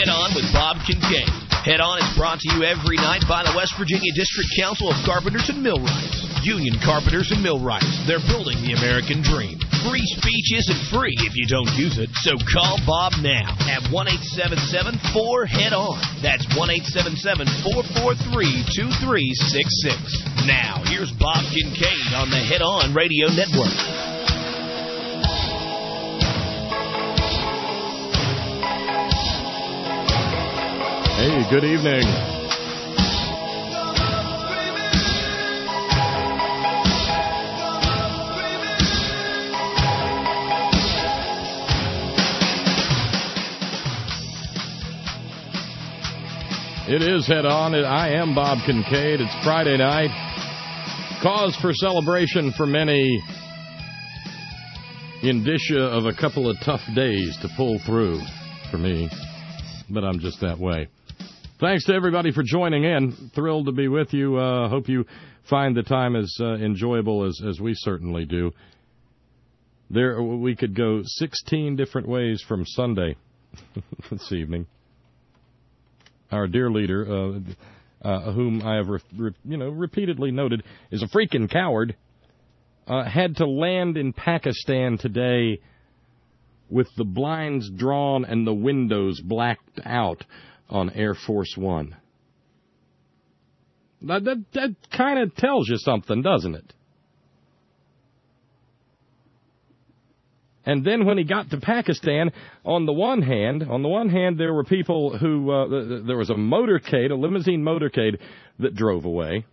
Head On with Bob Kincaid. Head On is brought to you every night by the West Virginia District Council of Carpenters and Millwrights. Union Carpenters and Millwrights. They're building the American dream. Free speech isn't free if you don't use it, so call Bob now at 1-877-4-HEAD-ON. That's 1-877-443-2366. Now, here's Bob Kincaid on the Head On Radio Network. Hey, good evening. It is Head On. I am Bob Kincaid. It's Friday night. Cause for celebration for many. Indicia of a couple of tough days to pull through for me. But I'm just that way. Thanks to everybody for joining in. Thrilled to be with you. Hope you find the time as enjoyable as we certainly do. We could go 16 different ways from Sunday this evening. Our dear leader, whom I have repeatedly noted is a freaking coward, had to land in Pakistan today with the blinds drawn and the windows blacked out on Air Force One. That kind of tells you something, doesn't it? And then when he got to Pakistan, on the one hand, there were people who, there was a motorcade, a limousine motorcade that drove away.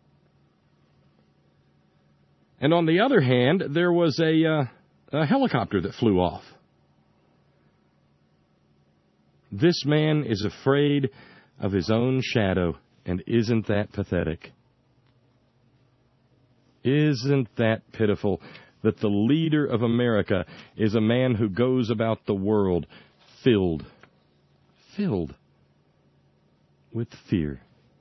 And on the other hand, there was a helicopter that flew off. This man is afraid of his own shadow, and isn't that pathetic? Isn't that pitiful that the leader of America is a man who goes about the world filled with fear?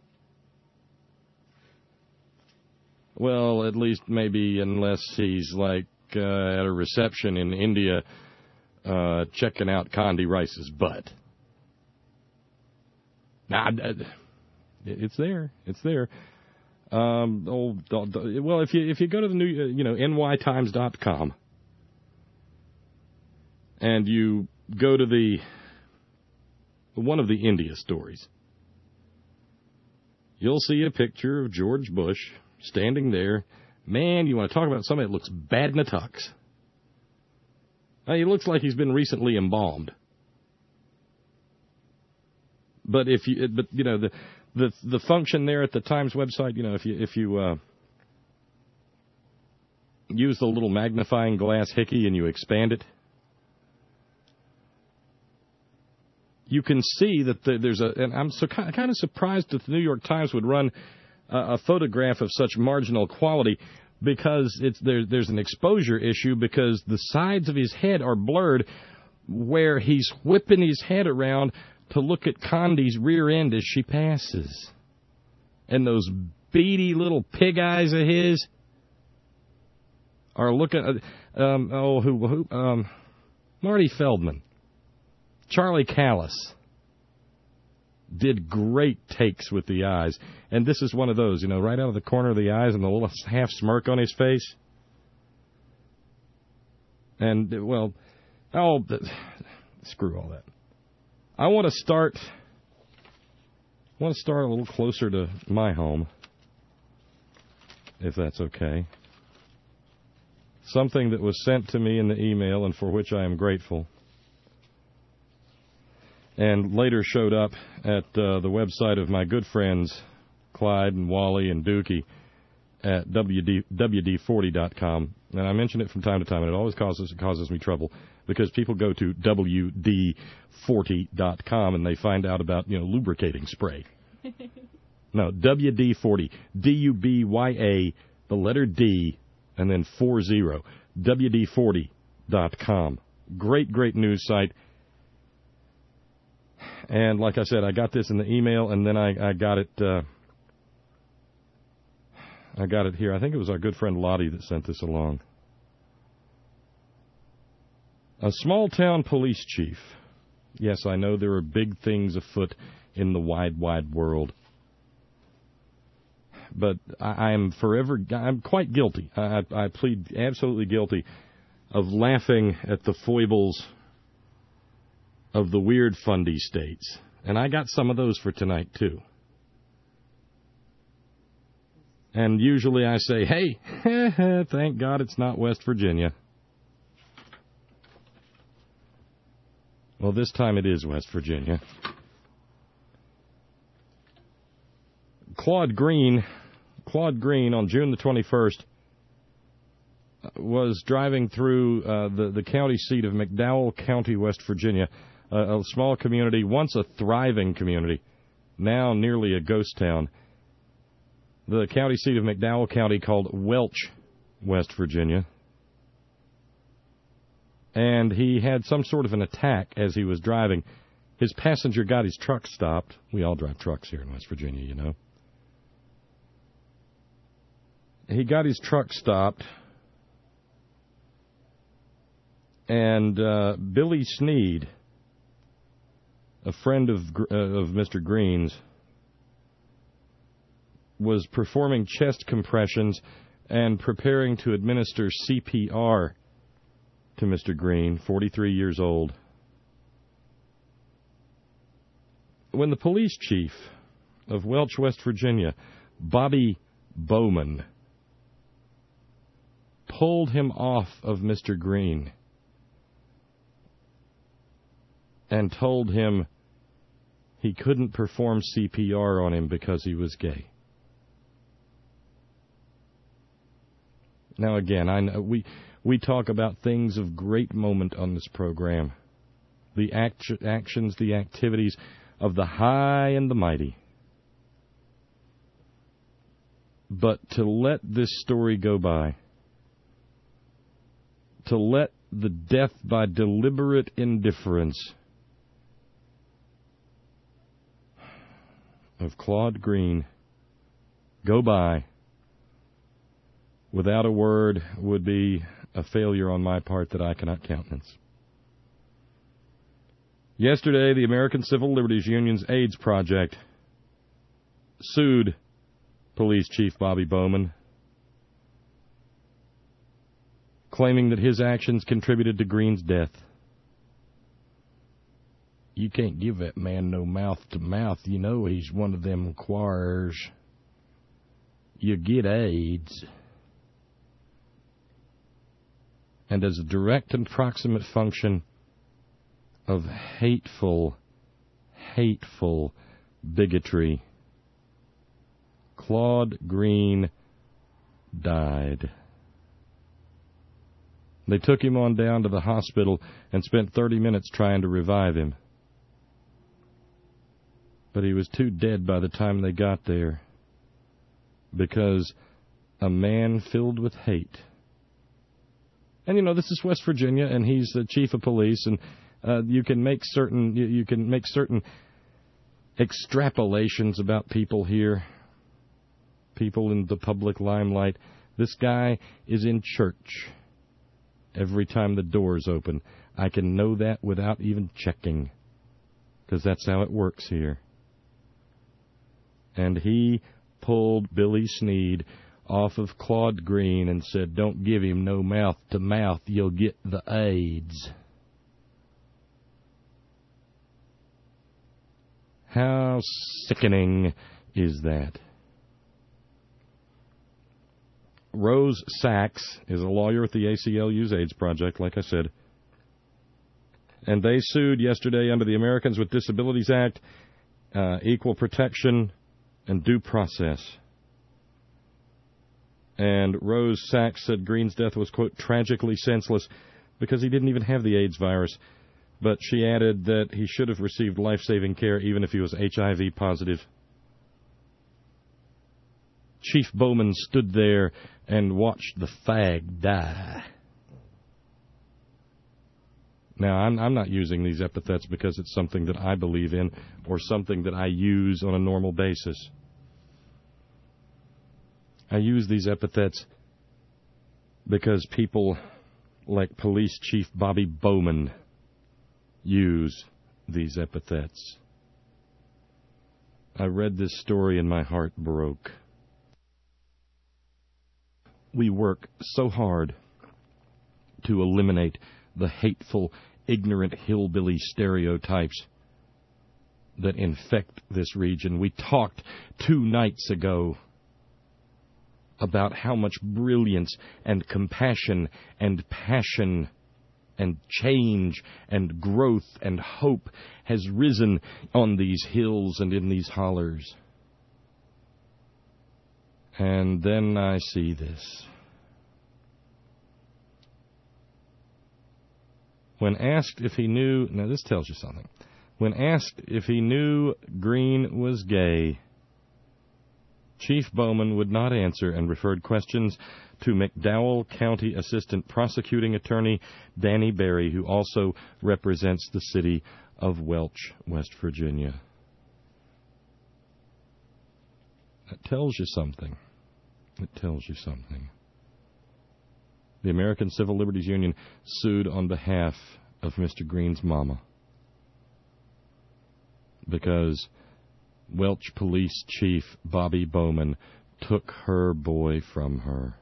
Well, at least maybe unless he's like at a reception in India checking out Condi Rice's butt. Nah, it's there. It's there. Well, if you go to the new, nytimes.com and you go to one of the India stories, you'll see a picture of George Bush standing there. Man, you want to talk about somebody that looks bad in a tux. He looks like he's been recently embalmed. But the function there at the Times website, if you use the little magnifying glass hickey and you expand it, you can see that there's and I'm kind of surprised that the New York Times would run a photograph of such marginal quality, because there's an exposure issue, because the sides of his head are blurred where he's whipping his head around to look at Condi's rear end as she passes. And those beady little pig eyes of his are looking Marty Feldman, Charlie Callis did great takes with the eyes. And this is one of those, right out of the corner of the eyes and the little half smirk on his face. And, screw all that. I want to start a little closer to my home, if that's okay. Something that was sent to me in the email and for which I am grateful, and later showed up at the website of my good friends Clyde and Wally and Dookie at WD40.com. And I mention it from time to time, and it always causes me trouble, because people go to WD40.com and they find out about, lubricating spray. No, WD40, DUBYA, the letter D, and then 40, WD40.com. Great news site. And like I said, I got this in the email, and then I got it. I got it here. I think it was our good friend Lottie that sent this along. A small-town police chief Yes, I know there are big things afoot in the wide, wide world. But I'm quite guilty. I plead absolutely guilty of laughing at the foibles of the weird fundy states. And I got some of those for tonight, too. And usually I say, hey, thank God it's not West Virginia. Well, this time it is West Virginia. Claude Green on June the 21st was driving through the county seat of McDowell County, West Virginia, a small community, once a thriving community, now nearly a ghost town. The county seat of McDowell County called Welch, West Virginia. And he had some sort of an attack as he was driving. His passenger got his truck stopped. We all drive trucks here in West Virginia, you know. He got his truck stopped, and Billy Sneed, a friend of Mr. Green's, was performing chest compressions and preparing to administer CPR to Mr. Green, 43 years old. When the police chief of Welch, West Virginia, Bobby Bowman, pulled him off of Mr. Green and told him he couldn't perform CPR on him because he was gay. Now, again, I know we talk about things of great moment on this program. The actions, the activities of the high and the mighty. But to let this story go by, to let the death by deliberate indifference of Claude Green go by without a word would be a failure on my part that I cannot countenance. Yesterday, the American Civil Liberties Union's AIDS Project sued Police Chief Bobby Bowman, claiming that his actions contributed to Green's death. You can't give that man no mouth to mouth. You know he's one of them choirs. You get AIDS. And as a direct and proximate function of hateful bigotry, Claude Green died. They took him on down to the hospital and spent 30 minutes trying to revive him. But he was too dead by the time they got there, because a man filled with hate. And, you know, this is West Virginia, and he's the chief of police, and you can make certain extrapolations about people here, people in the public limelight. This guy is in church every time the doors open. I can know that without even checking, because that's how it works here. And he pulled Billy Sneed off of Claude Green and said, don't give him no mouth to mouth, you'll get the AIDS. How sickening is that? Rose Sachs is a lawyer at the ACLU's AIDS Project, like I said. And they sued yesterday under the Americans with Disabilities Act, Equal Protection, and Due Process. And Rose Sachs said Green's death was, quote, tragically senseless because he didn't even have the AIDS virus. But she added that he should have received life-saving care even if he was HIV positive. Chief Bowman stood there and watched the fag die. Now, I'm not using these epithets because it's something that I believe in or something that I use on a normal basis. I use these epithets because people like Police Chief Bobby Bowman use these epithets. I read this story and my heart broke. We work so hard to eliminate the hateful, ignorant hillbilly stereotypes that infect this region. We talked 2 nights ago about how much brilliance and compassion and passion and change and growth and hope has risen on these hills and in these hollers. And then I see this. When asked if he knew... Now, this tells you something. When asked if he knew Green was gay, Chief Bowman would not answer and referred questions to McDowell County Assistant Prosecuting Attorney Danny Berry, who also represents the city of Welch, West Virginia. That tells you something. It tells you something. The American Civil Liberties Union sued on behalf of Mr. Green's mama because Welch Police Chief Bobby Bowman took her boy from her.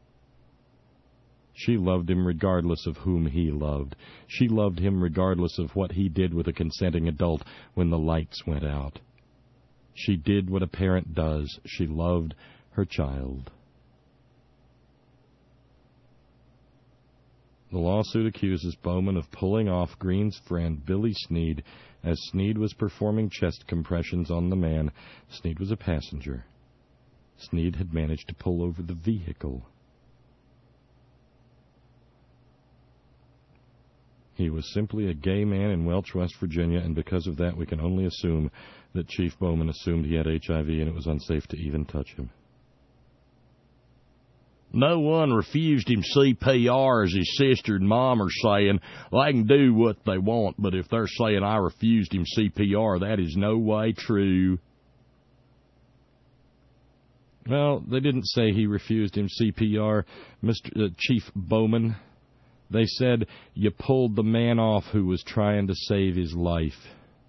She loved him regardless of whom he loved. She loved him regardless of what he did with a consenting adult when the lights went out. She did what a parent does. She loved her child. The lawsuit accuses Bowman of pulling off Green's friend Billy Sneed as Sneed was performing chest compressions on the man. Sneed was a passenger. Sneed had managed to pull over the vehicle. He was simply a gay man in Welch, West Virginia, and because of that we can only assume that Chief Bowman assumed he had HIV and it was unsafe to even touch him. No one refused him CPR, as his sister and mom are saying. They can do what they want, but if they're saying I refused him CPR, that is no way true. Well, they didn't say he refused him CPR, Chief Bowman. They said you pulled the man off who was trying to save his life.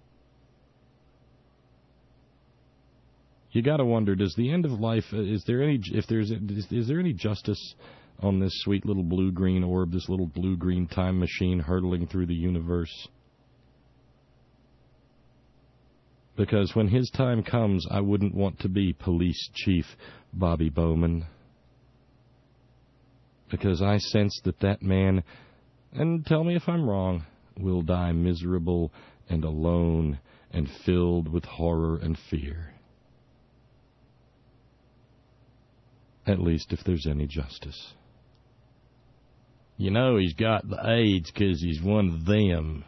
You got to wonder, does the end of life, is there any justice on this sweet little blue-green orb, this little blue-green time machine hurtling through the universe? Because when his time comes, I wouldn't want to be Police Chief Bobby Bowman. Because I sense that man, and tell me if I'm wrong, will die miserable and alone and filled with horror and fear. At least if there's any justice. You know he's got the AIDS because he's one of them.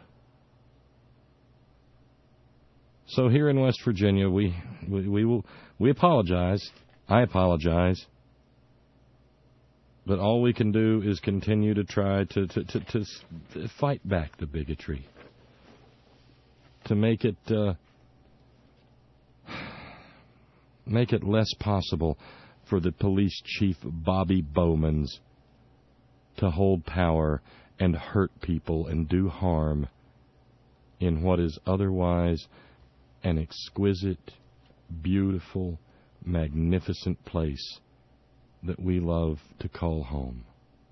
So here in West Virginia, we apologize. I apologize. But all we can do is continue to try to fight back the bigotry. To make it less possible for the police chief Bobby Bowmans to hold power and hurt people and do harm in what is otherwise an exquisite, beautiful, magnificent place that we love to call home.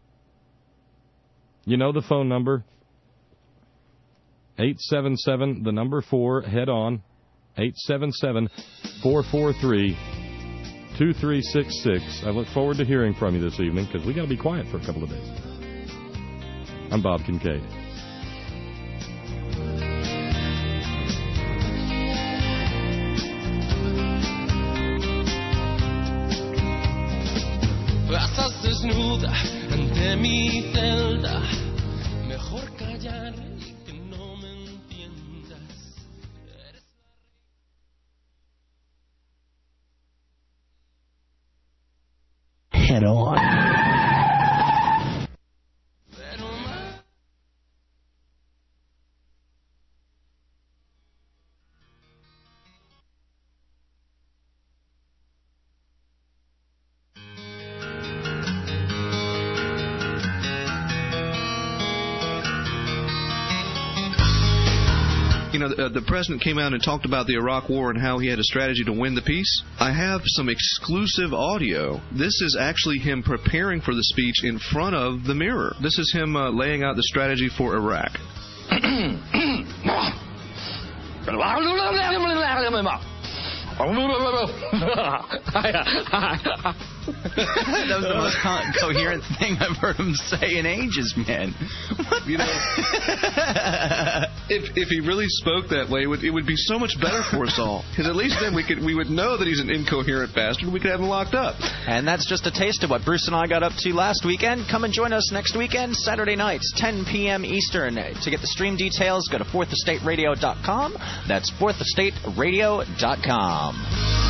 You know the phone number? 877, the number 4, head on, 877-443-2366. I look forward to hearing from you this evening because we got to be quiet for a couple of days. I'm Bob Kincaid. Pasas desnuda ante mi celda, mejor callar y que no me entiendas. Head on. the president came out and talked about the Iraq War and how he had a strategy to win the peace. I have some exclusive audio. This is actually him preparing for the speech in front of the mirror. This is him laying out the strategy for Iraq. That was the most coherent thing I've heard him say in ages, man. If he really spoke that way, it would be so much better for us all. Because at least then we would know that he's an incoherent bastard. We could have him locked up. And that's just a taste of what Bruce and I got up to last weekend. Come and join us next weekend, Saturday nights, 10 p.m. Eastern. To get the stream details, go to fourthestateradio.com. That's fourthestateradio.com.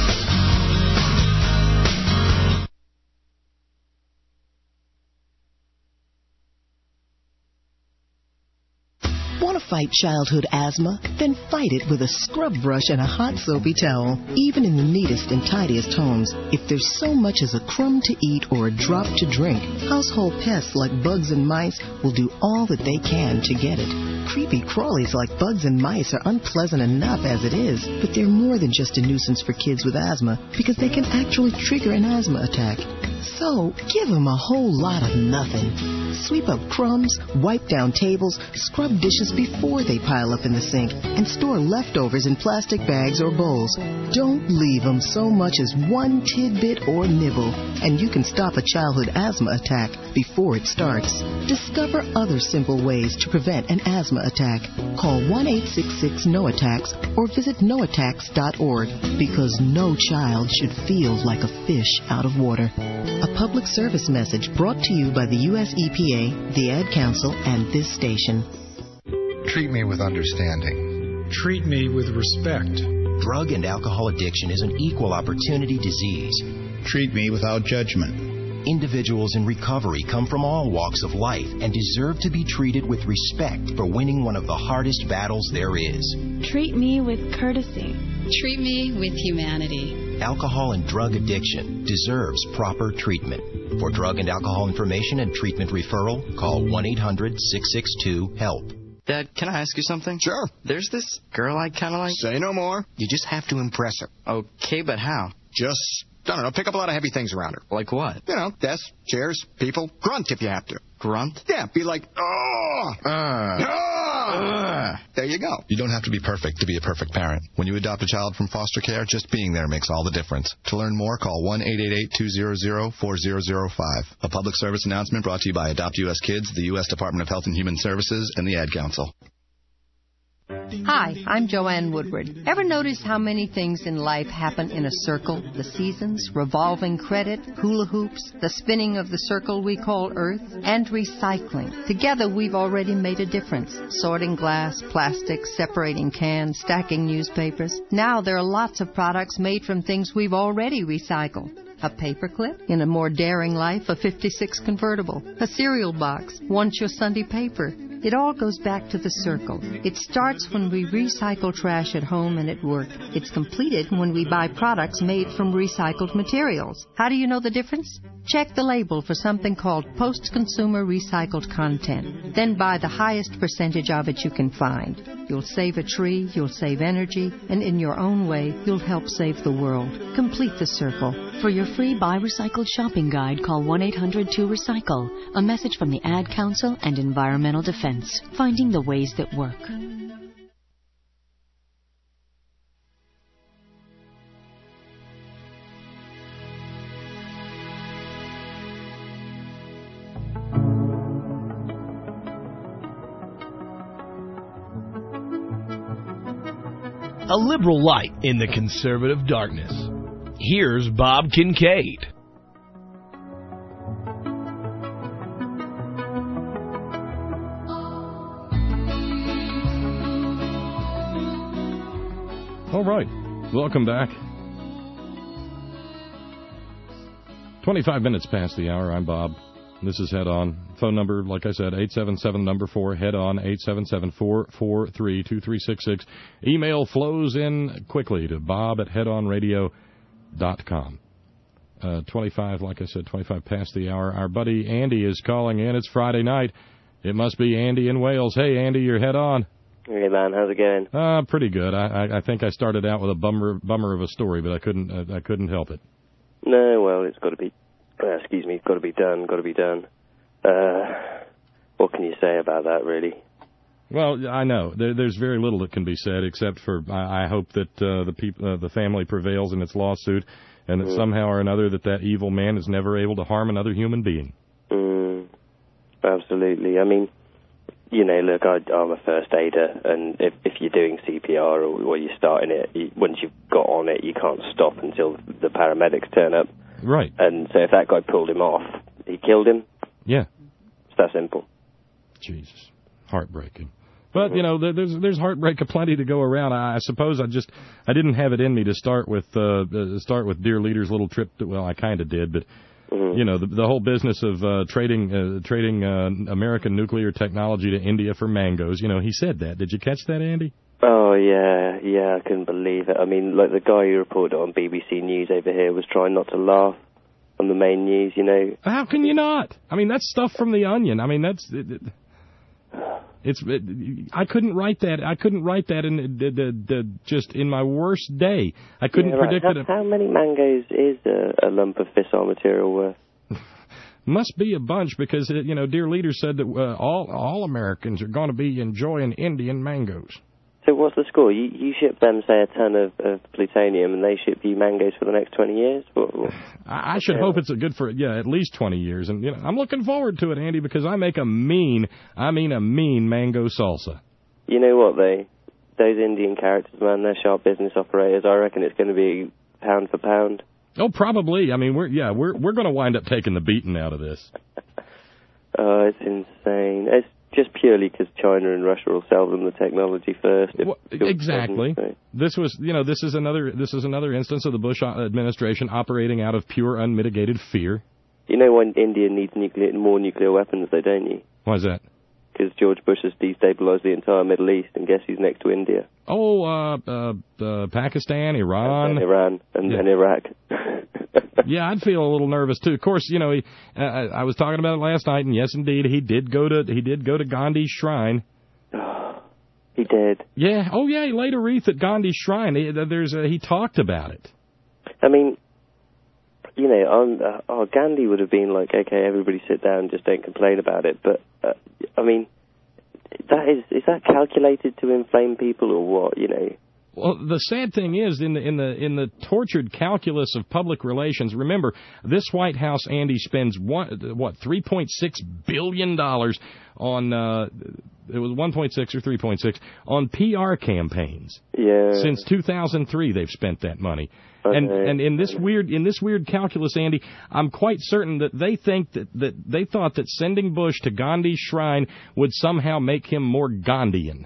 Want to fight childhood asthma? Then fight it with a scrub brush and a hot soapy towel. Even in the neatest and tidiest homes, if there's so much as a crumb to eat or a drop to drink, household pests like bugs and mice will do all that they can to get it. Creepy crawlies like bugs and mice are unpleasant enough as it is, but they're more than just a nuisance for kids with asthma because they can actually trigger an asthma attack. So, give them a whole lot of nothing. Sweep up crumbs, wipe down tables, scrub dishes before they pile up in the sink, and store leftovers in plastic bags or bowls. Don't leave them so much as one tidbit or nibble, and you can stop a childhood asthma attack before it starts. Discover other simple ways to prevent an asthma attack. Call 1-866-NO-ATTACKS or visit noattacks.org, because no child should feel like a fish out of water. A public service message brought to you by the U.S. EPA, the Ad Council, and this station. Treat me with understanding. Treat me with respect. Drug and alcohol addiction is an equal opportunity disease. Treat me without judgment. Individuals in recovery come from all walks of life and deserve to be treated with respect for winning one of the hardest battles there is. Treat me with courtesy. Treat me with humanity. Alcohol and drug addiction deserves proper treatment. For drug and alcohol information and treatment referral, call 1-800-662-HELP. Dad, can I ask you something? Sure. There's this girl I kind of like. Say no more. You just have to impress her. Okay, but how? Just, I don't know, pick up a lot of heavy things around her. Like what? You know, desks, chairs, people. Grunt if you have to. Grunt? Yeah, be like, oh! There you go. You don't have to be perfect to be a perfect parent. When you adopt a child from foster care, just being there makes all the difference. To learn more, call 1-888-200-4005. A public service announcement brought to you by Adopt U.S. Kids, the U.S. Department of Health and Human Services, and the Ad Council. Hi, I'm Joanne Woodward. Ever notice how many things in life happen in a circle? The seasons, revolving credit, hula hoops, the spinning of the circle we call Earth, and recycling. Together we've already made a difference. Sorting glass, plastic, separating cans, stacking newspapers. Now there are lots of products made from things we've already recycled. A paperclip, in a more daring life, a 56 convertible, a cereal box, once your Sunday paper. It all goes back to the circle. It starts when we recycle trash at home and at work. It's completed when we buy products made from recycled materials. How do you know the difference? Check the label for something called post-consumer recycled content. Then buy the highest percentage of it you can find. You'll save a tree, you'll save energy, and in your own way, you'll help save the world. Complete the circle. For your free Buy Recycled shopping guide, call 1-800-2-RECYCLE. A message from the Ad Council and Environmental Defense. Finding the ways that work. A liberal light in the conservative darkness. Here's Bob Kincaid. All right. Welcome back. 25 minutes past the hour. I'm Bob. This is Head On. Phone number, like I said, 877-4 Head On, 877-443-2366. Email flows in quickly to bob@headonradio.com. 25, like I said, 25 past the hour. Our buddy Andy is calling in. It's Friday night. It must be Andy in Wales. Hey, Andy, you're Head On. Hey, man, how's it going? Pretty good. I think I started out with a bummer of a story, but I couldn't help it. No, well, it's got to be. It's got to be done. Got to be done. What can you say about that, really? Well, I know there's very little that can be said, except for I hope that the family prevails in its lawsuit, and that somehow or another that evil man is never able to harm another human being. Absolutely. I mean, you know, look, I'm a first aider, and if you're doing CPR or you're starting it, once you've got on it, you can't stop until the paramedics turn up. Right. And so if that guy pulled him off, he killed him. Yeah. It's that simple. Jesus. Heartbreaking. But, you know, there's heartbreak aplenty to go around. I suppose I didn't have it in me to start with Dear Leader's little trip. Well, I kind of did, but, you know, the whole business of trading American nuclear technology to India for mangoes. You know, he said that. Did you catch that, Andy? Oh, yeah, I couldn't believe it. I mean, like the guy who reported on BBC News over here was trying not to laugh on the main news, you know. How can you not? I mean, that's stuff from The Onion. I mean, I couldn't write that. I couldn't write that just in my worst day. I couldn't predict it. How many mangoes is a lump of fissile material worth? Must be a bunch, because, you know, Dear Leader said that all Americans are going to be enjoying Indian mangoes. So what's the score? You ship them, say, a ton of plutonium, and they ship you mangoes for the next 20 years? I should hope it's good for, at least 20 years. And, you know, I'm looking forward to it, Andy, because I make a mean mango salsa. You know what, those Indian characters, man, they're sharp business operators. I reckon it's going to be pound for pound. Oh, probably. I mean, we're going to wind up taking the beating out of this. Oh, it's insane. It's just purely because China and Russia will sell them the technology first. Exactly. This is another instance of the Bush administration operating out of pure unmitigated fear. You know why India needs more nuclear weapons, though, don't you? Why is that? Because George Bush has destabilized the entire Middle East, and guess who's next to India? Pakistan, Iran, and Iraq. Yeah, I'd feel a little nervous too. Of course, you know, I was talking about it last night, and yes, indeed, he did go to Gandhi's shrine. He did. Yeah. Oh, yeah. He laid a wreath at Gandhi's shrine. He talked about it. I mean, you know, Gandhi would have been like, okay, everybody sit down, just don't complain about it. But I mean, is that calculated to inflame people or what? You know. Well, the sad thing is, in the tortured calculus of public relations, remember, this White House, Andy, spends $3.6 billion on it was 1.6 or 3.6 on PR campaigns. Yeah. Since 2003, they've spent that money. And in this weird calculus, Andy, I'm quite certain that they think that they thought that sending Bush to Gandhi's shrine would somehow make him more Gandhian.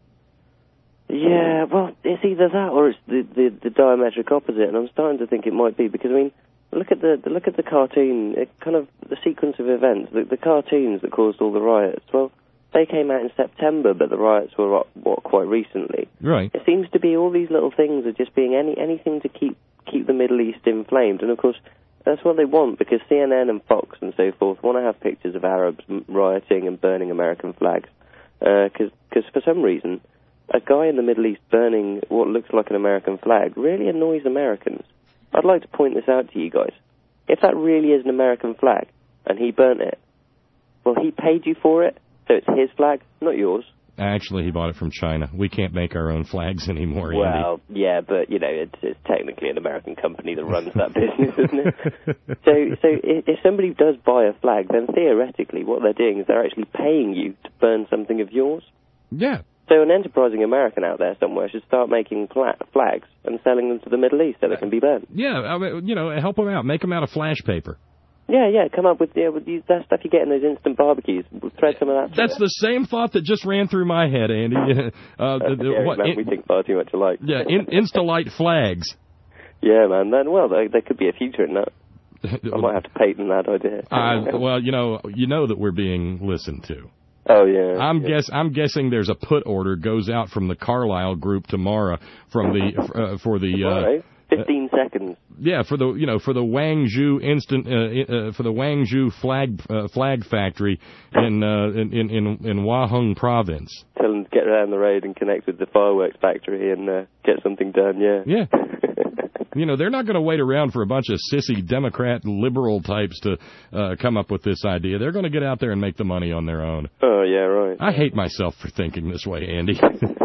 Yeah, well, it's either that or it's the diametric opposite, and I'm starting to think it might be, because I mean, look at the cartoon, kind of the sequence of events, the cartoons that caused all the riots. Well, they came out in September, but the riots were quite recently. Right. It seems to be all these little things are just being anything to keep the Middle East inflamed, and of course that's what they want, because CNN and Fox and so forth want to have pictures of Arabs rioting and burning American flags, because for some reason, a guy in the Middle East burning what looks like an American flag really annoys Americans. I'd like to point this out to you guys. If that really is an American flag, and he burnt it, well, he paid you for it, so it's his flag, not yours. Actually, he bought it from China. We can't make our own flags anymore, Andy. Well, yeah, but, you know, it's technically an American company that runs that business, isn't it? So if somebody does buy a flag, then theoretically what they're doing is they're actually paying you to burn something of yours. Yeah. So an enterprising American out there somewhere should start making flags and selling them to the Middle East so they can be burnt. Yeah, I mean, you know, help them out. Make them out of flash paper. Yeah, come up with that stuff you get in those instant barbecues. We'll thread some of that. That's the same thought that just ran through my head, Andy. We think far too much alike. Yeah, Instalight flags. Yeah, man. Then, well, there could be a future in that. I might have to patent that idea. Well, you know that we're being listened to. Oh yeah. I'm guessing there's a put order goes out from the Carlyle Group tomorrow from the 15 seconds. Yeah, for the Wangzhou for the Wangzhou flag factory in Huahong province. Tell them to get around the road and connect with the fireworks factory and get something done. Yeah. Yeah. They're not going to wait around for a bunch of sissy Democrat liberal types to come up with this idea. They're going to get out there and make the money on their own. Oh yeah, right. I hate myself for thinking this way, Andy.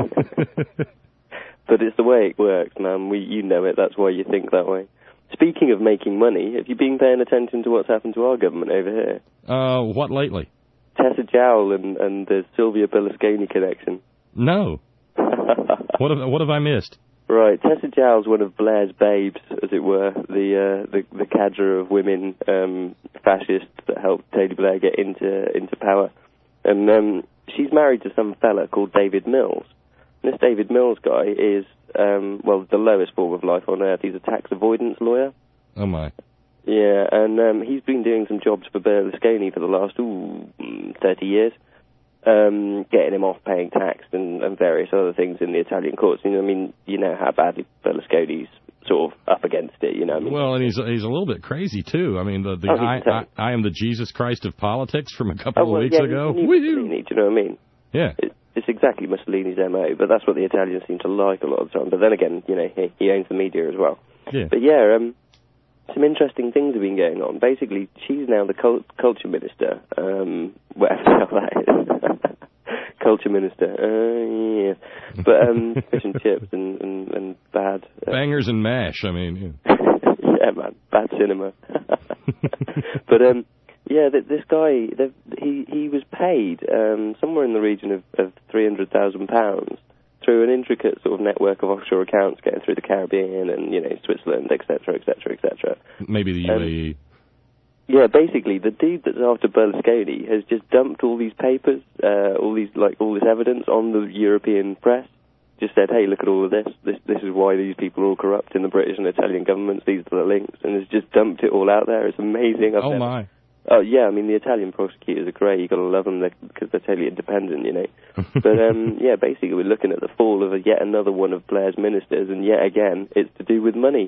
But it's the way it works, man. You know it. That's why you think that way. Speaking of making money, have you been paying attention to what's happened to our government over here? What lately? Tessa Jowell and the Sylvia Berlusconi connection. No. What have I missed? Right, Tessa Jowell's one of Blair's babes, as it were, the cadre of women fascists that helped Tony Blair get into power. And she's married to some fella called David Mills. And this David Mills guy is, the lowest form of life on earth. He's a tax avoidance lawyer. Oh, my. Yeah, and he's been doing some jobs for Berlusconi for the last 30 years, getting him off paying tax and various other things in the Italian courts. You know how badly Berlusconi's sort of up against it. You know. Well, and he's a little bit crazy too. I mean, I am the Jesus Christ of politics from a couple of weeks ago. Mussolini, do you know what I mean? Yeah. It's exactly Mussolini's MO, but that's what the Italians seem to like a lot of the time. But then again, he owns the media as well. Yeah. But yeah, some interesting things have been going on. Basically, she's now the culture minister, whatever the hell that is. Culture minister, yeah. But fish and chips and bad... bangers and mash, I mean. Yeah, yeah man, bad cinema. But, yeah, this guy, he was paid somewhere in the region of £300,000 through an intricate sort of network of offshore accounts getting through the Caribbean and, Switzerland, etc., etc., etc. Maybe the UAE. Yeah, basically, the dude that's after Berlusconi has just dumped all these papers, all this evidence on the European press. Just said, hey, look at all of this. This is why these people are all corrupt in the British and Italian governments. These are the links. And has just dumped it all out there. It's amazing. My. Oh, yeah, the Italian prosecutors are great. You've got to love them because they're totally independent, But, yeah, basically we're looking at the fall of yet another one of Blair's ministers, and yet again, it's to do with money.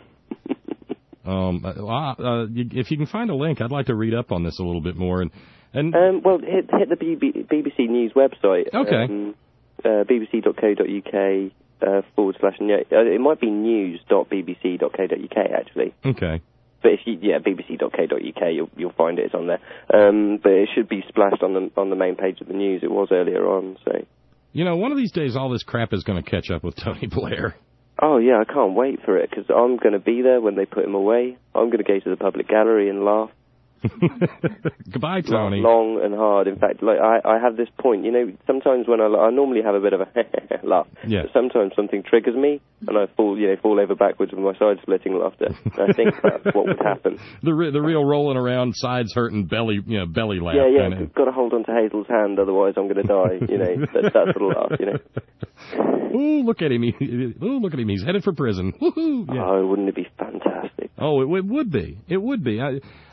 If you can find a link, I'd like to read up on this a little bit more. Well, hit the BBC News website. Okay. bbc.co.uk /... it might be news.bbc.co.uk, actually. Okay. But if bbc.co.uk, you'll find it. It's on there. But it should be splashed on the main page of the news. It was earlier on. So. One of these days, all this crap is going to catch up with Tony Blair. Oh yeah, I can't wait for it because I'm going to be there when they put him away. I'm going to go to the public gallery and laugh. Goodbye, Tony. Long and hard. In fact, I have this point. Sometimes when I normally have a bit of a laugh. Yeah. But sometimes something triggers me, and I fall over backwards with my side splitting laughter. And I think that's what would happen. The real rolling around, sides hurting, belly laugh. Yeah. Got to hold on to Hazel's hand, otherwise I'm going to die. That sort of laugh. Ooh, look at him! Look at him! He's headed for prison. Woohoo! Yeah. Oh, wouldn't it be fantastic? Oh, it would be. It would be.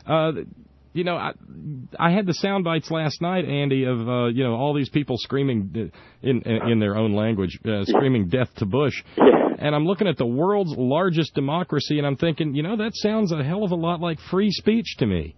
I had the sound bites last night, Andy, of all these people screaming in their own language, screaming death to Bush. Yeah. And I'm looking at the world's largest democracy, and I'm thinking, that sounds a hell of a lot like free speech to me.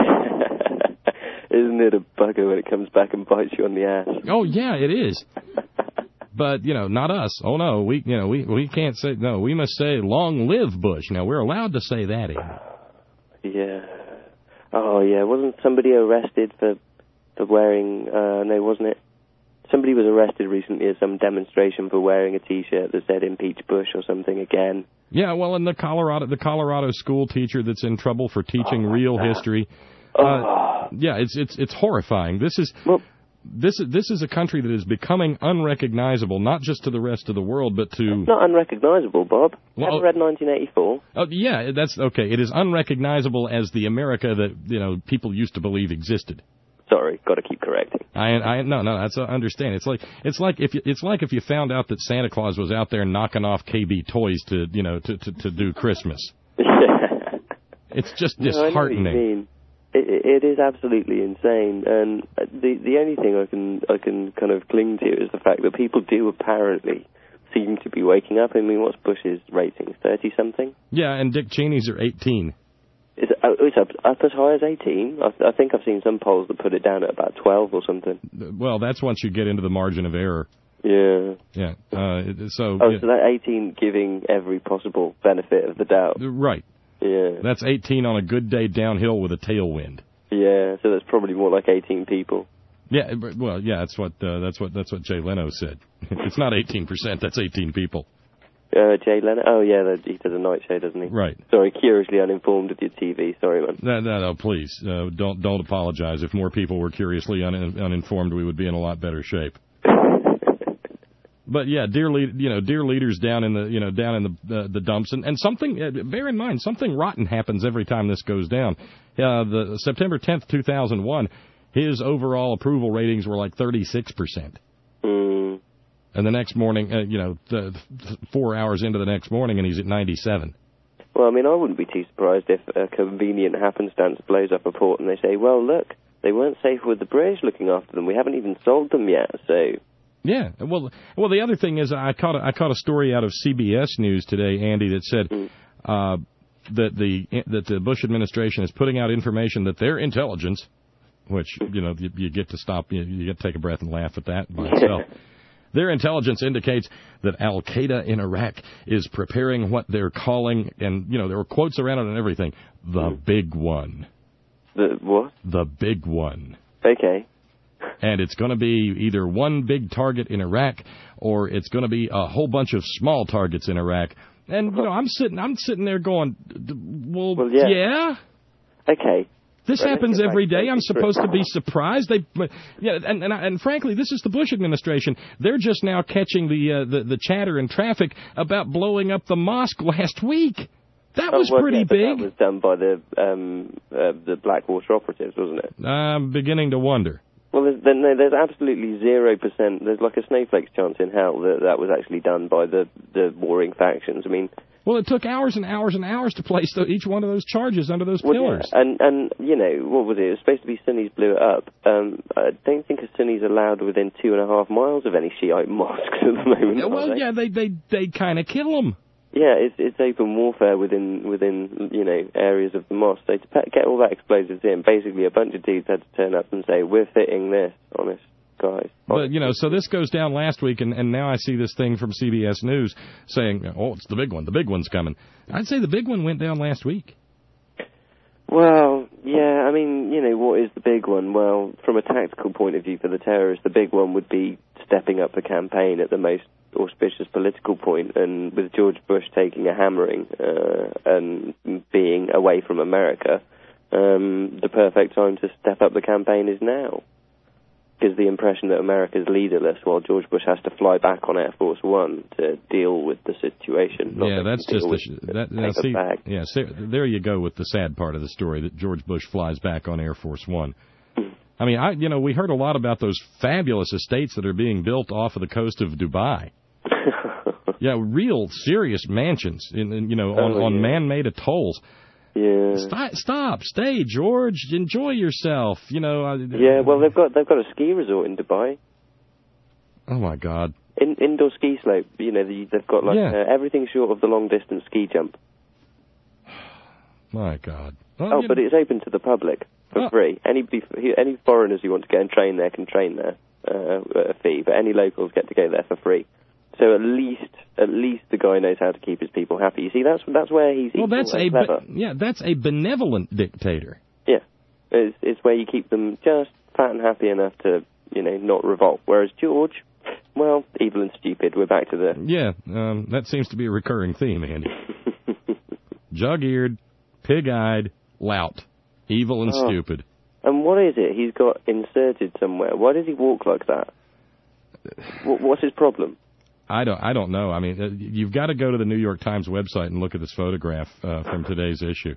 Isn't it a bugger when it comes back and bites you on the ass? Oh yeah, it is. But, not us. Oh, no, we can't say, no, we must say, long live Bush. Now, we're allowed to say that, Yeah. Oh, yeah, wasn't somebody arrested for wearing, no, wasn't it? Somebody was arrested recently at some demonstration for wearing a T-shirt that said impeach Bush or something again. Yeah, well, and the Colorado school teacher that's in trouble for teaching real history. Yeah, it's horrifying. This is a country that is becoming unrecognizable, not just to the rest of the world, but to... It's not unrecognizable, Bob. Ever read 1984? Oh, yeah, that's okay. It is unrecognizable as the America that, people used to believe existed. Sorry, got to keep correcting. No, that's understand. It's like if you found out that Santa Claus was out there knocking off KB Toys to do Christmas. Yeah. It's just disheartening. I know what you mean. It is absolutely insane, and the only thing I can kind of cling to is the fact that people do apparently seem to be waking up. I mean, what's Bush's rating? 30-something? Yeah, and Dick Cheney's are 18. It's up as high as 18? I think I've seen some polls that put it down at about 12 or something. Well, that's once you get into the margin of error. Yeah. Yeah. So that 18 giving every possible benefit of the doubt. Right. Yeah. That's 18 on a good day downhill with a tailwind. Yeah, so that's probably more like 18 people. Yeah, well, yeah, that's what Jay Leno said. It's not 18%, that's 18 people. Jay Leno? Oh, yeah, he does a night show, doesn't he? Right. Sorry, curiously uninformed of your TV. Sorry, man. No, please, don't apologize. If more people were curiously uninformed, we would be in a lot better shape. But yeah, dear leaders down in the dumps, and something. Bear in mind, something rotten happens every time this goes down. The September 10th, 2001, his overall approval ratings were like 36%. And the next morning, 4 hours into the next morning, and he's at 97. Well, I mean, I wouldn't be too surprised if a convenient happenstance blows up a port and they say, well, look, they weren't safe with the British looking after them. We haven't even sold them yet, so... Yeah, well, the other thing is I caught a story out of CBS News today, Andy, that said that the Bush administration is putting out information that their intelligence, which, you get to stop, you get to take a breath and laugh at that by itself. Their intelligence indicates that Al-Qaeda in Iraq is preparing what they're calling, and, there were quotes around it and everything, the big one. The what? The big one. Okay. And it's going to be either one big target in Iraq, or it's going to be a whole bunch of small targets in Iraq. And, I'm sitting there going, well yeah? Okay. This happens every day. I'm supposed to be surprised. And frankly, this is the Bush administration. They're just now catching the chatter in traffic about blowing up the mosque last week. That was pretty big. That was done by the Blackwater operatives, wasn't it? I'm beginning to wonder. Well, there's absolutely 0%. There's like a snowflake's chance in hell that was actually done by the warring factions. I mean. Well, it took hours and hours and hours to place each one of those charges under those pillars. Yeah. And what was it? It was supposed to be Sunnis blew it up. I don't think a Sunni's allowed within 2.5 miles of any Shiite mosques at the moment. Yeah, well, yeah, they kind of kill them. Yeah, it's open warfare within areas of the mosque. So to get all that explosives in, basically a bunch of dudes had to turn up and say, we're fitting this, honest guys. But, so this goes down last week, and now I see this thing from CBS News saying, it's the big one. The big one's coming. I'd say the big one went down last week. Well, yeah, I mean, what is the big one? Well, from a tactical point of view for the terrorists, the big one would be stepping up the campaign at the most auspicious political point, and with George Bush taking a hammering and being away from America, the perfect time to step up the campaign is now. Gives the impression that America's leaderless while George Bush has to fly back on Air Force One to deal with the situation. Yeah, that's just there you go with the sad part of the story, that George Bush flies back on Air Force One. I mean, we heard a lot about those fabulous estates that are being built off of the coast of Dubai. Yeah, real serious mansions on man-made atolls. Yeah. Stop, stay, George. Enjoy yourself. Yeah, well, they've got a ski resort in Dubai. Oh my God. Indoor ski slope. They've got everything short of the long distance ski jump. My God. Well, but it's open to the public for free. Any foreigners who want to go and train there can train there at a fee, but any locals get to go there for free. So at least the guy knows how to keep his people happy. You see, that's where he's clever. That's a benevolent dictator. Yeah, it's where you keep them just fat and happy enough to not revolt. Whereas George, well, evil and stupid. We're back to the that seems to be a recurring theme, Andy. Jug-eared, pig-eyed, lout, evil and stupid. And what is it he's got inserted somewhere? Why does he walk like that? What's his problem? I don't know. I mean, you've got to go to the New York Times website and look at this photograph from today's issue.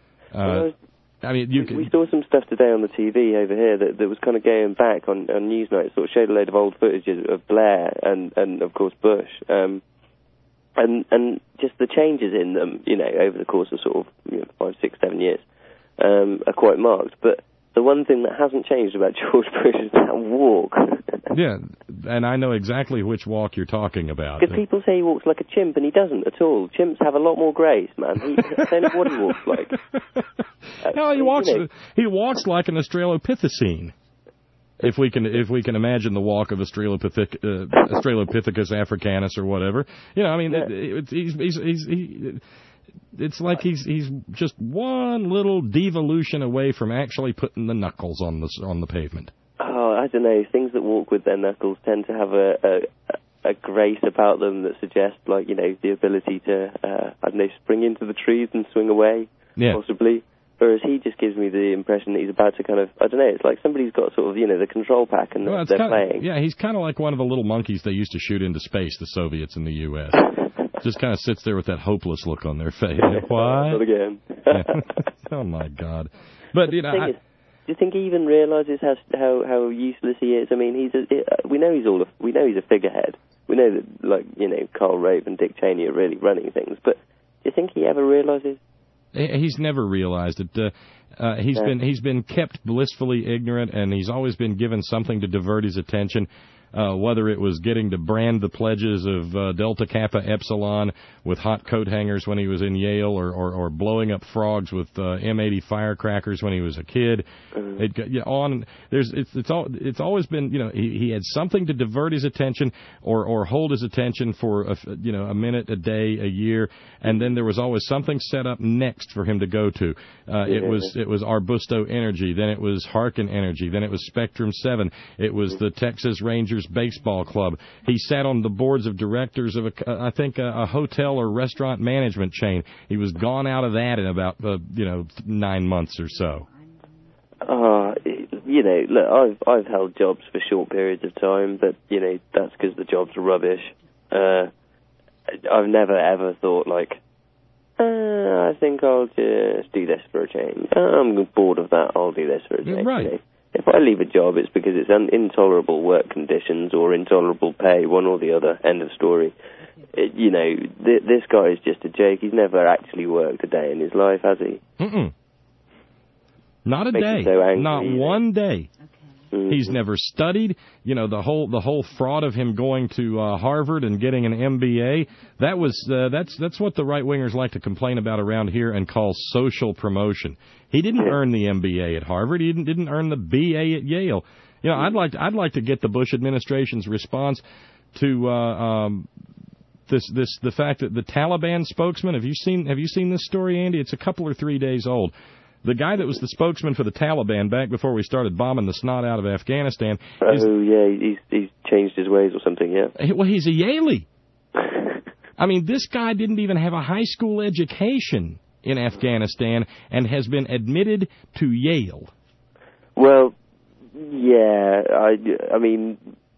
We saw some stuff today on the TV over here that was kind of going back on Newsnight. It sort of showed a load of old footage of Blair and of course Bush, and just the changes in them, over the course of sort of 5, 6, 7 years, are quite marked. But the one thing that hasn't changed about George Bush is that walk. Yeah, and I know exactly which walk you're talking about. Because people say he walks like a chimp, and he doesn't at all. Chimps have a lot more grace, man. I don't know what he walks like. No, he walks like an Australopithecine. If we can imagine the walk of Australopithecus africanus or whatever, I mean, it's like he's just one little devolution away from actually putting the knuckles on the pavement. Oh, I don't know. Things that walk with their knuckles tend to have a grace about them that suggests, like, the ability to, spring into the trees and swing away, possibly. Whereas he just gives me the impression that he's about to kind of, I don't know, it's like somebody's got sort of, the control pack and they're playing. Yeah, he's kind of like one of the little monkeys they used to shoot into space, the Soviets in the U.S. Just kind of sits there with that hopeless look on their face. Why? Not again. Oh, my God. But, do you think he even realizes how useless he is? I mean, we know he's a figurehead. We know that, like, Karl Rove and Dick Cheney are really running things. But do you think he ever realizes? He's never realized it. He's been kept blissfully ignorant, and he's always been given something to divert his attention. Whether it was getting to brand the pledges of Delta Kappa Epsilon with hot coat hangers when he was in Yale, or blowing up frogs with M80 firecrackers when he was a kid. It's always been, he had something to divert his attention or hold his attention for a minute, a day, a year, and then there was always something set up next for him to go to. It was Arbusto Energy, then it was Harkin Energy, then it was Spectrum 7, it was the Texas Rangers Baseball Club. He sat on the boards of directors of a hotel or restaurant management chain. He was gone out of that in about 9 months or so. Look, I've held jobs for short periods of time, but that's because the jobs are rubbish. I've never ever thought like, I think I'll just do this for a change. I'm bored of that. I'll do this for a change. Right. If I leave a job, it's because it's intolerable work conditions or intolerable pay, one or the other. End of story. This guy is just a joke. He's never actually worked a day in his life, has he? Mm-mm. Not a day. So angry, not one day. Okay. He's never studied. The whole fraud of him going to Harvard and getting an MBA. That's what the right wingers like to complain about around here and call social promotion. He didn't earn the MBA at Harvard. He didn't earn the BA at Yale. I'd like to get the Bush administration's response to the fact that the Taliban spokesman. Have you seen this story, Andy? It's a couple or 3 days old. The guy that was the spokesman for the Taliban back before we started bombing the snot out of Afghanistan. He's changed his ways or something, yeah. Well, he's a Yalie. I mean, this guy didn't even have a high school education in Afghanistan and has been admitted to Yale. Well, yeah, I mean,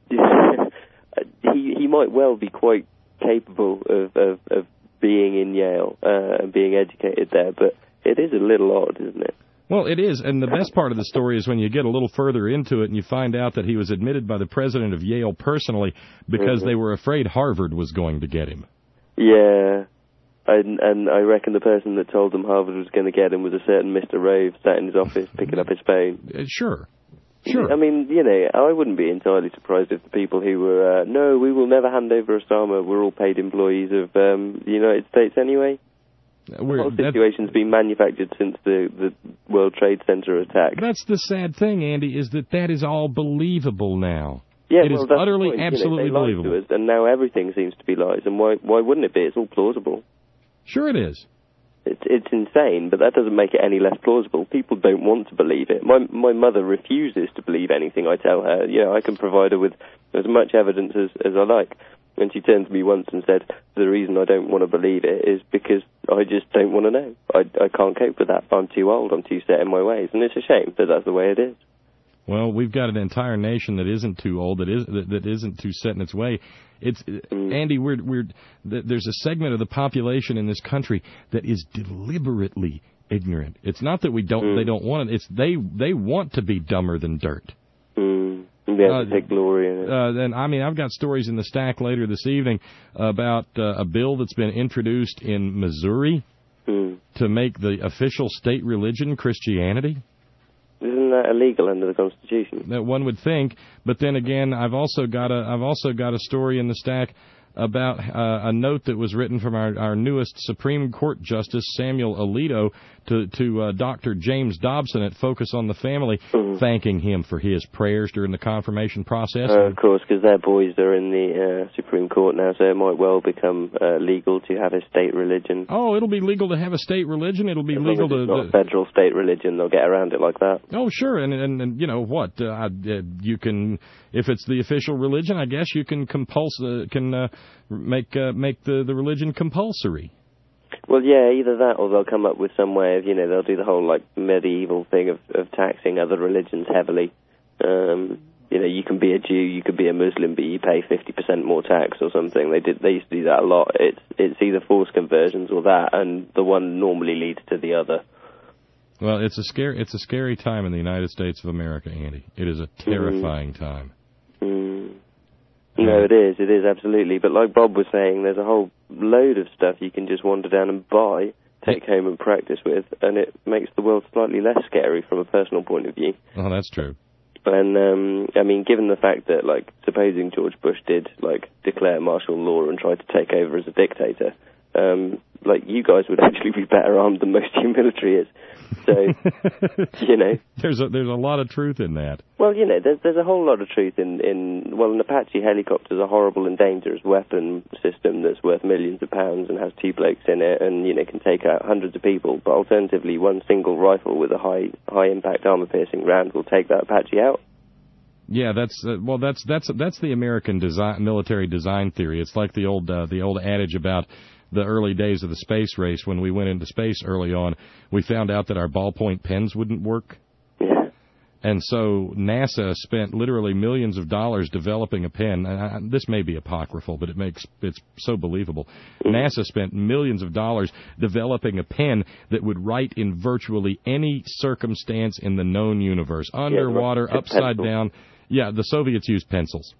he might well be quite capable of being in Yale and being educated there, but it is a little odd, isn't it? Well, it is, and the best part of the story is when you get a little further into it and you find out that he was admitted by the president of Yale personally because they were afraid Harvard was going to get him. Yeah, and I reckon the person that told them Harvard was going to get him was a certain Mr. Rove sat in his office picking up his phone. Sure. I mean, I wouldn't be entirely surprised if the people who were, no, we will never hand over Osama, were all paid employees of the United States anyway. The whole situation's been manufactured since the World Trade Center attack. That's the sad thing, Andy, is that is all believable now. Yeah, it is utterly, absolutely believable. To us, and now everything seems to be lies. And why wouldn't it be? It's all plausible. Sure it is. It's insane, but that doesn't make it any less plausible. People don't want to believe it. My mother refuses to believe anything I tell her. I can provide her with as much evidence as I like. And she turned to me once and said, the reason I don't want to believe it is because I just don't want to know. I can't cope with that. I'm too old. I'm too set in my ways. And it's a shame, but that's the way it is. Well, we've got an entire nation that isn't too old, that isn't too set in its way. Andy, there's a segment of the population in this country that is deliberately ignorant. It's not that they don't want it. It's they want to be dumber than dirt. Yeah, take glory in it. And I mean, I've got stories in the stack later this evening about a bill that's been introduced in Missouri to make the official state religion Christianity. Isn't that illegal under the Constitution? That one would think, but then again, I've also got a story in the stack about a note that was written from our newest Supreme Court Justice, Samuel Alito, to Dr. James Dobson at Focus on the Family, thanking him for his prayers during the confirmation process. Of course, because their boys are in the Supreme Court now, so it might well become legal to have a state religion. Oh, it'll be legal to have a state religion. It'll be legal to... It's not a federal state religion. They'll get around it like that. Oh, sure, and you know what? You can... If it's the official religion, I guess you can make the religion compulsory. Well, yeah, either that or they'll come up with some way of, they'll do the whole, medieval thing of taxing other religions heavily. You can be a Jew, you could be a Muslim, but you pay 50% more tax or something. They used to do that a lot. It's either forced conversions or that, and the one normally leads to the other. Well, it's a scary time in the United States of America, Andy. It is a terrifying time. No, it is absolutely. But like Bob was saying, there's a whole load of stuff you can just wander down and buy, take home and practice with, and it makes the world slightly less scary from a personal point of view. Oh, that's true. And, given the fact that, supposing George Bush did, declare martial law and try to take over as a dictator, you guys would actually be better armed than most of your military is. So, There's a lot of truth in that. Well, there's a whole lot of truth in an Apache helicopter's a horrible and dangerous weapon system that's worth millions of pounds and has 2 blokes in it and, can take out hundreds of people. But alternatively, one single rifle with a high impact armor-piercing round will take that Apache out. Yeah, that's the American military design theory. It's like the old adage about the early days of the space race. When we went into space early on, we found out that our ballpoint pens wouldn't work. Yeah. And so NASA spent literally millions of dollars developing a pen. This may be apocryphal, but it's so believable. NASA spent millions of dollars developing a pen that would write in virtually any circumstance in the known universe. Underwater, upside down. Yeah, the Soviets used pencils.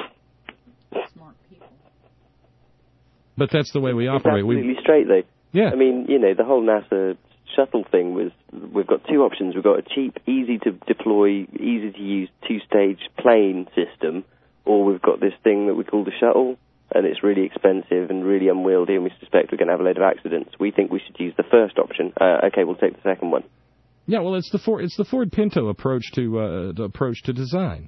But that's the way we operate. It's absolutely straight, though. Yeah. The whole NASA shuttle thing was, we've got 2 options. We've got a cheap, easy to deploy, easy to use 2-stage plane system, or we've got this thing that we call the shuttle, and it's really expensive and really unwieldy, and we suspect we're going to have a load of accidents. We think we should use the first option. Okay, we'll take the second one. Yeah, well, it's the Ford Pinto approach to design.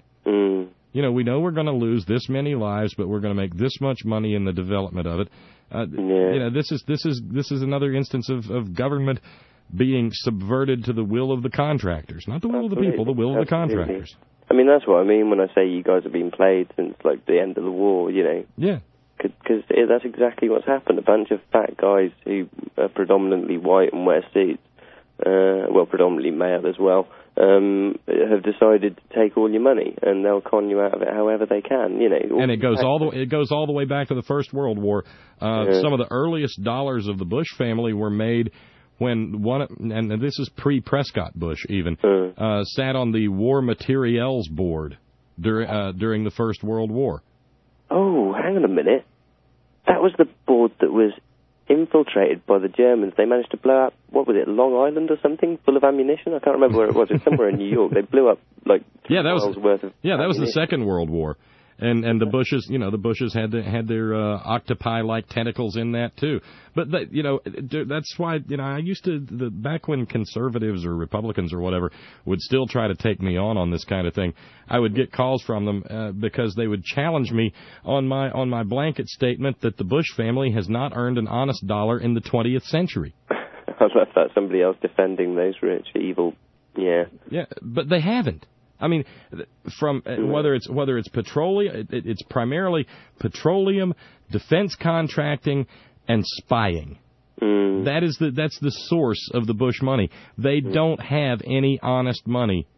We know we're going to lose this many lives, but we're going to make this much money in the development of it. This is another instance of government being subverted to the will of the contractors, not the will of the people, the will of the contractors. That's what I mean when I say you guys have been played since the end of the war. Yeah. Because that's exactly what's happened. A bunch of fat guys who are predominantly white and wear suits, predominantly male as well, have decided to take all your money, and they'll con you out of it however they can. And it goes all the way back to the First World War. Some of the earliest dollars of the Bush family were made when and this is pre-Prescott Bush even, sat on the War Materiels Board during the First World War. Oh, hang on a minute. That was the board that was infiltrated by the Germans. They managed to blow up, what was it, Long Island or something, full of ammunition? I can't remember where it was. It was somewhere in New York. They blew up, 3 miles worth of ammunition. That was the Second World War. And the Bushes had their octopi-like tentacles in that too. But that's why I used to back when conservatives or Republicans or whatever would still try to take me on this kind of thing. I would get calls from them because they would challenge me on my blanket statement that the Bush family has not earned an honest dollar in the 20th century. I love that, somebody else defending those rich, evil. Yeah. Yeah, but they haven't. From whether it's petroleum, it's primarily petroleum, defense contracting, and spying. That's the source of the Bush money. They don't have any honest money.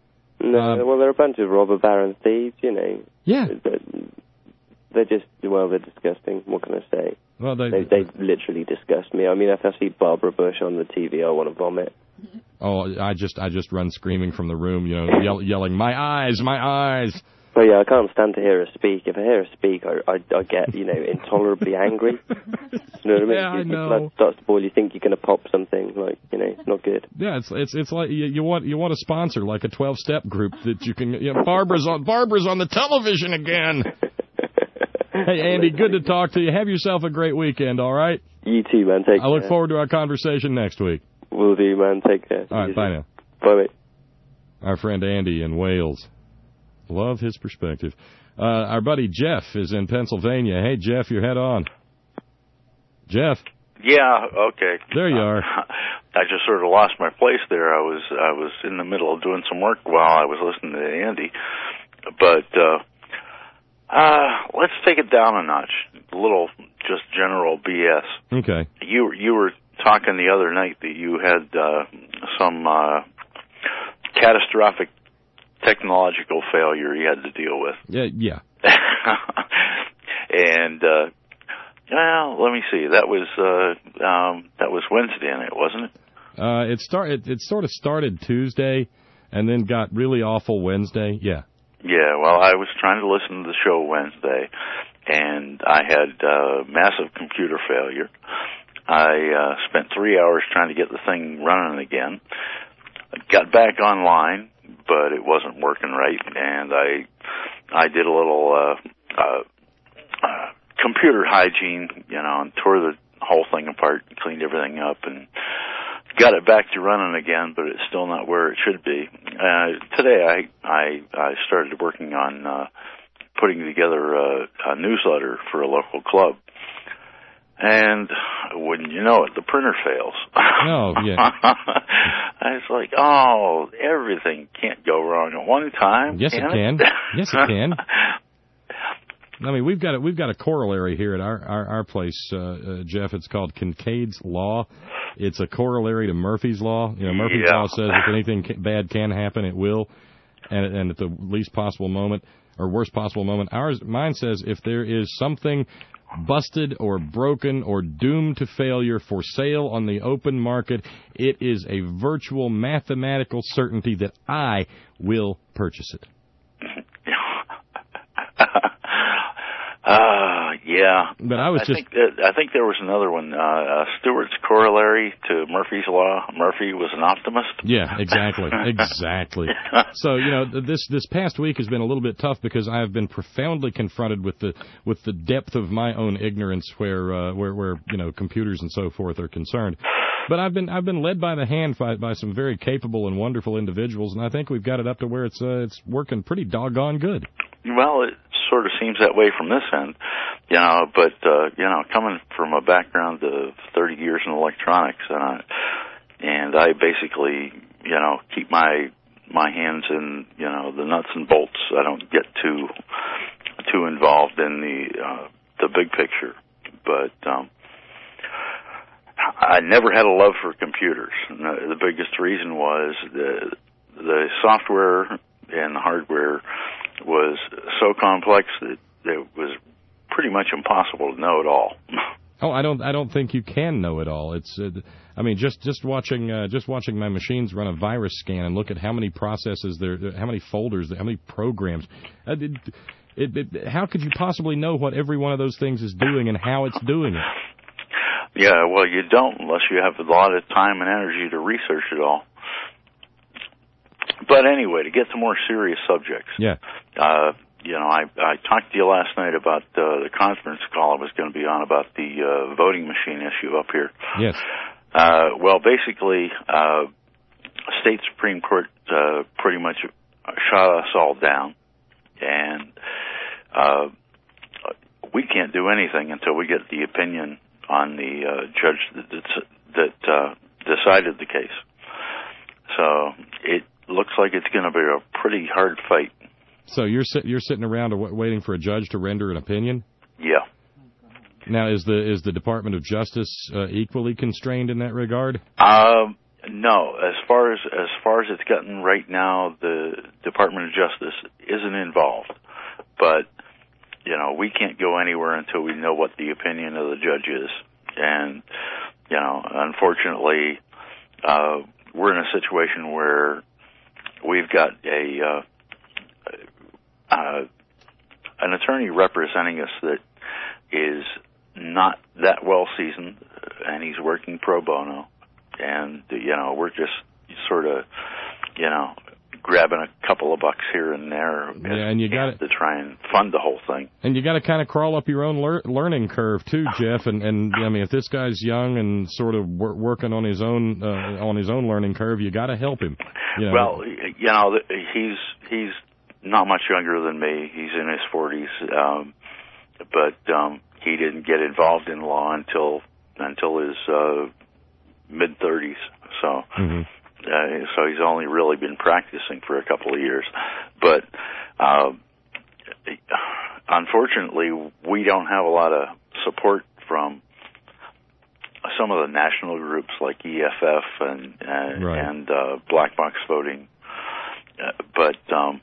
No, they're a bunch of robber baron thieves, Yeah. They're disgusting. What can I say? Well, they literally disgust me. If I see Barbara Bush on the TV, I want to vomit. Oh, I just run screaming from the room, yelling, "My eyes, my eyes!" Oh yeah, I can't stand to hear her speak. If I hear her speak, I get, intolerably angry. You know what I mean? Yeah, I know. Your blood starts to boil. You think you're going to pop something, it's not good. Yeah, it's like you want a sponsor, like a 12-step group that you can. Barbara's on the television again. Hey Andy, good to talk to you. Have yourself a great weekend. All right. You too, man. Take care. I look forward to our conversation next week. Will do, man. Take care. All right, bye now. Bye, mate. Our friend Andy in Wales. Love his perspective. Our buddy Jeff is in Pennsylvania. Hey, Jeff, you're head on. Jeff? Yeah, okay. There you are. I just sort of lost my place there. I was in the middle of doing some work while I was listening to Andy. But let's take it down a notch. A little just general BS. Okay. You were talking the other night that you had some catastrophic technological failure you had to deal with. Yeah. And well, let me see. That was Wednesday night, wasn't it? It sort of started Tuesday, and then got really awful Wednesday. Yeah. Yeah. Well, I was trying to listen to the show Wednesday, and I had massive computer failure. I spent 3 hours trying to get the thing running again. Got back online, but it wasn't working right, and I did a little computer hygiene, and tore the whole thing apart, cleaned everything up, and got it back to running again, but it's still not where it should be. Today I started working on putting together a newsletter for a local club. And wouldn't you know it, the printer fails. Oh, yeah. I was like, everything can't go wrong at one time. Yes, it can. Yes, it can. I mean, we've got a corollary here at our place, Jeff. It's called Kincaid's Law. It's a corollary to Murphy's Law. Murphy's Law says if anything bad can happen, it will, and at the least possible moment or worst possible moment. Mine says if there is something busted or broken or doomed to failure for sale on the open market, it is a virtual mathematical certainty that I will purchase it. Yeah. But I think there was another one. Stewart's corollary to Murphy's Law. Murphy was an optimist. Yeah, exactly. Exactly. So, this past week has been a little bit tough because I have been profoundly confronted with the depth of my own ignorance where computers and so forth are concerned. But I've been led by the hand by some very capable and wonderful individuals, and I think we've got it up to where it's working pretty doggone good. Well, it sort of seems that way from this end, but coming from a background of 30 years in electronics, and I basically, keep my hands in, the nuts and bolts. I don't get too involved in the big picture, but I never had a love for computers. And the biggest reason was the software and the hardware was so complex that it was pretty much impossible to know it all. Oh, I don't think you can know it all. It's, just watching my machines run a virus scan and look at how many processes there, how many folders, how many programs. How could you possibly know what every one of those things is doing and how it's doing it? Yeah, well, you don't unless you have a lot of time and energy to research it all. But anyway, to get to more serious subjects. Yeah. I talked to you last night about the conference call I was going to be on about the voting machine issue up here. Yes. Well, basically, state Supreme Court pretty much shot us all down, and we can't do anything until we get the opinion on the judge that decided the case. So it looks like it's going to be a pretty hard fight. So you're sitting around waiting for a judge to render an opinion? Yeah. Now, is the Department of Justice equally constrained in that regard? No. As far as it's gotten right now, the Department of Justice isn't involved. But we can't go anywhere until we know what the opinion of the judge is. And unfortunately, we're in a situation where we've got an attorney representing us that is not that well seasoned, and he's working pro bono, and we're just sort of grabbing a couple of bucks here and there, and you got to try and fund the whole thing. And you got to kind of crawl up your own learning curve too, Jeff. And I mean, if this guy's young and sort of working on his own learning curve, you got to help him. Well, he's not much younger than me. He's in his 40s, but he didn't get involved in law until his mid-30s. So. Mm-hmm. So he's only really been practicing for a couple of years. But unfortunately, we don't have a lot of support from some of the national groups like EFF and Black Box Voting. But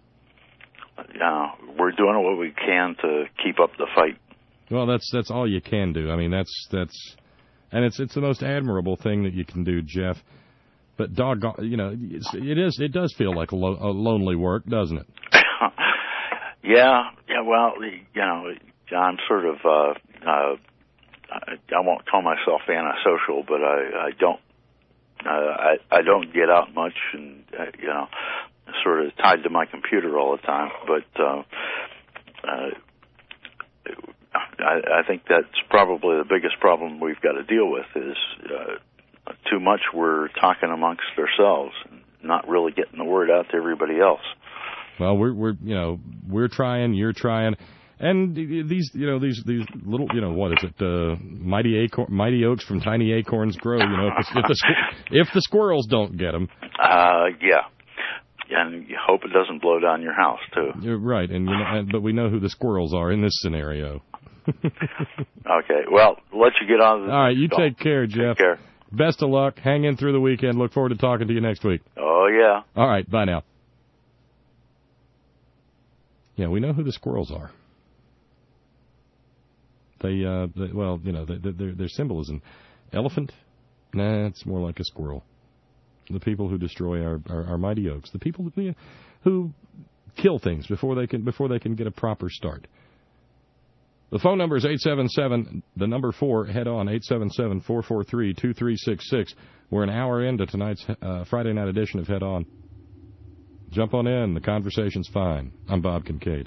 we're doing what we can to keep up the fight. Well, that's all you can do. I mean, that's and it's the most admirable thing that you can do, Jeff. But doggone, it does feel like a lonely work, doesn't it? Yeah. Well, I'm sort of I won't call myself antisocial, but I don't get out much, and sort of tied to my computer all the time. But I think that's probably the biggest problem we've got to deal with is. Too much we're talking amongst ourselves, not really getting the word out to everybody else. Well, we're trying, you're trying, and these little what is it? Mighty oaks from tiny acorns grow. If the squirrels don't get them. Yeah. And you hope it doesn't blow down your house too. You're right, but we know who the squirrels are in this scenario. Okay. Well, let you get on. All right. You take care, Jeff. Take care. Best of luck. Hang in through the weekend. Look forward to talking to you next week. Oh, yeah. All right. Bye now. Yeah, we know who the squirrels are. Their symbol is an elephant. Nah, it's more like a squirrel. The people who destroy our mighty oaks. The people who kill things before they can get a proper start. The phone number is 877, the number 4, head on, 877-443-2366. We're an hour into tonight's Friday night edition of Head On. Jump on in. The conversation's fine. I'm Bob Kincaid.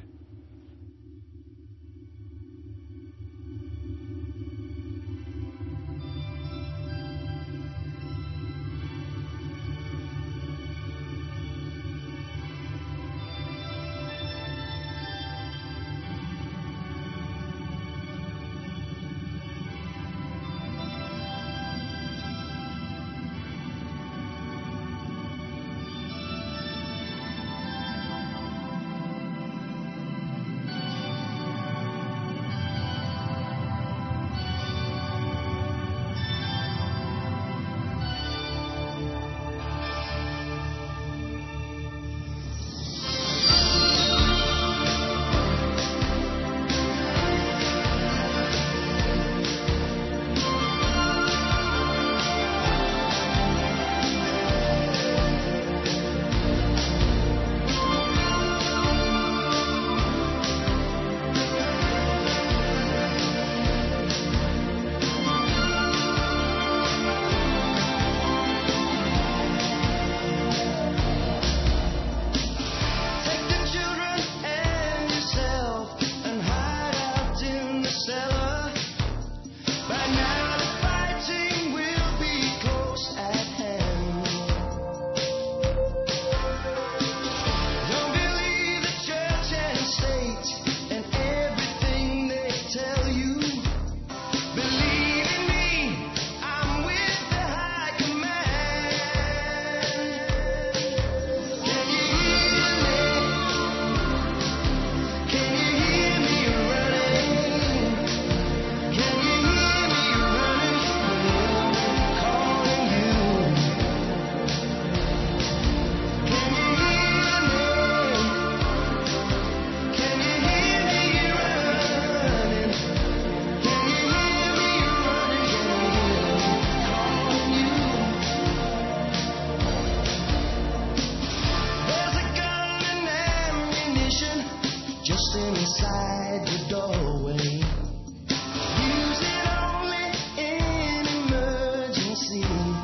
inside the doorway. Use it only in emergency.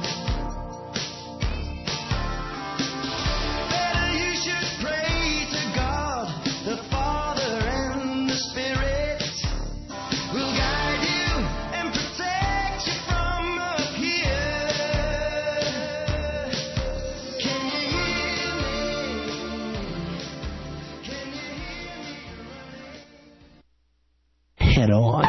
Better you should pray to God, the Father and the Spirit will guide you and protect you from up here. Can you hear me? Can you hear me? Head on.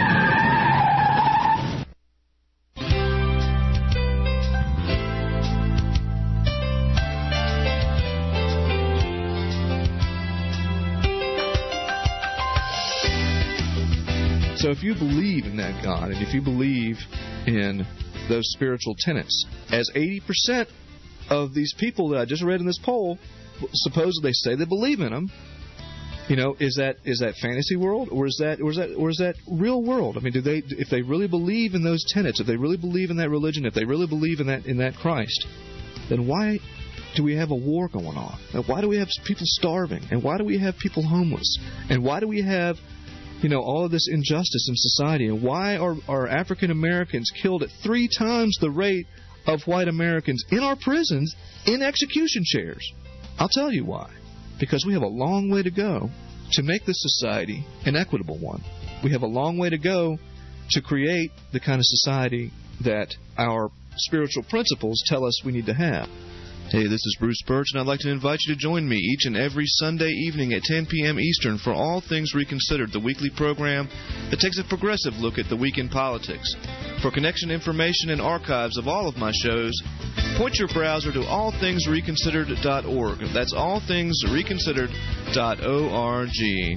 So if you believe in that God, and if you believe in those spiritual tenets, as 80% of these people that I just read in this poll supposedly say they believe in them, you know, is that fantasy world, or is that real world? I mean, if they really believe in those tenets, if they really believe in that religion, if they really believe in that Christ, then why do we have a war going on? And why do we have people starving? And why do we have people homeless? And why do we have, you know, all of this injustice in society? And why are African Americans killed at 3 times the rate of white Americans in our prisons in execution chairs? I'll tell you why. Because we have a long way to go to make this society an equitable one. We have a long way to go to create the kind of society that our spiritual principles tell us we need to have. Hey, this is Bruce Birch, and I'd like to invite you to join me each and every Sunday evening at 10 p.m. Eastern for All Things Reconsidered, the weekly program that takes a progressive look at the week in politics. For connection information and archives of all of my shows, point your browser to allthingsreconsidered.org. That's allthingsreconsidered.org.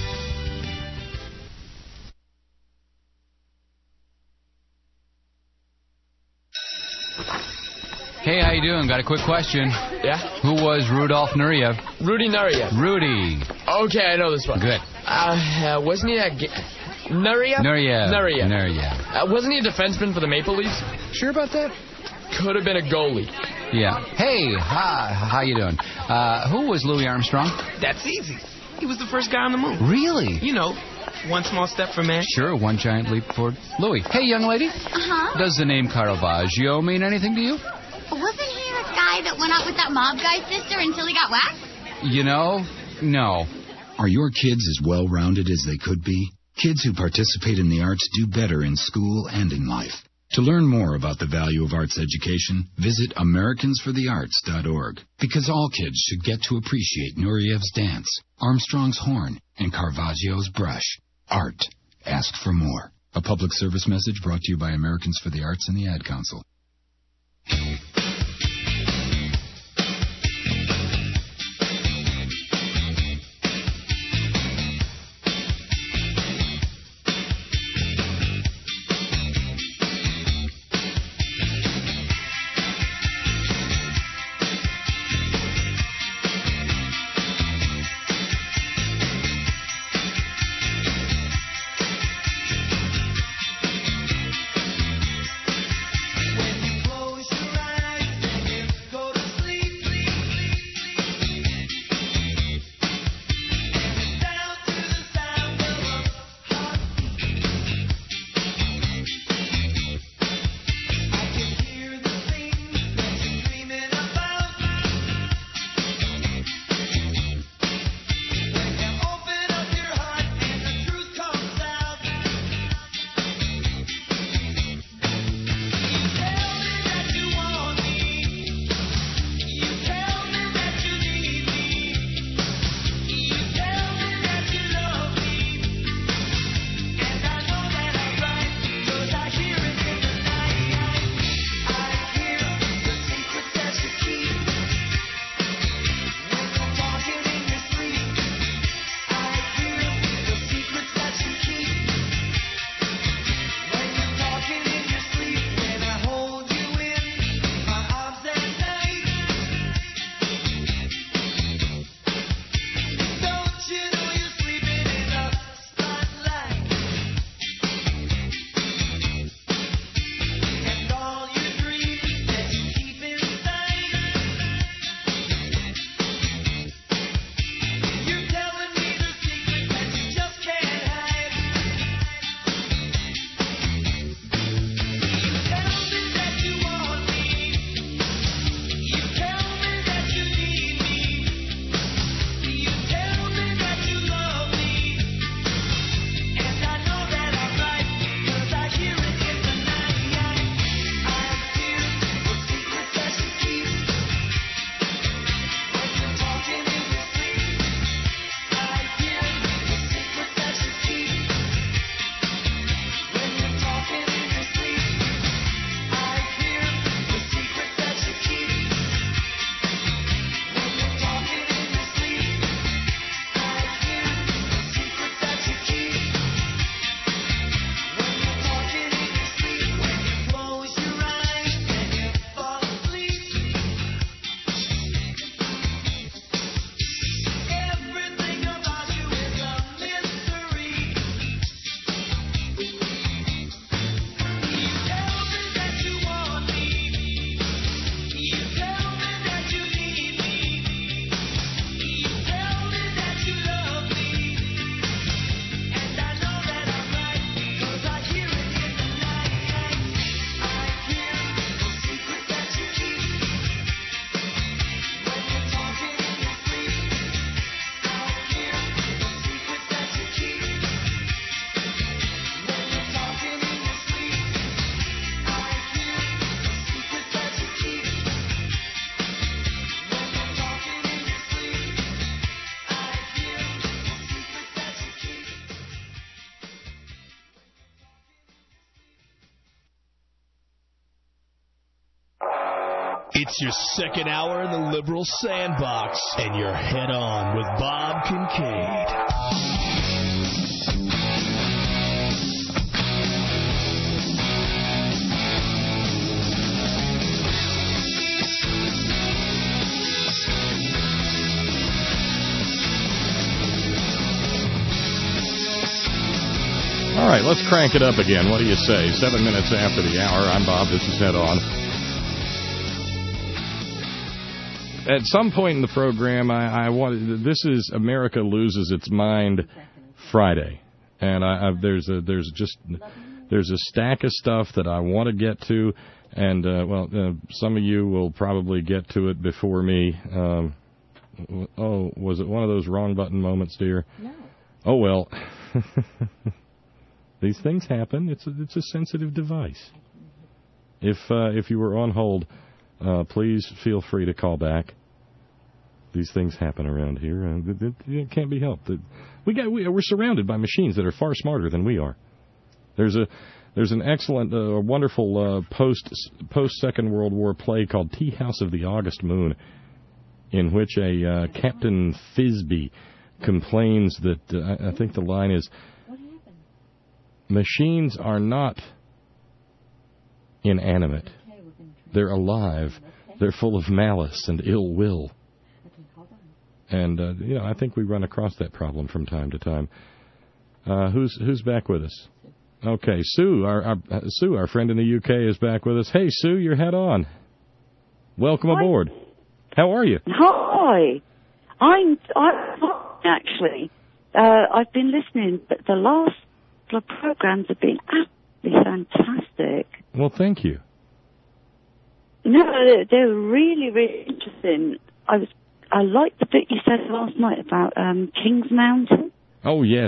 Hey, how you doing? Got a quick question. Yeah? Who was Rudolf Nureyev? Rudy Nureyev. Rudy. Okay, I know this one. Good. Wasn't he a... Nureyev? Nureyev. Wasn't he a defenseman for the Maple Leafs? Sure about that? Could have been a goalie. Yeah. Hey, how you doing? Who was Louis Armstrong? That's easy. He was the first guy on the moon. Really? You know, one small step for man. Sure, one giant leap forward. Louis. Hey, young lady. Uh-huh. Does the name Caravaggio mean anything to you? Wasn't he the guy that went out with that mob guy's sister until he got whacked? You know, no. Are your kids as well-rounded as they could be? Kids who participate in the arts do better in school and in life. To learn more about the value of arts education, visit AmericansForTheArts.org. Because all kids should get to appreciate Nureyev's dance, Armstrong's horn, and Caravaggio's brush. Art. Ask for more. A public service message brought to you by Americans for the Arts and the Ad Council. When you close your eyes It's your second hour in the liberal sandbox, and you're head on with Bob Kincaid. All right, let's crank it up again. What do you say? 7 minutes after the hour. I'm Bob. This is Head On. At some point in the program, I wanted. This is America Loses Its Mind Friday, and there's a stack of stuff that I want to get to, and some of you will probably get to it before me. Was it one of those wrong button moments, dear? No. Oh well. These things happen. It's a sensitive device. If you were on hold, please feel free to call back. These things happen around here. It can't be helped. We're surrounded by machines that are far smarter than we are. There's an excellent, wonderful post Second World War play called Tea House of the August Moon, in which a Captain Thisbe complains that I think the line is, machines are not inanimate. They're alive. They're full of malice and ill will. And, I think we run across that problem from time to time. Who's back with us? Okay, Sue, our friend in the UK is back with us. Hey, Sue, you're head on. Welcome aboard. How are you? Hi. I'm actually. I've been listening, but the last programs have been absolutely fantastic. Well, thank you. No, they're really, really interesting. I liked the bit you said last night about Kings Mountain. Oh yes.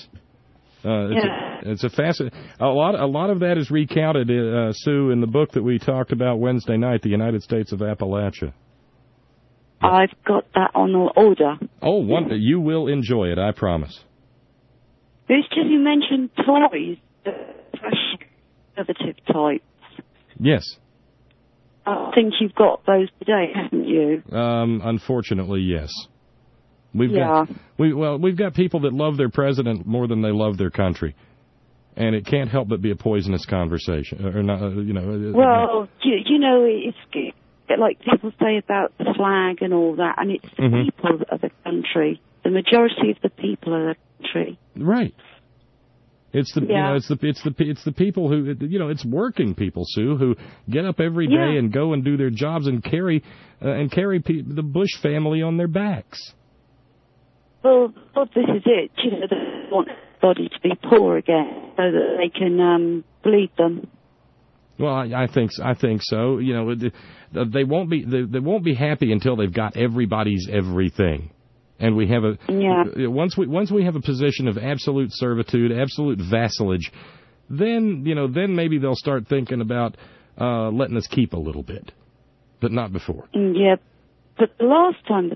It's a fascinating. A lot of that is recounted, Sue, in the book that we talked about Wednesday night, The United States of Appalachia. I've got that on order. Oh, you will enjoy it, I promise. It's just you mentioned Tories, conservative types. Yes. I think you've got those today, haven't you? Unfortunately, yes. We've got people that love their president more than they love their country, and it can't help but be a poisonous conversation, or not? Well, it's like people say about the flag and all that, and it's the people of the country. The majority of the people of the country. Right. It's the it's the people who it's working people, Sue, who get up every day and go and do their jobs and carry the Bush family on their backs. Well, this is it. They want everybody to be poor again so that they can bleed them. Well, I think so. They won't be happy until they've got everybody's everything. And we have once we have a position of absolute servitude, absolute vassalage, then maybe they'll start thinking about letting us keep a little bit, but not before. Yeah, but the last time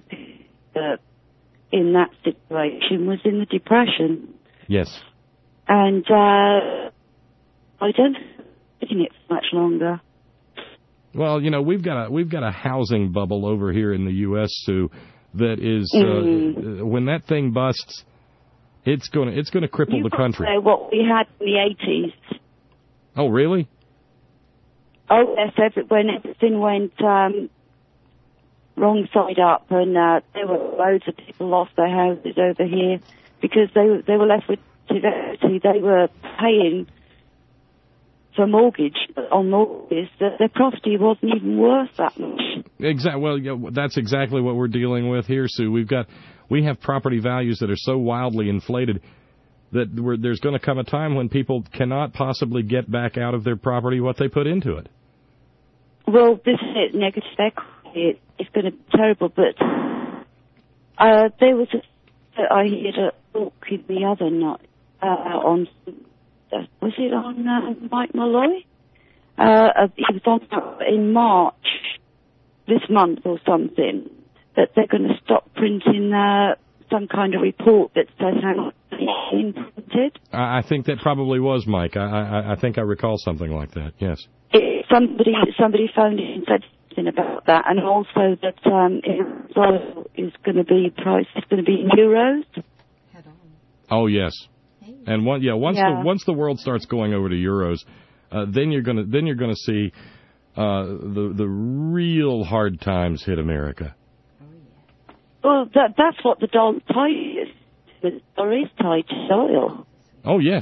in that situation was in the Depression. Yes. And I don't think it for much longer. Well, we've got a housing bubble over here in the U.S., Sue. That is, when that thing busts, it's going to cripple the country. You what we had in the 80s. Oh, really? Oh, yes, when everything went wrong side up, and there were loads of people lost their houses over here because they were left with poverty. They were paying for mortgage on mortgages that their property wasn't even worth that much. Exactly. Well, that's exactly what we're dealing with here, Sue. We have property values that are so wildly inflated that there's going to come a time when people cannot possibly get back out of their property what they put into it. Well, this is it. Negative equity. It's going to be terrible. But there was I heard a talk the other night on. Was it on Mike Malloy? He was on in March this month or something that they're going to stop printing some kind of report that says how much it's been printed. I think that probably was Mike. I think I recall something like that. Yes. Somebody phoned in and said about that, and also that oil is going to be priced. It's going to be in euros. Oh yes, and once the world starts going over to euros, then you're gonna see the real hard times hit America. Well, that's what the dollar tied is. The dollar is tied to oil. Oh yes,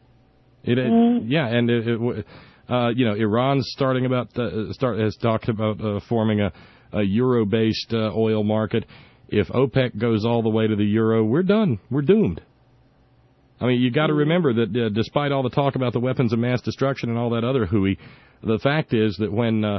Iran's has talked about forming a euro-based oil market. If OPEC goes all the way to the euro, we're done. We're doomed. I mean, you got to remember that despite all the talk about the weapons of mass destruction and all that other hooey, the fact is that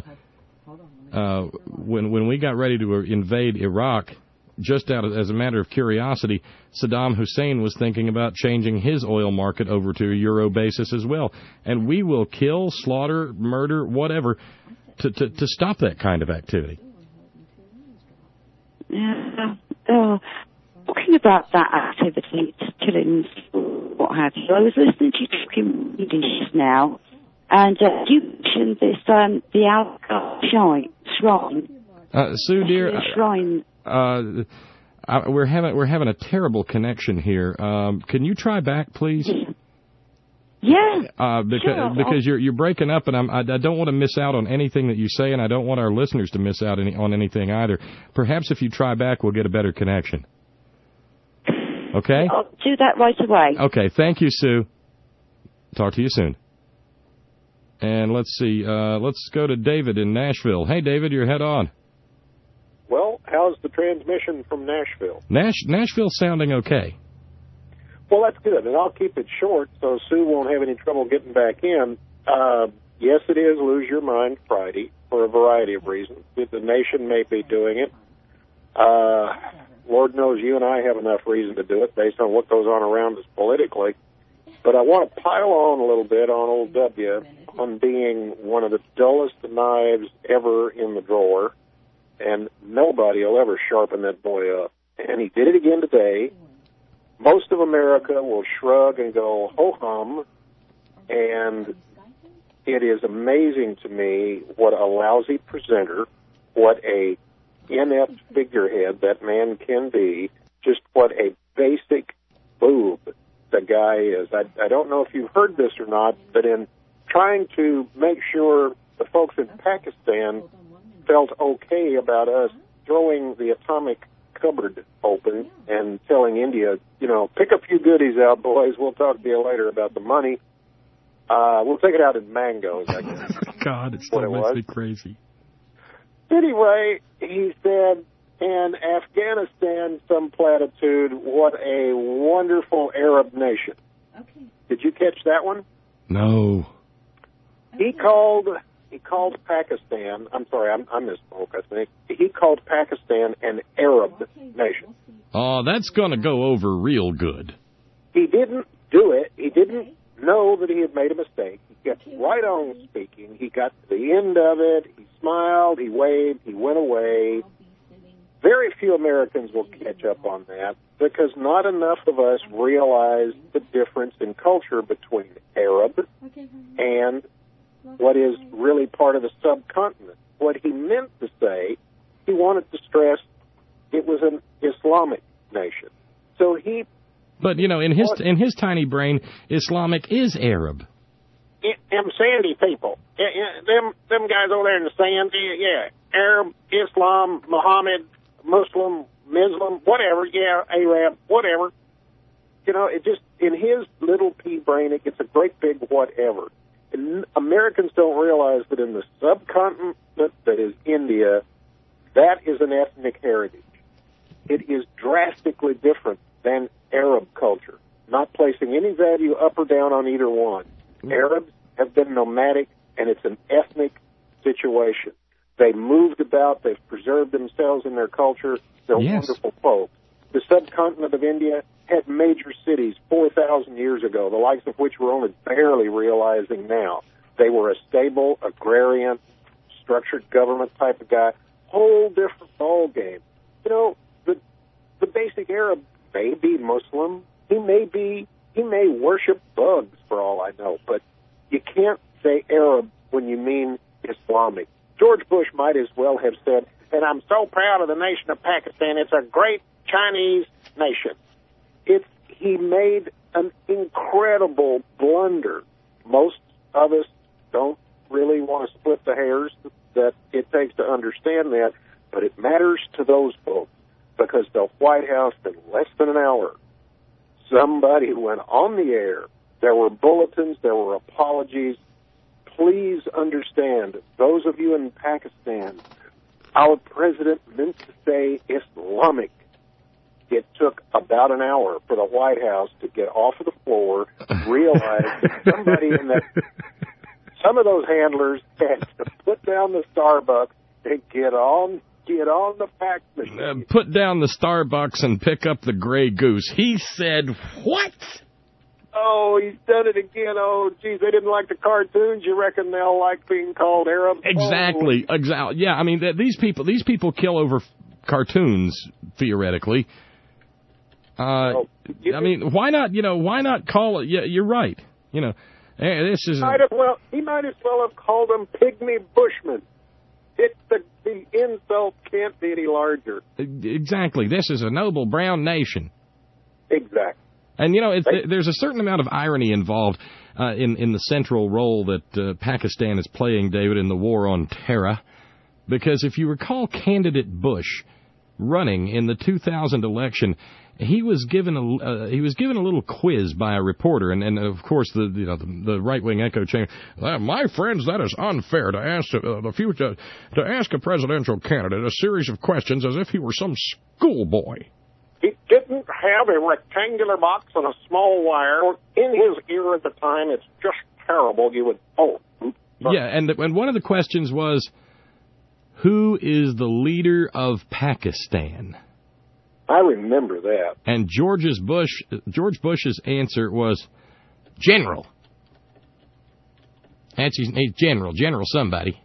when we got ready to invade Iraq, just as a matter of curiosity, Saddam Hussein was thinking about changing his oil market over to a euro basis as well. And we will kill, slaughter, murder, whatever, to stop that kind of activity. Yeah. Talking about that activity, killings, what have you, I was listening to you talking English now, and you mentioned this, the Al shrine. Sue, dear, shrine. We're having a terrible connection here. Can you try back, please? Yeah. Because you're breaking up, and I don't want to miss out on anything that you say, and I don't want our listeners to miss out on anything either. Perhaps if you try back, we'll get a better connection. Okay? I'll do that right away. Okay. Thank you, Sue. Talk to you soon. And let's see. Let's go to David in Nashville. Hey, David, you're head on. Well, how's the transmission from Nashville? Nashville's sounding okay. Well, that's good, and I'll keep it short so Sue won't have any trouble getting back in. Yes, it is Lose Your Mind Friday for a variety of reasons. The nation may be doing it. Lord knows you and I have enough reason to do it based on what goes on around us politically. But I want to pile on a little bit on old W on being one of the dullest knives ever in the drawer, and nobody will ever sharpen that boy up. And he did it again today. Most of America will shrug and go, ho-hum, and it is amazing to me what a lousy presenter, what a inept figurehead that man can be, just what a basic boob the guy is. I don't know if you've heard this or not, but in trying to make sure the folks in Pakistan felt okay about us throwing the atomic cupboard open and telling India, pick a few goodies out, boys. We'll talk to you later about the money. We'll take it out in mangoes, I guess. God, it still makes me crazy. Anyway, he said, in Afghanistan, some platitude, what a wonderful Arab nation. Okay. Did you catch that one? No. He called Pakistan, I'm sorry, I misspoke, I think. He called Pakistan an Arab nation. Oh, that's going to go over real good. He didn't do it. He didn't know that he had made a mistake. He kept right on speaking. He got to the end of it. He smiled. He waved. He went away. Very few Americans will catch up on that because not enough of us realize the difference in culture between Arab and what is really part of the subcontinent. What he meant to say, he wanted to stress it was an Islamic nation. So he... But, in his tiny brain, Islamic is Arab. Them sandy people. Them guys over there in the sand, Arab, Islam, Muhammad, Muslim, whatever, Arab, whatever. It just, in his little pea brain, it gets a great big whatever. And Americans don't realize that in the subcontinent that is India, that is an ethnic heritage. It is drastically different than Arab culture, not placing any value up or down on either one. Arabs have been nomadic, and it's an ethnic situation. They moved about. They've preserved themselves in their culture. They're wonderful folks. The subcontinent of India had major cities 4,000 years ago, the likes of which we're only barely realizing now. They were a stable, agrarian, structured government type of guy. Whole different ball game. The basic Arab may be Muslim. He may worship bugs for all I know, but you can't say Arab when you mean Islamic. George Bush might as well have said, and I'm so proud of the nation of Pakistan. It's a great Chinese nation. He made an incredible blunder. Most of us don't really want to split the hairs that it takes to understand that, but it matters to those folks because the White House, in less than an hour, somebody went on the air. There were bulletins, there were apologies. Please understand, those of you in Pakistan, our president meant to say Islamic. It took about an hour for the White House to get off of the floor, realize that somebody in that, some of those handlers had to put down the Starbucks and get on the fax machine. Put down the Starbucks and pick up the Grey Goose. He said, what? Oh, he's done it again. Oh, geez, they didn't like the cartoons. You reckon they'll like being called Arab? Exactly. Oh. Exactly. Yeah, I mean, these people kill over cartoons, theoretically. I mean, why not call it? Yeah, you're right. You know, this is. He might as well have called them pygmy bushmen. The insult can't be any larger. Exactly. This is a noble brown nation. Exactly. And, you know, there's a certain amount of irony involved in the central role that Pakistan is playing, David, in the war on terror. Because if you recall candidate Bush running in the 2000 election, he was given a little quiz by a reporter, and of course the right wing echo chamber. My friends, that is unfair to ask to ask a presidential candidate a series of questions as if he were some schoolboy. He didn't have a rectangular box and a small wire in his ear at the time. It's just terrible. You would Yeah, and one of the questions was, who is the leader of Pakistan? I remember that. And George Bush's answer was General. That's his General somebody.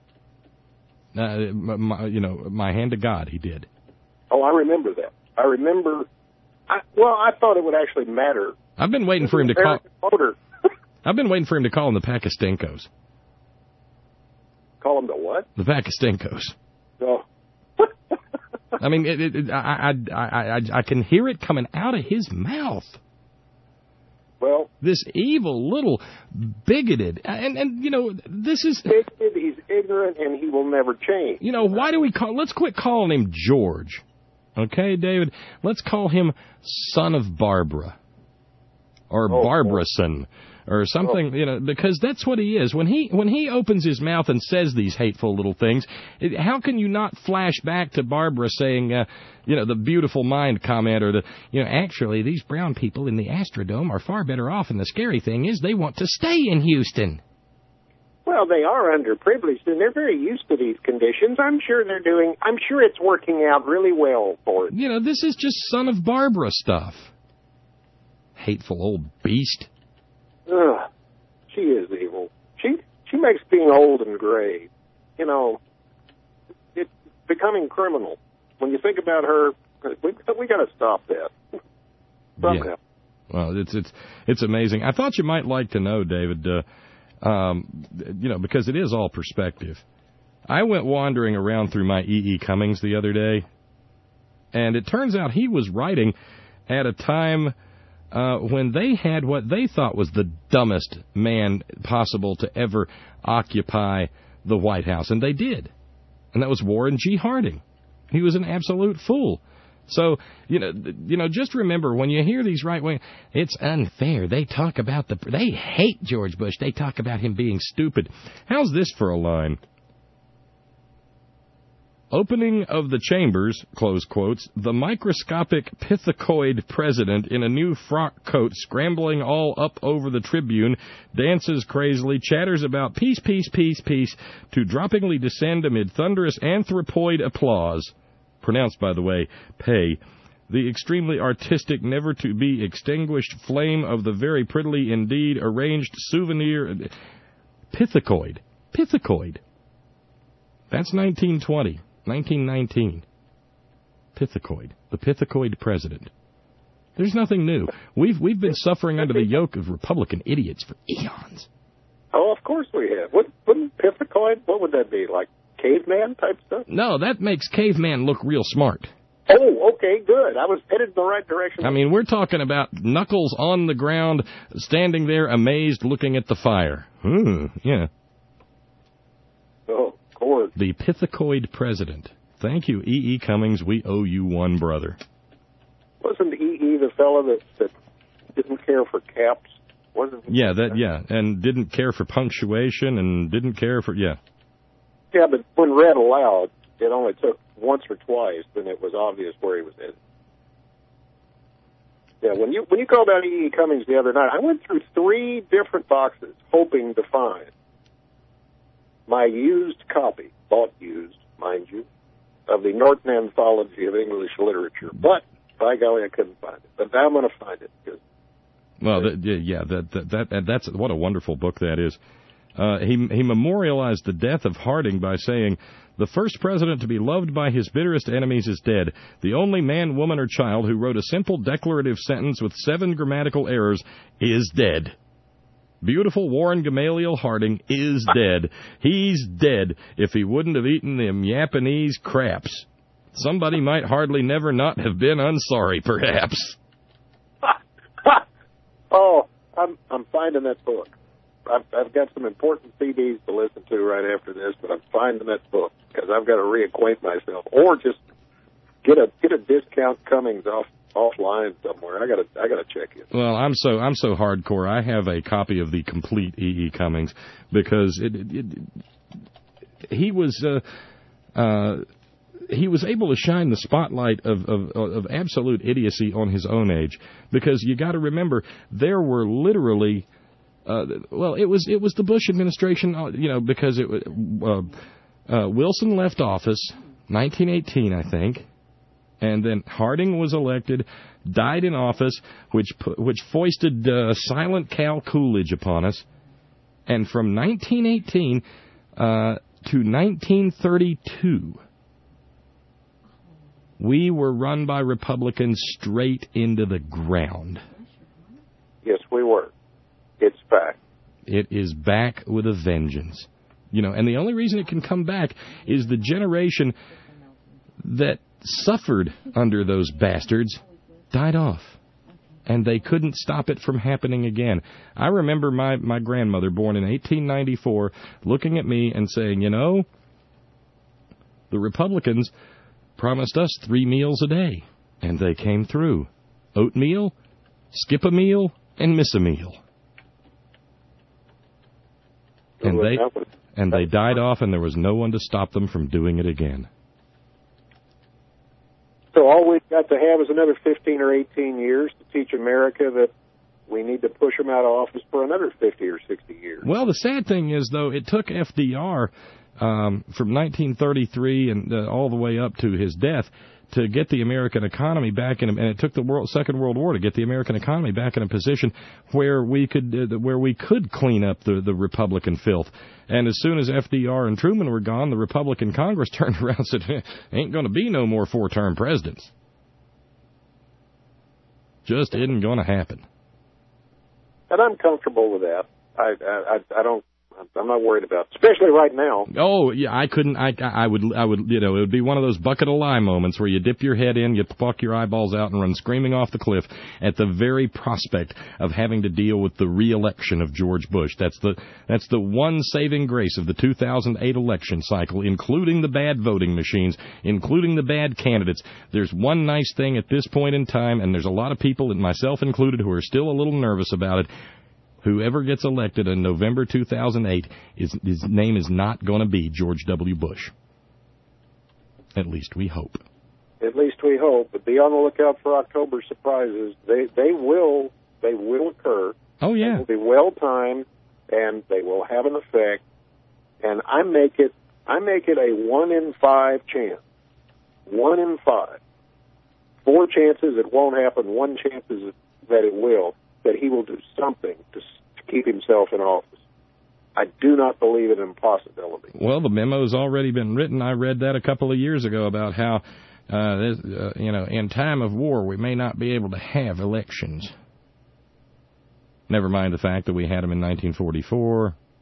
My hand to God, he did. Oh, I remember that. I remember. I thought it would actually matter. I've been waiting for him to call. I've been waiting for him to call them the Pakistankos. Call them the what? The Pakistankos. Oh. I mean, I can hear it coming out of his mouth. Well, this evil little bigoted, and you know, this is bigoted. He's ignorant, and he will never change. You know, why do we call? Let's quit calling him George. Okay, David. Let's call him Son of Barbara, or Barbarason, or something. You know, because that's what he is. When he opens his mouth and says these hateful little things, how can you not flash back to Barbara saying, the beautiful mind comment, or actually these brown people in the Astrodome are far better off, and the scary thing is they want to stay in Houston. Well, they are underprivileged, and they're very used to these conditions. I'm sure it's working out really well for them. You know, this is just Son of Barbara stuff. Hateful old beast. Ugh, she is evil. She makes being old and gray, it's becoming criminal. When you think about her, we got to stop that. Somehow. Yeah. Well, it's amazing. I thought you might like to know, David, because it is all perspective. I went wandering around through my E.E. Cummings the other day, and it turns out he was writing at a time when they had what they thought was the dumbest man possible to ever occupy the White House, and they did. And that was Warren G. Harding. He was an absolute fool. So, just remember, when you hear these right-wing, it's unfair. They talk about they hate George Bush. They talk about him being stupid. How's this for a line? Opening of the chambers, close quotes, the microscopic pithecoid president in a new frock coat scrambling all up over the tribune, dances crazily, chatters about peace, peace, peace, peace, to droppingly descend amid thunderous anthropoid applause. Pronounced, by the way, pay. The extremely artistic, never-to-be-extinguished flame of the very prettily indeed arranged souvenir... Pithecoid. Pithecoid. That's 1920. 1919. Pithecoid. The Pithecoid president. There's nothing new. We've been suffering under the yoke of Republican idiots for eons. Oh, of course we have. Wouldn't Pithecoid, what would that be, like caveman type stuff? No, that makes caveman look real smart. Oh, okay, good. I was headed in the right direction. I mean, we're talking about knuckles on the ground, standing there amazed, looking at the fire. Yeah. Oh, of course. The Pithecoid president. Thank you, E.E. Cummings. We owe you one, brother. Wasn't E.E. the fellow that didn't care for caps? Wasn't he? Yeah, and didn't care for punctuation and didn't care for, Yeah, but when read aloud, it only took once or twice, then it was obvious where he was headed. Yeah, when you called out E.E. Cummings the other night, I went through 3 different boxes hoping to find my used copy, bought used, mind you, of the Norton Anthology of English Literature. But, by golly, I couldn't find it. But now I'm going to find it. Well, that's what a wonderful book that is. He memorialized the death of Harding by saying, "The first president to be loved by his bitterest enemies is dead. The only man, woman, or child who wrote a simple declarative sentence with 7 grammatical errors is dead. Beautiful Warren Gamaliel Harding is dead. He's dead if he wouldn't have eaten them Japanese craps. Somebody might hardly never not have been unsorry, perhaps." Oh, I'm finding that book. I've got some important CDs to listen to right after this, but I'm finding that book because I've got to reacquaint myself, or just get a discount Cummings offline somewhere. I gotta check it. Well, I'm so hardcore. I have a copy of the complete E.E. Cummings because he was able to shine the spotlight of absolute idiocy on his own age, because you got to remember there were literally it was the Bush administration, because Wilson left office 1918, I think, and then Harding was elected, died in office, which foisted Silent Cal Coolidge upon us, and from 1918 to 1932. We were run by Republicans straight into the ground. Yes, we were. It's back. It is back with a vengeance. And the only reason it can come back is the generation that suffered under those bastards died off. And they couldn't stop it from happening again. I remember my grandmother, born in 1894, looking at me and saying, the Republicans promised us 3 meals a day, and they came through. Oatmeal, skip a meal, and miss a meal. And they died off, and there was no one to stop them from doing it again. So all we've got to have is another 15 or 18 years to teach America that we need to push them out of office for another 50 or 60 years. Well, the sad thing is, though, it took FDR from 1933 and all the way up to his death to get the American economy back in, and it took the Second World War to get the American economy back in a position where we could clean up the Republican filth. And as soon as FDR and Truman were gone, the Republican Congress turned around and said, "Ain't going to be no more 4-term presidents. Just isn't going to happen." And I'm comfortable with that. I'm not worried about it, especially right now. Oh, yeah, I would, it would be one of those bucket of lye moments where you dip your head in, you pluck your eyeballs out, and run screaming off the cliff at the very prospect of having to deal with the re-election of George Bush. That's the one saving grace of the 2008 election cycle, including the bad voting machines, including the bad candidates. There's one nice thing at this point in time, and there's a lot of people, and myself included, who are still a little nervous about it. Whoever gets elected in November 2008, his name is not going to be George W. Bush. At least we hope. At least we hope. But be on the lookout for October surprises. They will occur. Oh, yeah. They will be well timed, and they will have an effect. And I make it a 1 in 5 chance. 1 in 5. 4 chances it won't happen. 1 chance that it will. That he will do something to keep himself in office. I do not believe it an impossibility. Well, the memo's already been written. I read that a couple of years ago about how, in time of war, we may not be able to have elections. Never mind the fact that we had them in 1944,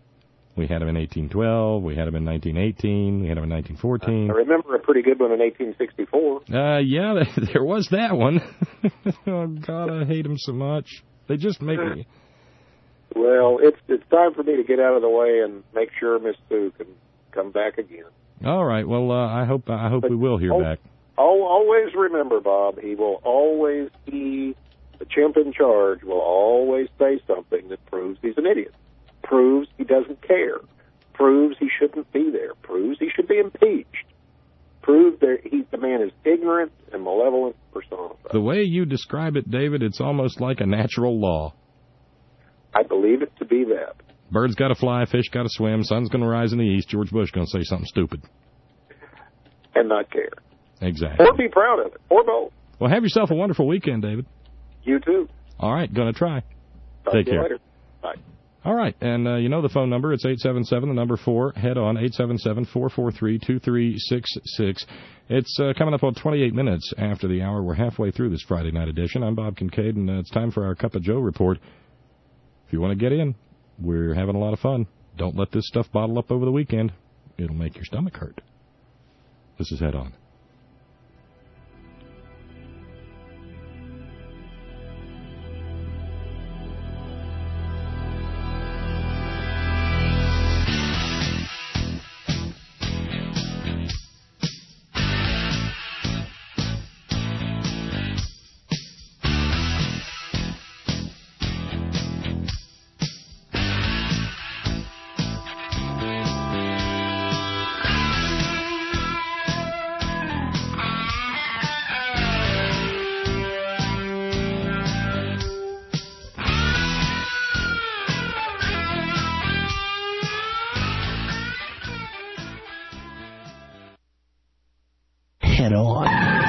We had them in 1812. We had them in 1918. We had them in 1914. I remember a pretty good one in 1864. Yeah, there was that one. Oh, God, I hate them so much. They just make me... Well, it's time for me to get out of the way and make sure Miss Sue can come back again. All right. Well, I hope we will hear back. Always remember, Bob, the chimp in charge will always say something that proves he's an idiot, proves he doesn't care, proves he shouldn't be there, proves he should be impeached, proves that the man is ignorant and malevolent personified. The way you describe it, David, it's almost like a natural law. I believe it to be that. Birds got to fly, fish got to swim, sun's going to rise in the east, George Bush going to say something stupid. And not care. Exactly. Or be proud of it, or both. Well, have yourself a wonderful weekend, David. You too. All right, going to try. Talk Take to you care. later. Bye. All right, and you know the phone number. It's 877, the number 4, head on, 877-443-2366. It's coming up on 28 minutes after the hour. We're halfway through this Friday night edition. I'm Bob Kincaid, and it's time for our Cup of Joe report. If you want to get in, we're having a lot of fun. Don't let this stuff bottle up over the weekend. It'll make your stomach hurt. This is Head On. Head On.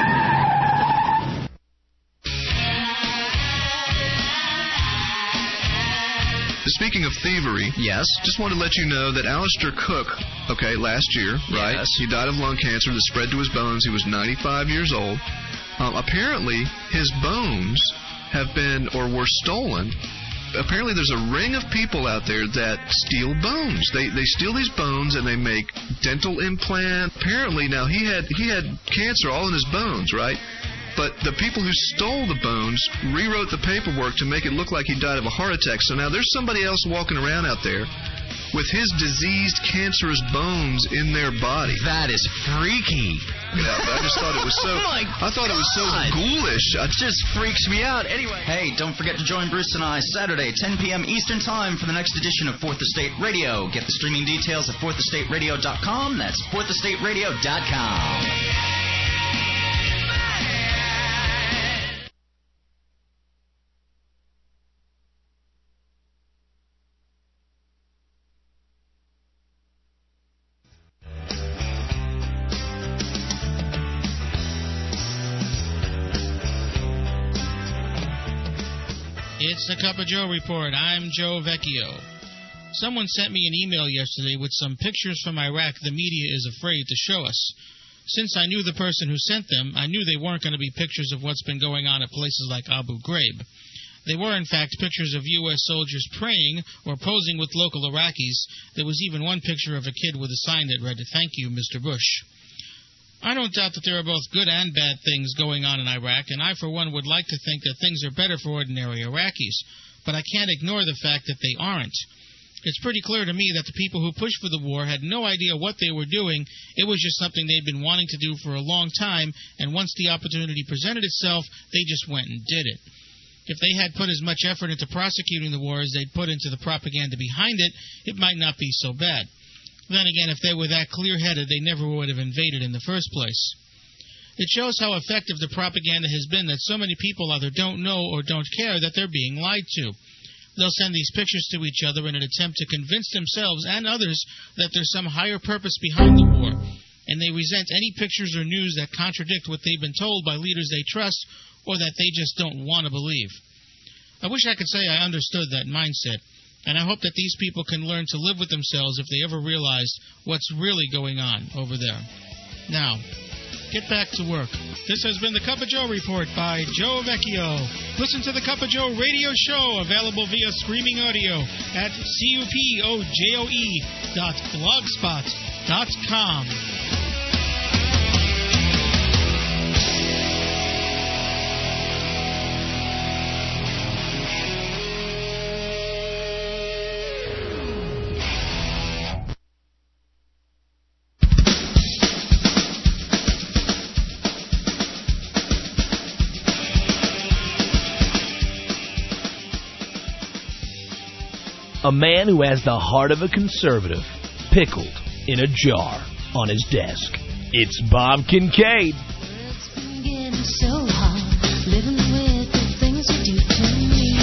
Speaking of thievery, yes, just wanted to let you know that Alistair Cook, last year, right? Yes. He died of lung cancer that spread to his bones. He was 95 years old. Apparently, his bones have been or were stolen. Apparently, there's a ring of people out there that steal bones. They steal these bones and they make dental implants. Apparently, now he had cancer all in his bones, right? But the people who stole the bones rewrote the paperwork to make it look like he died of a heart attack. So now there's somebody else walking around out there with his diseased, cancerous bones in their body. That is freaky. Yeah, but I just thought it was so. I thought it was so ghoulish. It just freaks me out. Anyway, hey, don't forget to join Bruce and I Saturday, 10 p.m. Eastern Time for the next edition of Fourth Estate Radio. Get the streaming details at fourthestateradio.com. That's fourthestateradio.com. It's the Cup of Joe report. I'm Joe Vecchio. Someone sent me an email yesterday with some pictures from Iraq the media is afraid to show us. Since I knew the person who sent them, I knew they weren't going to be pictures of what's been going on at places like Abu Ghraib. They were, in fact, pictures of U.S. soldiers praying or posing with local Iraqis. There was even one picture of a kid with a sign that read, "Thank you, Mr. Bush." I don't doubt that there are both good and bad things going on in Iraq, and I, for one, would like to think that things are better for ordinary Iraqis. But I can't ignore the fact that they aren't. It's pretty clear to me that the people who pushed for the war had no idea what they were doing. It was just something they'd been wanting to do for a long time, and once the opportunity presented itself, they just went and did it. If they had put as much effort into prosecuting the war as they'd put into the propaganda behind it, it might not be so bad. Then again, if they were that clear-headed, they never would have invaded in the first place. It shows how effective the propaganda has been that so many people either don't know or don't care that they're being lied to. They'll send these pictures to each other in an attempt to convince themselves and others that there's some higher purpose behind the war, and they resent any pictures or news that contradict what they've been told by leaders they trust or that they just don't want to believe. I wish I could say I understood that mindset. And I hope that these people can learn to live with themselves if they ever realize what's really going on over there. Now, get back to work. This has been the Cup of Joe Report by Joe Vecchio. Listen to the Cup of Joe radio show, available via streaming audio at cupojoe.blogspot.com. A man who has the heart of a conservative, pickled in a jar on his desk. It's Bob Kincaid. So hard, living with the things you do to me.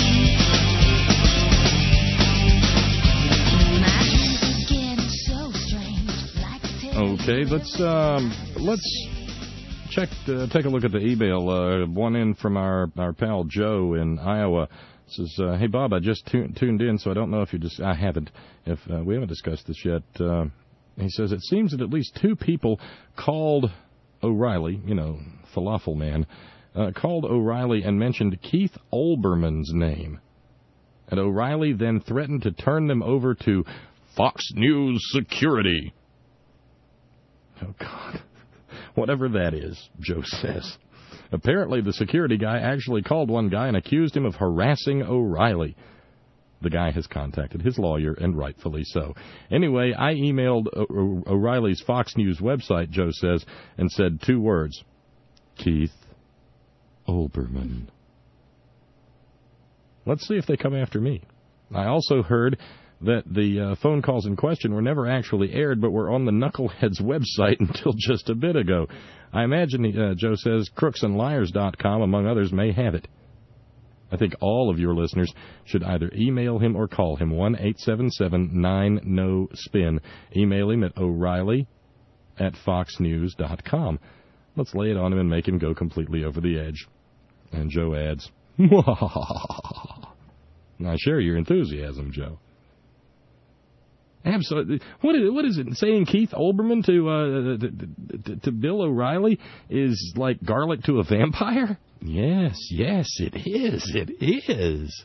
My dreams are getting so strange, like Okay, let's take a look at the email. One in from our pal Joe in Iowa. Says, hey, Bob, I just tuned in, so I don't know if I haven't. If we haven't discussed this yet. He says, it seems that at least two people called O'Reilly, falafel man, called O'Reilly and mentioned Keith Olbermann's name. And O'Reilly then threatened to turn them over to Fox News Security. Oh, God. Whatever that is, Joe says. Apparently, the security guy actually called one guy and accused him of harassing O'Reilly. The guy has contacted his lawyer, and rightfully so. Anyway, I emailed O'Reilly's Fox News website, Joe says, and said 2 words. Keith Olbermann. Let's see if they come after me. I also heard that the phone calls in question were never actually aired, but were on the Knuckleheads website until just a bit ago. I imagine, Joe says, crooksandliars.com, among others, may have it. I think all of your listeners should either email him or call him, 1-877-9-NO-SPIN. Email him at O'Reilly@foxnews.com. Let's lay it on him and make him go completely over the edge. And Joe adds, I share your enthusiasm, Joe. Absolutely. What is it? Saying Keith Olbermann to Bill O'Reilly is like garlic to a vampire? Yes, it is. It is.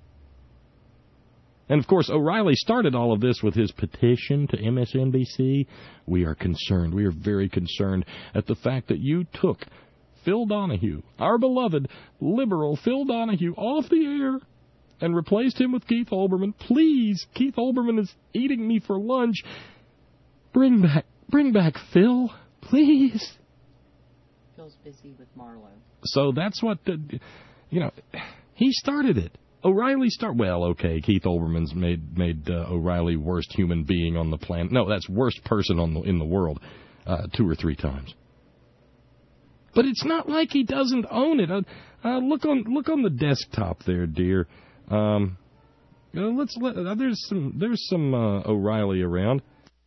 And, of course, O'Reilly started all of this with his petition to MSNBC. We are concerned. We are very concerned at the fact that you took Phil Donahue, our beloved liberal Phil Donahue, off the air and replaced him with Keith Olbermann. Please, Keith Olbermann is eating me for lunch. Bring back Phil, please. Phil's busy with Marlo. So that's what, he started it. O'Reilly Keith Olbermann's made O'Reilly worst human being on the planet. No, that's worst person in the world 2 or 3 times. But it's not like he doesn't own it. Look on the desktop there, dear. There's some O'Reilly around.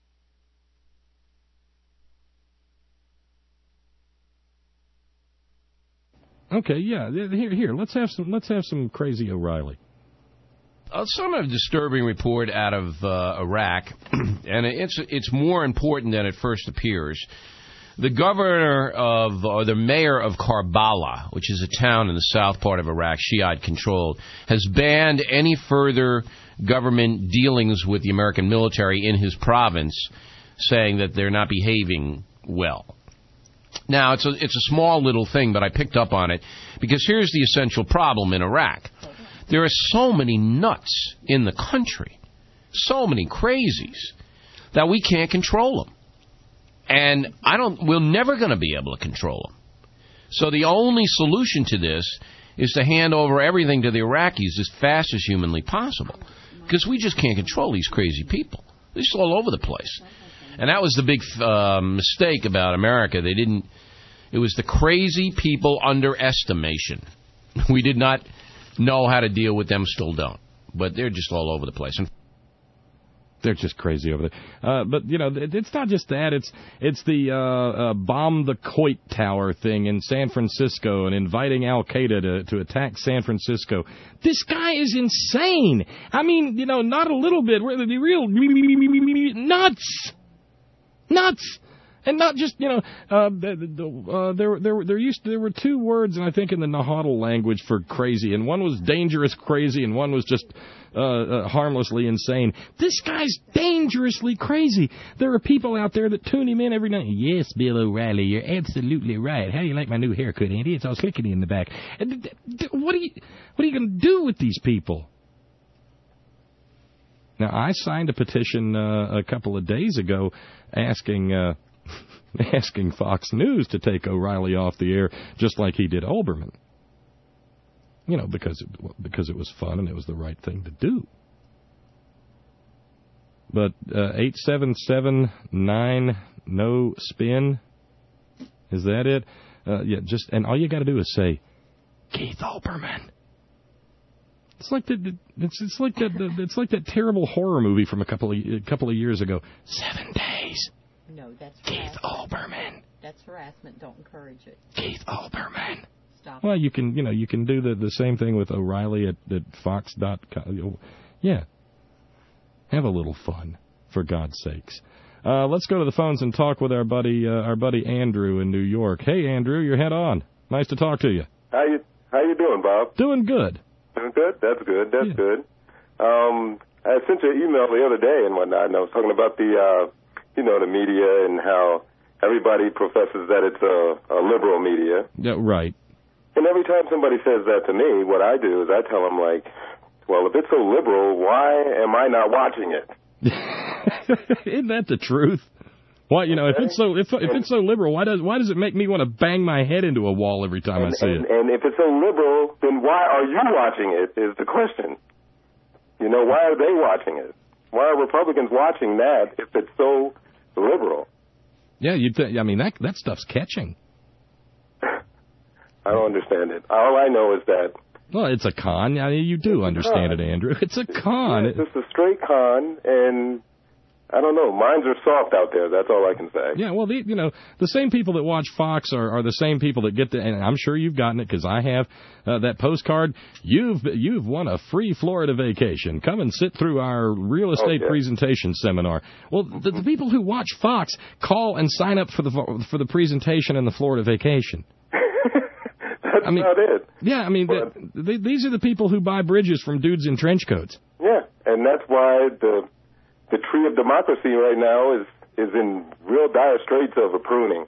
Okay, yeah. Here. Let's have some crazy O'Reilly. Somewhat disturbing report out of Iraq, and it's more important than it first appears. The the mayor of Karbala, which is a town in the south part of Iraq, Shiite-controlled, has banned any further government dealings with the American military in his province, saying that they're not behaving well. Now, it's a small little thing, but I picked up on it, because here's the essential problem in Iraq. There are so many nuts in the country, so many crazies, that we can't control them. And we're never going to be able to control them. So the only solution to this is to hand over everything to the Iraqis as fast as humanly possible. Because we just can't control these crazy people. They're just all over the place. And that was the big mistake about America. It was the crazy people underestimation. We did not know how to deal with them, still don't. But they're just all over the place. And they're just crazy over there. But, it's not just that. It's the bomb the Coit Tower thing in San Francisco and inviting Al-Qaeda to attack San Francisco. This guy is insane. I mean, not a little bit. We're the real nuts. Nuts. And not just, there were two words, and I think in the Nahuatl language for crazy, and one was dangerous crazy, and one was just harmlessly insane. This guy's dangerously crazy. There are people out there that tune him in every night. Yes, Bill O'Reilly, you're absolutely right. How do you like my new haircut, Andy? It's all slickety in the back. What are you going to do with these people? Now, I signed a petition a couple of days ago asking Fox News to take O'Reilly off the air, just like he did Olbermann. Because it was fun and it was the right thing to do. But 877-9 no spin, is that it? And all you got to do is say Keith Olbermann. It's like that terrible horror movie from a couple of years ago. 7 Days. No, that's Keith Olbermann. That's harassment. Don't encourage it. Keith Olbermann. Stop. Well, you can do the same thing with O'Reilly at Fox.com. Yeah. Have a little fun, for God's sakes. Let's go to the phones and talk with our buddy Andrew in New York. Hey, Andrew, you're head on. Nice to talk to you. How you doing, Bob? Doing good. Doing good? That's good. That's good. I sent you an email the other day and whatnot, and I was talking about the media and how everybody professes that it's a liberal media. Yeah, right. And every time somebody says that to me, what I do is I tell them, like, well, if it's so liberal, why am I not watching it? Isn't that the truth? Why, if it's so liberal, why does it make me want to bang my head into a wall every time I see it? And if it's so liberal, then why are you watching it? Is the question. Why are they watching it? Why are Republicans watching that if it's so liberal? Yeah, that stuff's catching. I don't understand it. All I know is that. Well, it's a con. You do understand it, Andrew. It's a con. Yeah, it's just a straight con, and I don't know. Minds are soft out there. That's all I can say. Yeah, well, the same people that watch Fox are the same people that get and I'm sure you've gotten it because I have that postcard. You've won a free Florida vacation. Come and sit through our real estate presentation seminar. Well, the people who watch Fox call and sign up for the presentation and the Florida vacation. That's not it. Yeah, these are the people who buy bridges from dudes in trench coats. Yeah, and that's why the tree of democracy right now is in real dire straits of a pruning.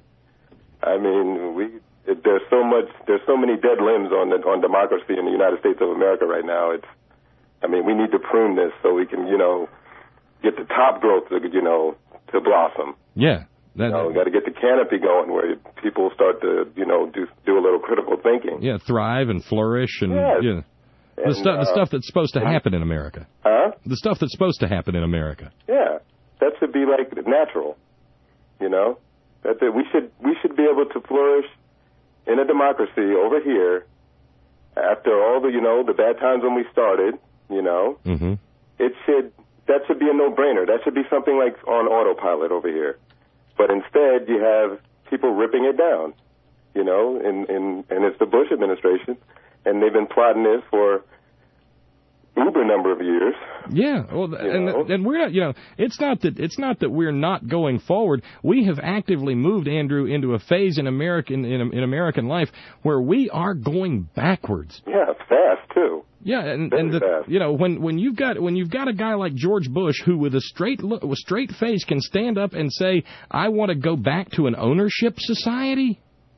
There's so many dead limbs on democracy in the United States of America right now. We need to prune this so we can get the top growth to blossom. Yeah. We got to get the canopy going where people start to do a little critical thinking. Yeah, thrive and flourish and the stuff that's supposed to happen in America. Huh? The stuff that's supposed to happen in America. Yeah, that should be like natural. That we should be able to flourish in a democracy over here after all the bad times when we started. Mm-hmm. That should be a no-brainer. That should be something like on autopilot over here. But instead, you have people ripping it down, and it's the Bush administration, and they've been plotting this for uber number of years. Yeah, well, and we're not, it's not that we're not going forward. We have actively moved, Andrew, into a phase in American life where we are going backwards. Yeah, fast too. Yeah, when you've got a guy like George Bush who with a straight face can stand up and say, I want to go back to an ownership society.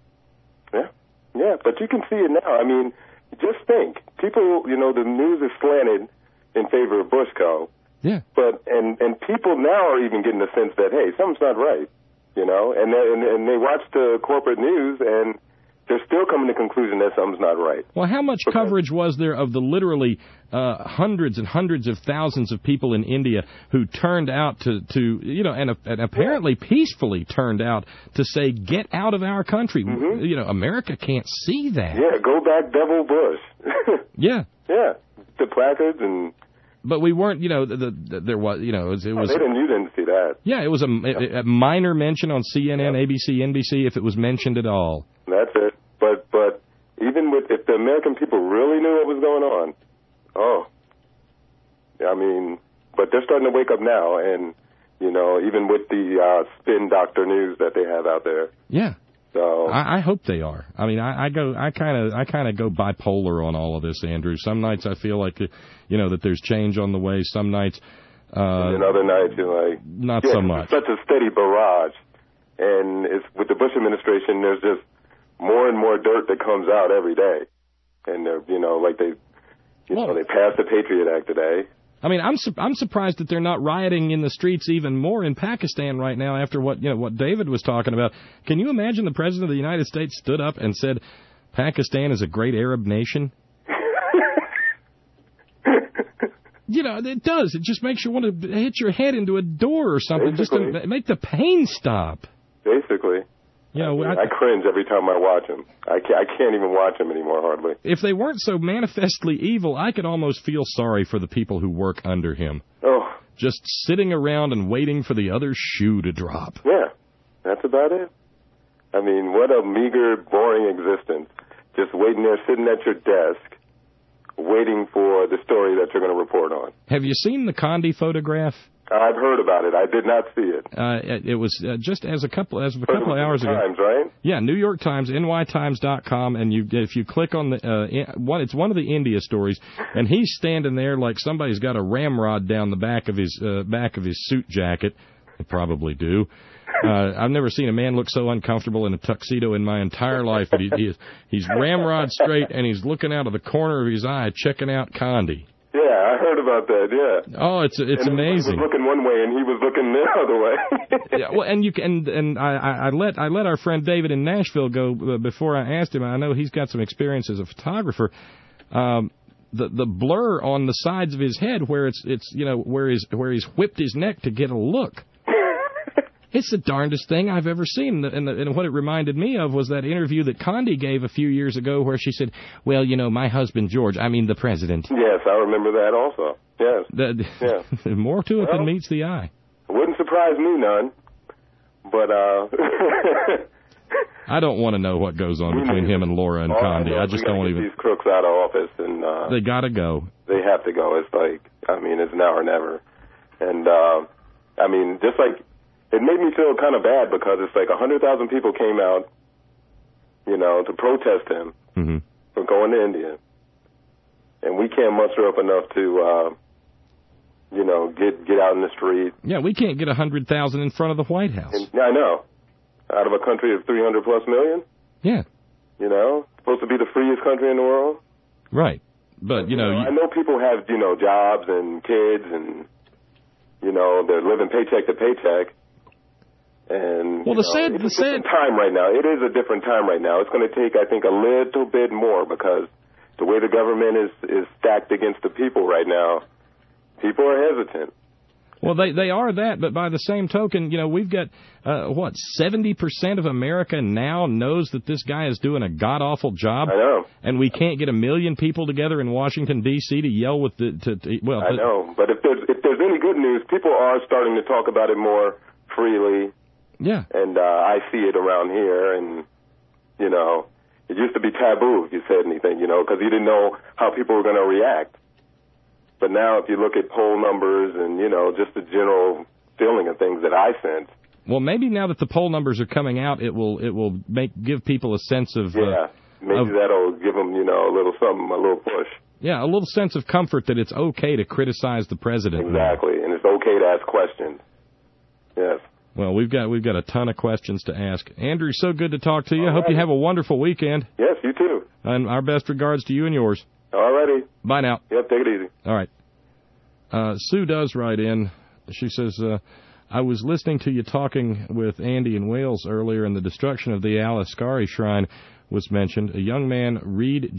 Yeah, but you can see it now. Just think, people, the news is slanted in favor of Bushco. Yeah. But and people now are even getting the sense that hey, something's not right, and they watch the corporate news and they're still coming to the conclusion that something's not right. Well, how much coverage was there of the literally hundreds and hundreds of thousands of people in India who turned out to and apparently peacefully turned out to say, get out of our country. Mm-hmm. America can't see that. Yeah, go back, Devil Bush. Yeah. Yeah, the placards and... But we weren't, there was, it was... you didn't see that. Yeah, it was a minor mention on CNN, ABC, NBC, if it was mentioned at all. That's it. But even if the American people really knew what was going on, but they're starting to wake up now, and, You know, even with the spin doctor news that they have out there. Yeah. So I hope they are. I mean, I kind of go bipolar on all of this, Andrew. Some nights I feel like, you know, that there's change on the way. Some nights, and then other nights you're like, not so much. It's such a steady barrage, and it's with the Bush administration. There's just more and more dirt that comes out every day, and you know, like they passed the Patriot Act today. I mean, I'm surprised that they're not rioting in the streets even more in Pakistan right now after what David was talking about. Can you imagine the President of the United States stood up and said, Pakistan is a great Arab nation? You know, it does. It just makes you want to hit your head into a door or something just to make the pain stop. Basically. You know, I cringe every time I watch them. I can't even watch them anymore, hardly. If they weren't so manifestly evil, I could almost feel sorry for the people who work under him. Oh. Just sitting around and waiting for the other shoe to drop. Yeah, that's about it. I mean, what a meager, boring existence. Just waiting there, sitting at your desk, waiting for the story that you're going to report on. Have you seen the Condi photograph? I've heard about it. I did not see it. It was just as a couple of hours ago. Times, right? Yeah, New York Times, nytimes.com, and if you click on it's one of the India stories, and he's standing there like somebody's got a ramrod down the back of his suit jacket. They probably do. I've never seen a man look so uncomfortable in a tuxedo in my entire life. But he's ramrod straight, and he's looking out of the corner of his eye, checking out Condi. Yeah, I heard about that. Yeah. Oh, it's amazing. He was looking one way, and he was looking the other way. Yeah, well, I let our friend David in Nashville go before I asked him. I know he's got some experience as a photographer. The blur on the sides of his head where it's you know where he's whipped his neck to get a look. It's the darndest thing I've ever seen. And what it reminded me of was that interview that Condi gave a few years ago where she said, well, you know, my husband, George, I mean the president. Yes, I remember that also. Yes. More to it than meets the eye. Wouldn't surprise me none. But, I don't want to know what goes on between him and Laura and Condi. I just don't even... these crooks out of office. And they got to go. They have to go. It's like, I mean, it's now or never. And, I mean, just like... It made me feel kind of bad because it's like 100,000 people came out, you know, to protest him for going to India. And we can't muster up enough to, you know, get out in the street. Yeah, we can't get 100,000 in front of the White House. I know. Out of a country of 300 plus million? Yeah. You know, supposed to be the freest country in the world? Right. But, you know... I know people have, you know, jobs and kids and, you know, they're living paycheck to paycheck. And well, it's a different time right now. It is a different time right now. It's going to take, I think, a little bit more because the way the government is stacked against the people right now, people are hesitant. Well, they are that, but by the same token, you know, we've got, 70% of America now knows that this guy is doing a god-awful job. I know. And we can't get 1 million people together in Washington, D.C. to yell with I know, but if there's any good news, people are starting to talk about it more freely. Yeah. And I see it around here, and, you know, it used to be taboo if you said anything, you know, because you didn't know how people were going to react. But now if you look at poll numbers and, you know, just the general feeling of things that I sense. Well, maybe now that the poll numbers are coming out, it will give people a sense of... maybe that'll give them, you know, a little something, a little push. Yeah, a little sense of comfort that it's okay to criticize the president. Exactly, and it's okay to ask questions. Yes. Well, we've got a ton of questions to ask. Andrew, so good to talk to you. I hope you have a wonderful weekend. Yes, you too. And our best regards to you and yours. All righty. Bye now. Yep, take it easy. All right. Sue does write in. She says, I was listening to you talking with Andy in Wales earlier, and the destruction of the Al-Askari shrine was mentioned. A young man, Raed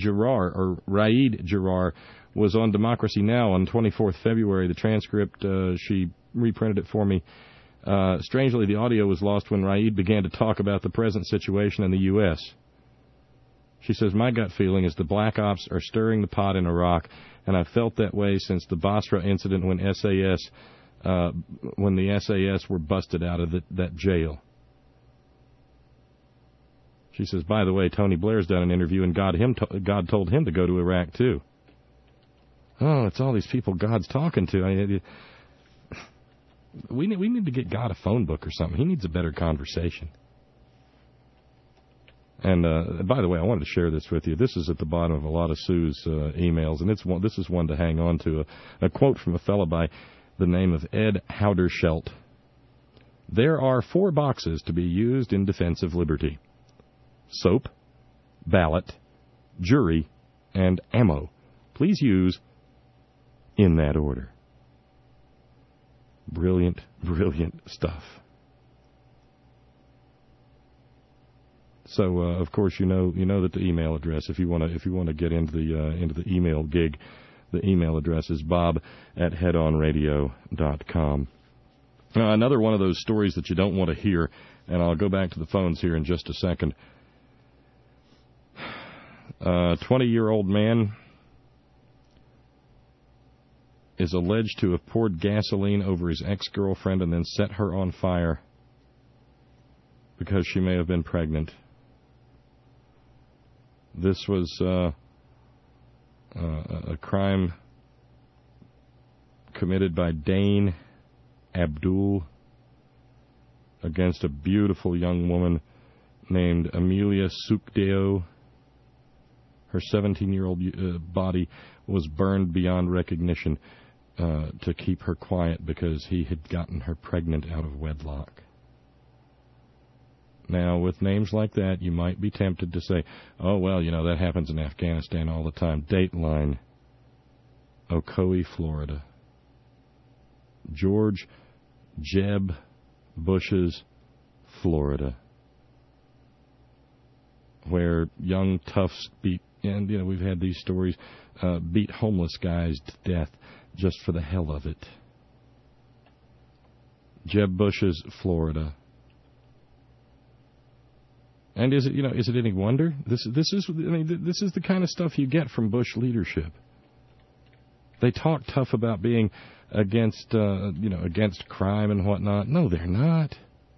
Jarrar, was on Democracy Now! On 24th February. The transcript, she reprinted it for me. Strangely, the audio was lost when Raed began to talk about the present situation in the U.S. She says, my gut feeling is the black ops are stirring the pot in Iraq, and I've felt that way since the Basra incident when the SAS were busted out of that jail. She says, by the way, Tony Blair's done an interview, and God told him to go to Iraq, too. Oh, it's all these people God's talking to. We need to get God a phone book or something. He needs a better conversation. And by the way, I wanted to share this with you. This is at the bottom of a lot of Sue's emails, and this is one to hang on to. A quote from a fellow by the name of Ed Hauderschelt. There are 4 boxes to be used in defense of liberty: soap, ballot, jury, and ammo. Please use in that order. Brilliant, brilliant stuff. So, of course, you know that the email address, if you want to get into the email gig, the email address is bob@headonradio.com. Now, another one of those stories that you don't want to hear, and I'll go back to the phones here in just a second. 20-year-old man is alleged to have poured gasoline over his ex-girlfriend and then set her on fire because she may have been pregnant. This was a crime committed by Dane Abdul against a beautiful young woman named Amelia Sukdeo. Her 17-year-old body was burned beyond recognition to keep her quiet because he had gotten her pregnant out of wedlock. Now, with names like that, you might be tempted to say, oh, well, that happens in Afghanistan all the time. Dateline, Ocoee, Florida. George Jeb Bush's Florida, where young toughs beat, and we've had these stories, beat homeless guys to death just for the hell of it. Jeb Bush's Florida. And is it any wonder? This is the kind of stuff you get from Bush leadership. They talk tough about being against crime and whatnot. No, they're not.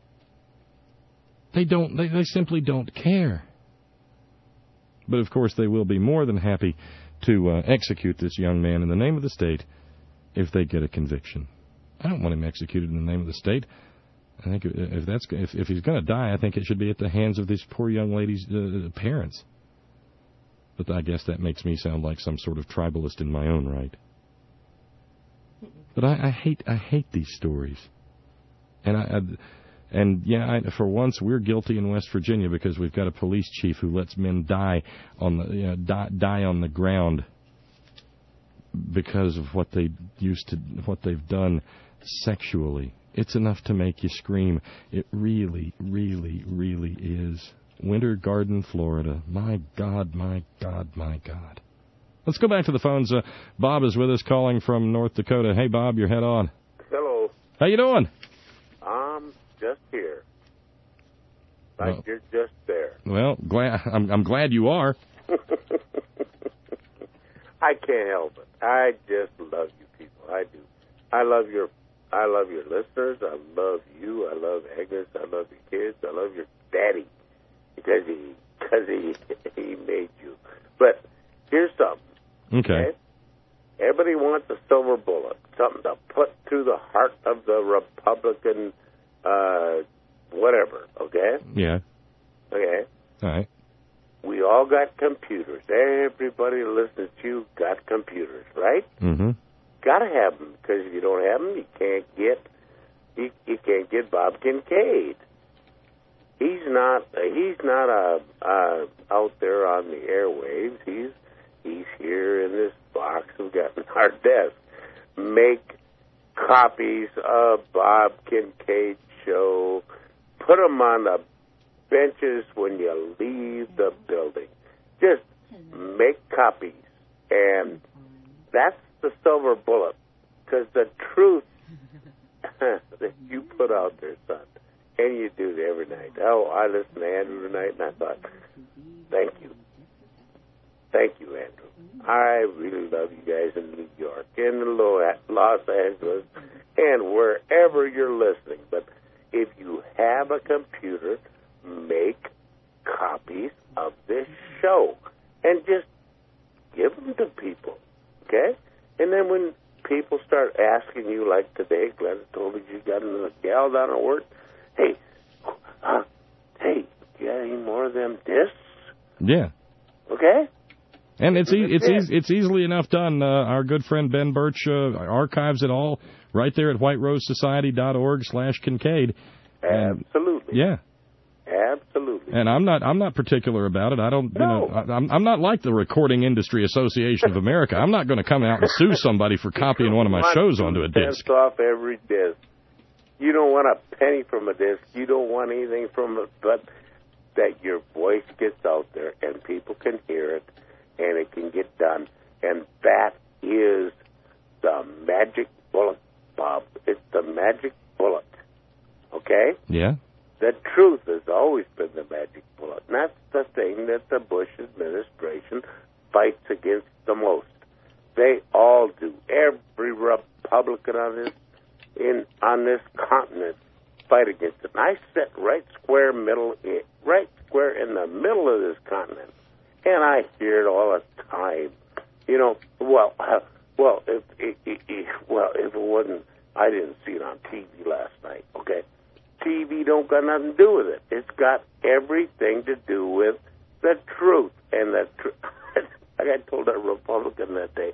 They simply don't care. But of course, they will be more than happy to execute this young man in the name of the state if they get a conviction. I don't want him executed in the name of the state. I think if he's going to die, I think it should be at the hands of this poor young lady's parents. But I guess that makes me sound like some sort of tribalist in my own right. But I hate these stories, and for once we're guilty in West Virginia because we've got a police chief who lets men die on the ground because of what they've done sexually. It's enough to make you scream. It really, really, really is. Winter Garden, Florida. My God, my God, my God. Let's go back to the phones. Bob is with us, calling from North Dakota. Hey, Bob, you're head on. Hello. How you doing? I'm just here. You're just there. Well, I'm glad you are. I can't help it. I just love you people. I do. I love your listeners. I love you. I love Agnes. I love your kids. I love your daddy because he made you. But here's something. Okay. Everybody wants a silver bullet, something to put through the heart of the Republican, whatever. Okay. Yeah. Okay. All right. We all got computers. Everybody listening to you got computers, right? Mm-hmm. Got to have them, because if you don't have them, you can't get Bob Kincaid. He's not out there on the airwaves. He's here in this box we've got in our desk. Make copies of Bob Kincaid's show. Put them on the benches when you leave the building. Just make copies, and that's the silver bullet, because the truth that you put out there, son, and you do it every night. Oh, I listened to Andrew tonight, and I thought, thank you, Andrew. I really love you guys in New York, in Los Angeles, and wherever you're listening. But if you have a computer, make copies of this show and just give them to people, okay? And then when people start asking you, like today, Glenn told me you got a gal down at work. Hey, you got any more of them discs? Yeah. Okay. And it's easily enough done. Our good friend Ben Birch archives it all right there at whiterosesociety.org/Kincaid. Absolutely. Yeah. Absolutely. And I'm not particular about it. I don't. No. I'm not like the Recording Industry Association of America. I'm not going to come out and sue somebody for copying one of my shows onto a disc. Cents off every disc. You don't want a penny from a disc. You don't want anything from it, but that your voice gets out there and people can hear it and it can get done. And that is the magic bullet, Bob. It's the magic bullet. Okay? Yeah. The truth has always been the magic bullet. And that's the thing that the Bush administration fights against the most. They all do. Every Republican on this continent fight against it. And I sit right square in the middle of this continent, and I hear it all the time. You know, if it wasn't, I didn't see it on TV last night. Okay, TV don't got nothing to do with it. It's got everything to do with the truth, and the truth. Like I told a Republican that day,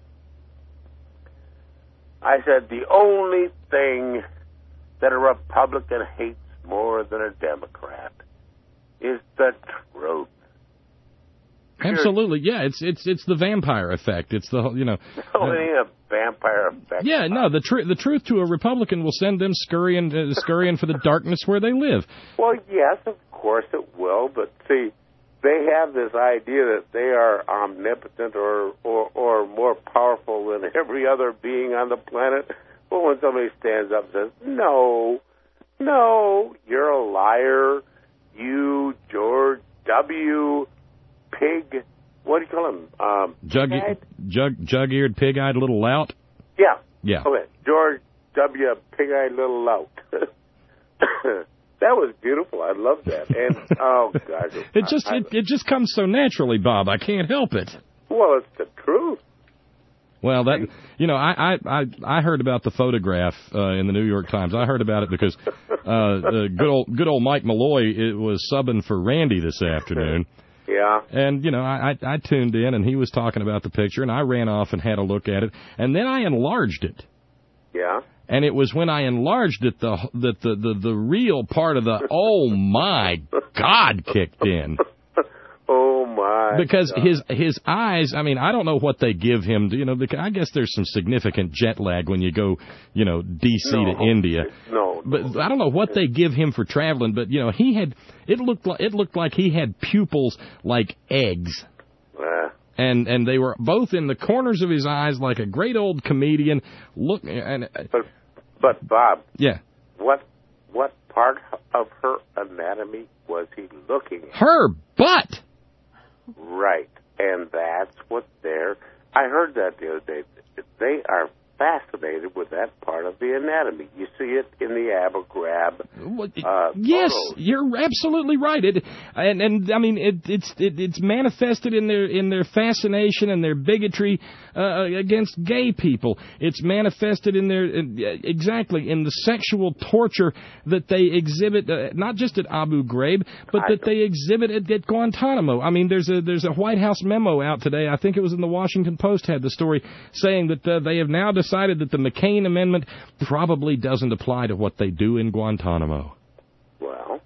I said the only thing that a Republican hates more than a Democrat is the truth. Absolutely, yeah. It's the vampire effect. It's the Only a vampire effect. Yeah, no. The truth to a Republican will send them scurrying for the darkness where they live. Well, yes, of course it will. But see, they have this idea that they are omnipotent or more powerful than every other being on the planet. Well, when somebody stands up and says, "No, you're a liar, you George W. Pig," what do you call him? Jug-eared, pig-eyed little lout. Yeah. Yeah. Okay, George W. Pig-eyed little lout. That was beautiful. I love that. And oh God, it just comes so naturally, Bob. I can't help it. Well, it's the truth. Well, that I heard about the photograph in the New York Times. I heard about it because good old Mike Malloy was subbing for Randy this afternoon. Yeah. And I tuned in and he was talking about the picture and I ran off and had a look at it and then I enlarged it. Yeah. And it was when I enlarged it that the real part of the oh my God kicked in. Oh my! Because his eyes, I mean, I don't know what they give him. Because I guess there's some significant jet lag when you go, D.C. to India. But I don't know what they give him for traveling. But he had it looked like he had pupils like eggs. And they were both in the corners of his eyes like a great old comedian. But Bob. Yeah. What part of her anatomy was he looking at? Her butt. Right, and that's what I heard that the other day. They are fascinated with that part of the anatomy. You see it in the Abu Ghraib. Yes, photos. You're absolutely right. It's manifested in their fascination and their bigotry against gay people. It's manifested in in the sexual torture that they exhibit, not just at Abu Ghraib, but that they exhibit at Guantanamo. I mean, there's a White House memo out today. I think it was in the Washington Post had the story saying that they have now decided that the McCain Amendment probably doesn't apply to what they do in Guantanamo. Well,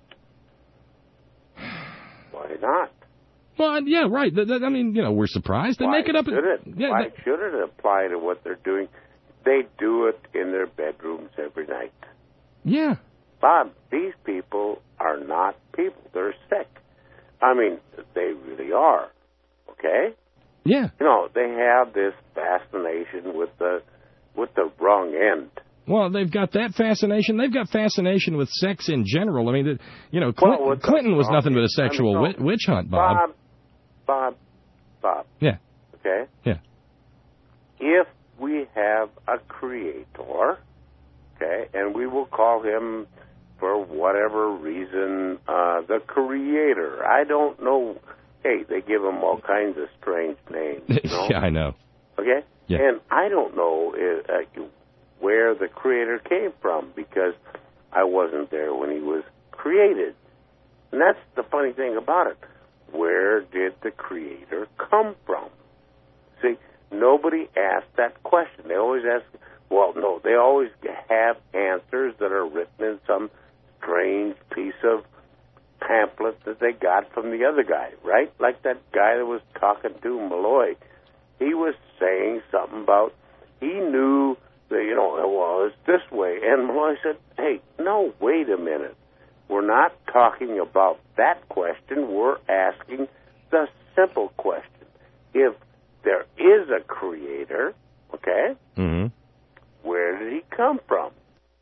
why not? Well, yeah, right. We're surprised. They make it up. Why should it apply to what they're doing? They do it in their bedrooms every night. Yeah. Bob, these people are not people. They're sick. I mean, they really are. Okay? Yeah. They have this fascination with the wrong end. Well, they've got that fascination. They've got fascination with sex in general. I mean, Clinton was nothing but a sexual witch hunt, Bob. Bob. Yeah. Okay? Yeah. If we have a creator, okay, and we will call him, for whatever reason, the creator. I don't know. Hey, they give him all kinds of strange names. Yeah, I know. Okay? Yeah. And I don't know where the Creator came from, because I wasn't there when he was created. And that's the funny thing about it. Where did the Creator come from? See, nobody asked that question. They always ask, well, no, they always have answers that are written in some strange piece of pamphlet that they got from the other guy, right? Like that guy that was talking to Malloy. He was saying something about, he knew that, well, it's this way. And Malloy said, hey, no, wait a minute. We're not talking about that question. We're asking the simple question. If there is a Creator, okay, where did he come from?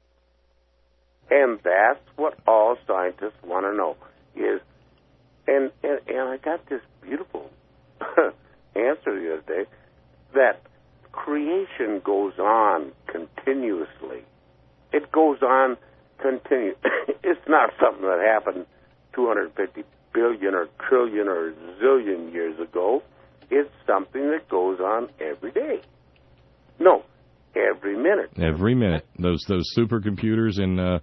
And that's what all scientists want to know. And I got this beautiful answer the other day, that creation goes on continuously. It goes on continuously. It's not something that happened 250 billion or trillion or zillion years ago. It's something that goes on every day. No, every minute. Every minute. Those supercomputers in at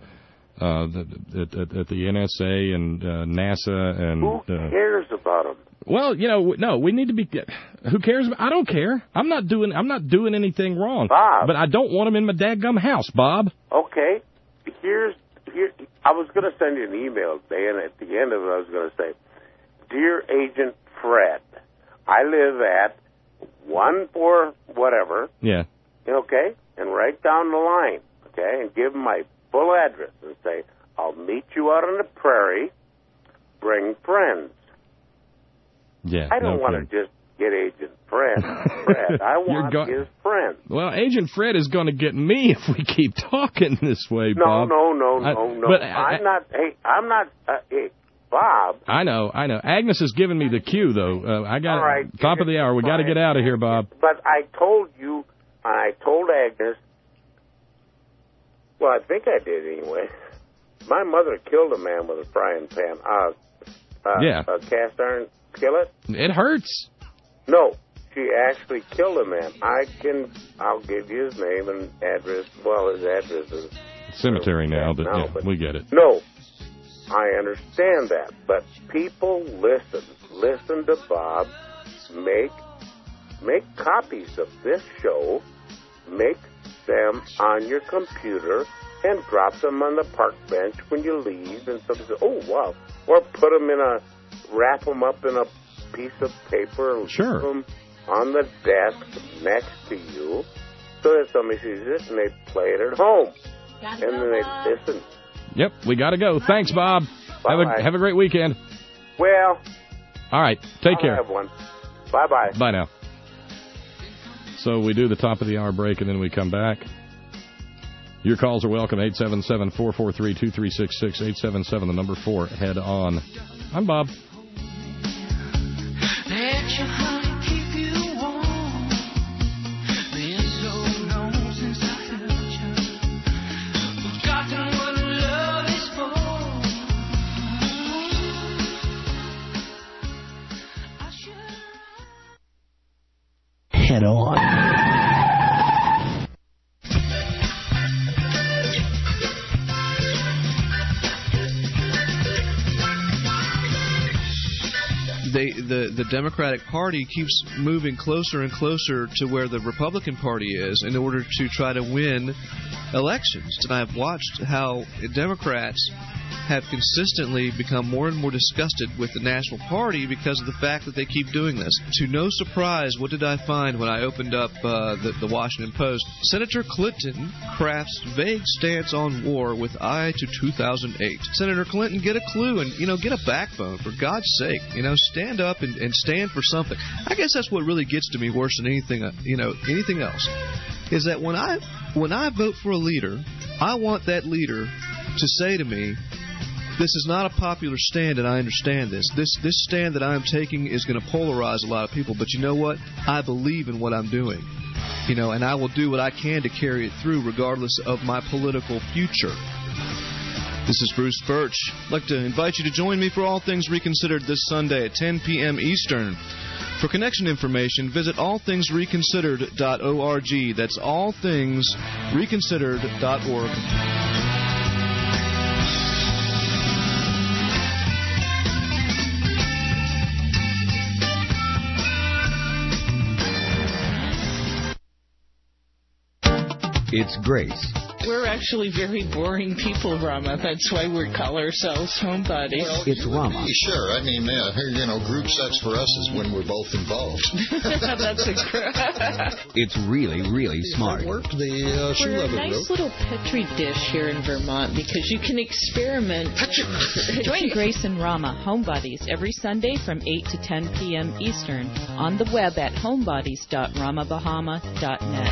the NSA and NASA and who cares about them? Well, no, we need to be. Who cares? I don't care. I'm not doing anything wrong. Bob, but I don't want them in my dadgum house, Bob. Okay. Here. I was going to send you an email today, and at the end of it, I was going to say, Dear Agent Fred, I live at 14 whatever. Yeah. Okay, and write down the line. Okay, and give him my full address and say, I'll meet you out on the prairie. Bring friends. Yeah. I don't want to just get Agent Fred. I want his friends. Well, Agent Fred is going to get me if we keep talking this way, Bob. No. But I'm not. Hey, Bob. I know. Agnes has given me the cue, though. I got all right, top of the hour. We got to get out of here, Bob. But I told you, I told Agnes. Well, I think I did anyway. My mother killed a man with a frying pan. A cast iron skillet. It hurts. No, she actually killed a man. I'll give you his name and address. Well, his address is cemetery now, but we get it. No, I understand that, but people listen to Bob. Make copies of this show. Make them on your computer and drop them on the park bench when you leave, and somebody says, oh, wow. Or wrap them up in a piece of paper and sure. Put them on the desk next to you so that somebody sees it and they play it at home. And then they listen. Yep, we got to go. Thanks, Bob. Have a great weekend. Well. All right, take care. Have one. Bye-bye. Bye now. So we do the top of the hour break, and then we come back. Your calls are welcome, 877-443-2366, 877, the number 4, head on. I'm Bob. Let your honey keep you warm. Been so long since I held you. Forgotten what love is for. Head on. The Democratic Party keeps moving closer and closer to where the Republican Party is in order to try to win elections. And I've watched how Democrats have consistently become more and more disgusted with the National Party because of the fact that they keep doing this. To no surprise, what did I find when I opened up the Washington Post? Senator Clinton crafts vague stance on war with eye to 2008. Senator Clinton, get a clue and, get a backbone, for God's sake. Stand up and stand for something. I guess that's what really gets to me worse than anything else, is that when I vote for a leader, I want that leader to say to me, this is not a popular stand, and I understand this. This stand that I'm taking is going to polarize a lot of people, but you know what? I believe in what I'm doing, and I will do what I can to carry it through regardless of my political future. This is Bruce Birch. I'd like to invite you to join me for All Things Reconsidered this Sunday at 10 p.m. Eastern. For connection information, visit allthingsreconsidered.org. That's allthingsreconsidered.org. It's Grace. We're actually very boring people, Rama. That's why we call ourselves homebodies. Well, it's Rama. Sure. I mean, group sex for us is when we're both involved. That's a It's really, really smart. It worked the shoe We're a leather nice rope. little petri dish here in Vermont because you can experiment. Join Grace and Rama, Homebodies, every Sunday from 8 to 10 p.m. Eastern on the web at homebodies.ramabahama.net.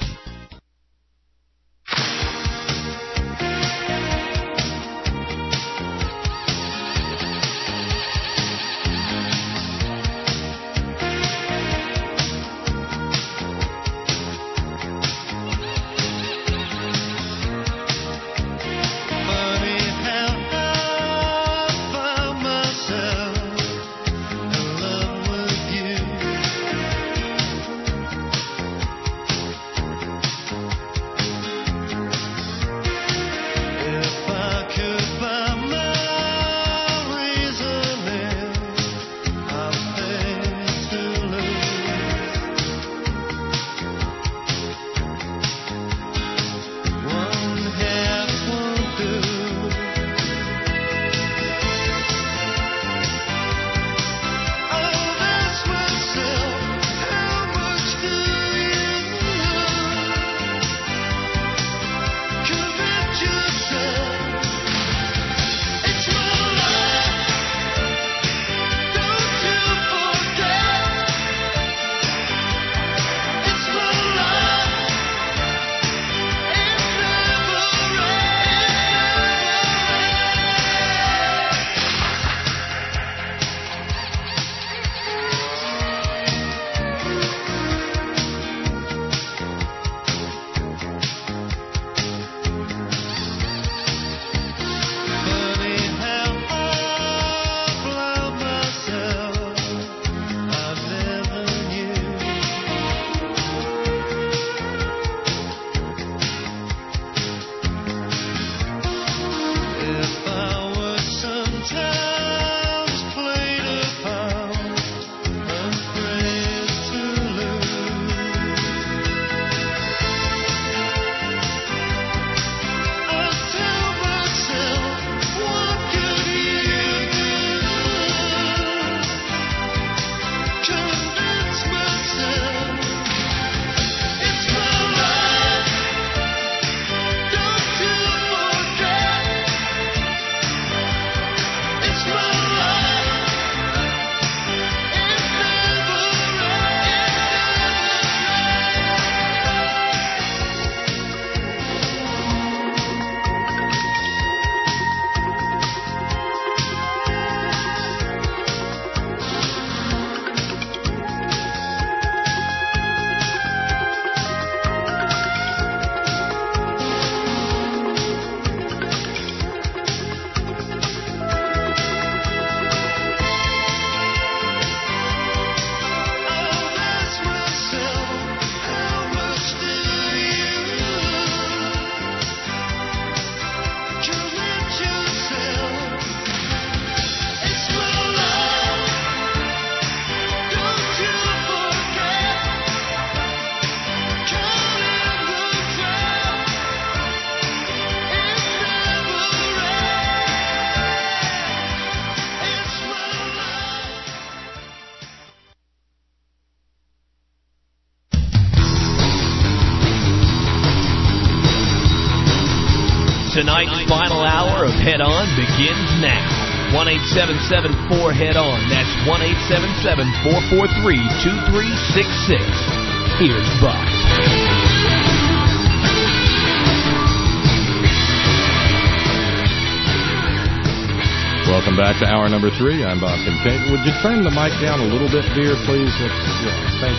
Tonight's final hour of Head On begins now. 1-877-4-HEAD-ON. That's 1-877-443-2366. Here's Buck. Welcome back to hour number 3. I'm Bob Kincaid. Would you turn the mic down a little bit, dear, please? Thank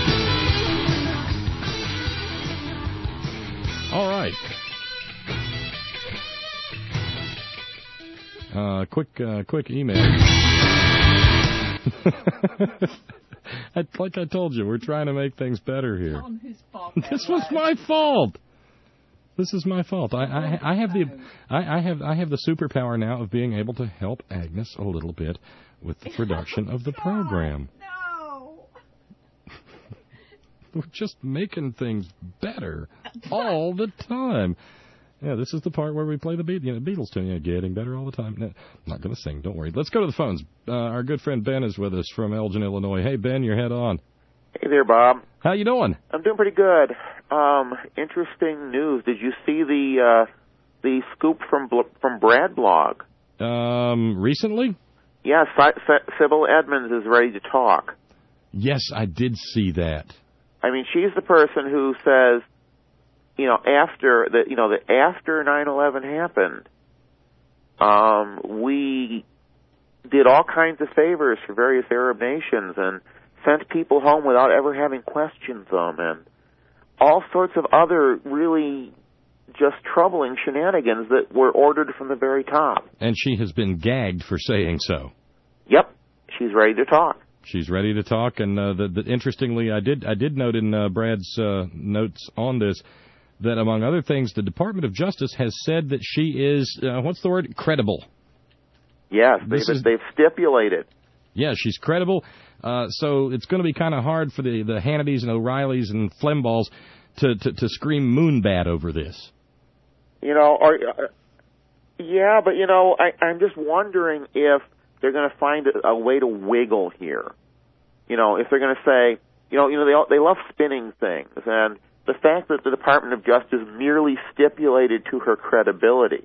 you. All right. Quick email. Like I told you, we're trying to make things better here. This was my fault. This is my fault. I have the superpower now of being able to help Agnes a little bit with the production of the program. No. We're just making things better all the time. Yeah, this is the part where we play the Beatles tune. Getting better all the time. No, I'm not going to sing. Don't worry. Let's go to the phones. Our good friend Ben is with us from Elgin, Illinois. Hey, Ben, your head on. Hey there, Bob. How you doing? I'm doing pretty good. Interesting news. Did you see the scoop from Brad Blog? Recently? Yes, Sybil Edmonds is ready to talk. Yes, I did see that. I mean, she's the person who says, after 9/11 happened, we did all kinds of favors for various Arab nations and sent people home without ever having questioned them, and all sorts of other really just troubling shenanigans that were ordered from the very top. And she has been gagged for saying so. Yep, she's ready to talk. She's ready to talk, and interestingly, I did note in Brad's notes on this that, among other things, the Department of Justice has said that she is, what's the word, credible. Yes, they've stipulated. Yeah, she's credible. So it's going to be kind of hard for the Hannitys and O'Reillys and Flemballs to scream moonbat over this. Yeah, but I'm just wondering if they're going to find a way to wiggle here. If they're going to say, they love spinning things, and the fact that the Department of Justice merely stipulated to her credibility.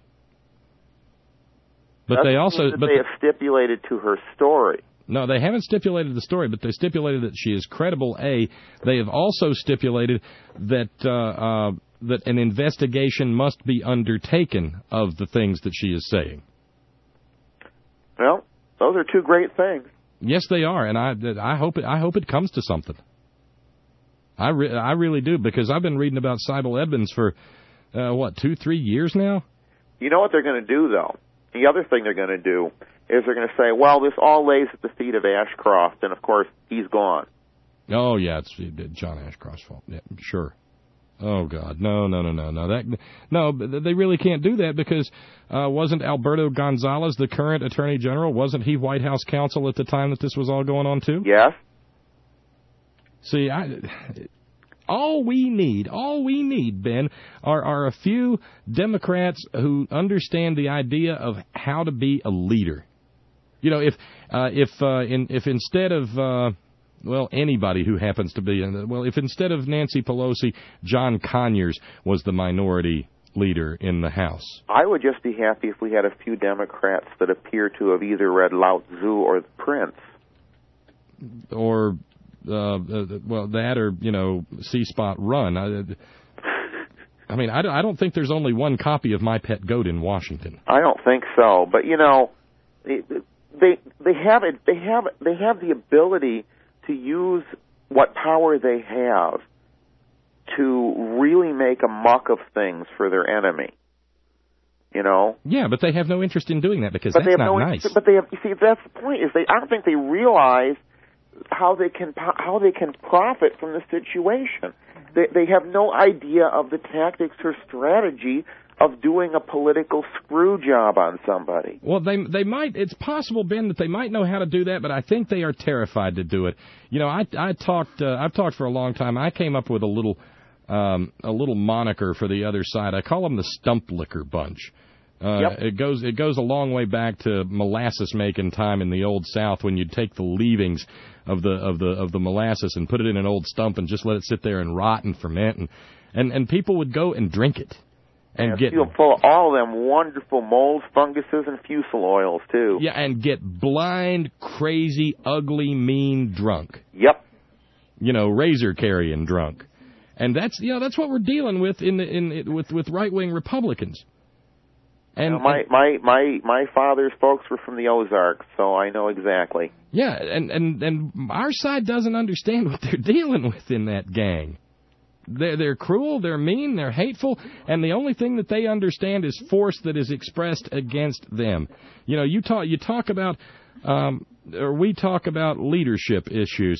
But they also they have stipulated to her story. No, they haven't stipulated the story, but they stipulated that she is credible. They have also stipulated that that an investigation must be undertaken of the things that she is saying. Well, those are two great things. Yes, they are, and I hope it comes to something. I really do, because I've been reading about Sybil Edmonds for 2-3 years now. You know what they're going to do, though? The other thing they're going to do is they're going to say, well, this all lays at the feet of Ashcroft, and of course, he's gone. Oh, yeah, it's John Ashcroft's fault. Yeah, sure. Oh, God. No. They really can't do that, because wasn't Alberto Gonzales the current Attorney General? Wasn't he White House counsel at the time that this was all going on, too? Yes. See, all we need, Ben, are a few Democrats who understand the idea of how to be a leader. If instead of anybody who happens to be if instead of Nancy Pelosi, John Conyers was the minority leader in the House. I would just be happy if we had a few Democrats that appear to have either read Lao Tzu or The Prince. Or that or, C-Spot Run. I mean, I don't think there's only one copy of My Pet Goat in Washington. I don't think so, but they have the ability to use what power they have to really make a muck of things for their enemy. Yeah, but they have no interest in doing that, because that's not nice. But they have. You see, that's the point. I don't think they realize how they can profit from the situation. They have no idea of the tactics or strategy of doing a political screw job on somebody. Well, they might. It's possible, Ben, that they might know how to do that, but I think they are terrified to do it. I've talked for a long time. I came up with a little moniker for the other side. I call them the Stump Liquor Bunch. Yep. It goes a long way back to molasses making time in the Old South, when you'd take the leavings of the molasses and put it in an old stump and just let it sit there and rot and ferment, and people would go and drink it and get full of all of them wonderful molds, funguses, and fusel oils too. Yeah, and get blind, crazy, ugly, mean drunk. Yep. Razor carrying drunk, and that's what we're dealing with with right-wing Republicans. And my father's folks were from the Ozarks, so I know exactly. Yeah, and our side doesn't understand what they're dealing with in that gang. They're cruel, they're mean, they're hateful, and the only thing that they understand is force that is expressed against them. We talk about leadership issues.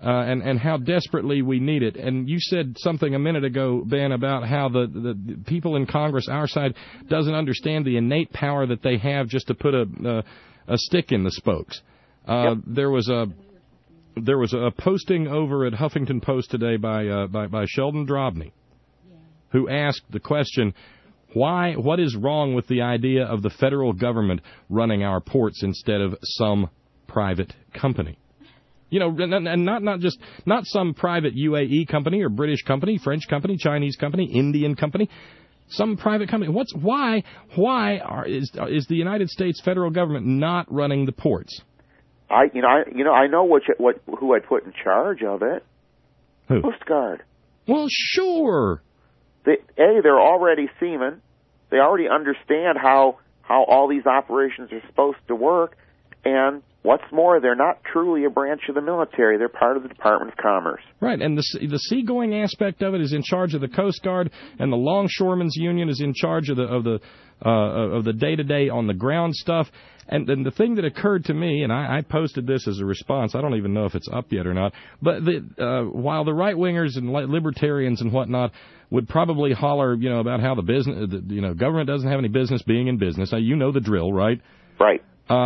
and how desperately we need it. And you said something a minute ago, Ben, about how the people in Congress, our side, doesn't understand the innate power that they have just to put a stick in the spokes. Yep. There was a posting over at Huffington Post today by Sheldon Drobny, who asked the question, what is wrong with the idea of the federal government running our ports instead of some private company? You know, and not some private UAE company or British company, French company, Chinese company, Indian company, some private company. Why is the United States federal government not running the ports? I know who I'd put in charge of it. Who? Coast Guard. Well, sure. They're already seamen. They already understand how all these operations are supposed to work, and what's more, they're not truly a branch of the military. They're part of the Department of Commerce. Right, and the seagoing aspect of it is in charge of the Coast Guard, and the Longshoremen's Union is in charge of the day-to-day on the ground stuff. And the thing that occurred to me, and I posted this as a response, I don't even know if it's up yet or not, but while the right-wingers and libertarians and whatnot would probably holler, about how the government doesn't have any business being in business. Now, you know the drill, right? Right.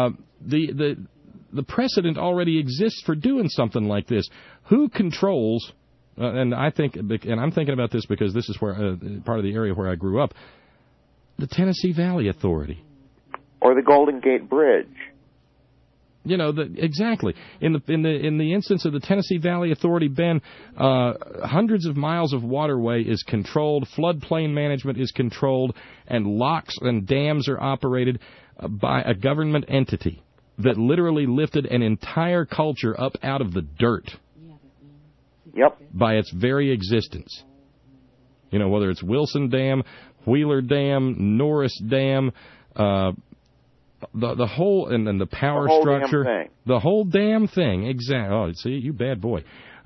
The precedent already exists for doing something like this. Who controls? And I'm thinking about this because this is where part of the area where I grew up. The Tennessee Valley Authority, or the Golden Gate Bridge. Exactly. In the instance of the Tennessee Valley Authority, Ben, hundreds of miles of waterway is controlled, floodplain management is controlled, and locks and dams are operated by a government entity that literally lifted an entire culture up out of the dirt. Yep. By its very existence. Whether it's Wilson Dam, Wheeler Dam, Norris Dam, the whole, and then the power structure, the whole damn thing. Exactly. Oh, see, you bad boy.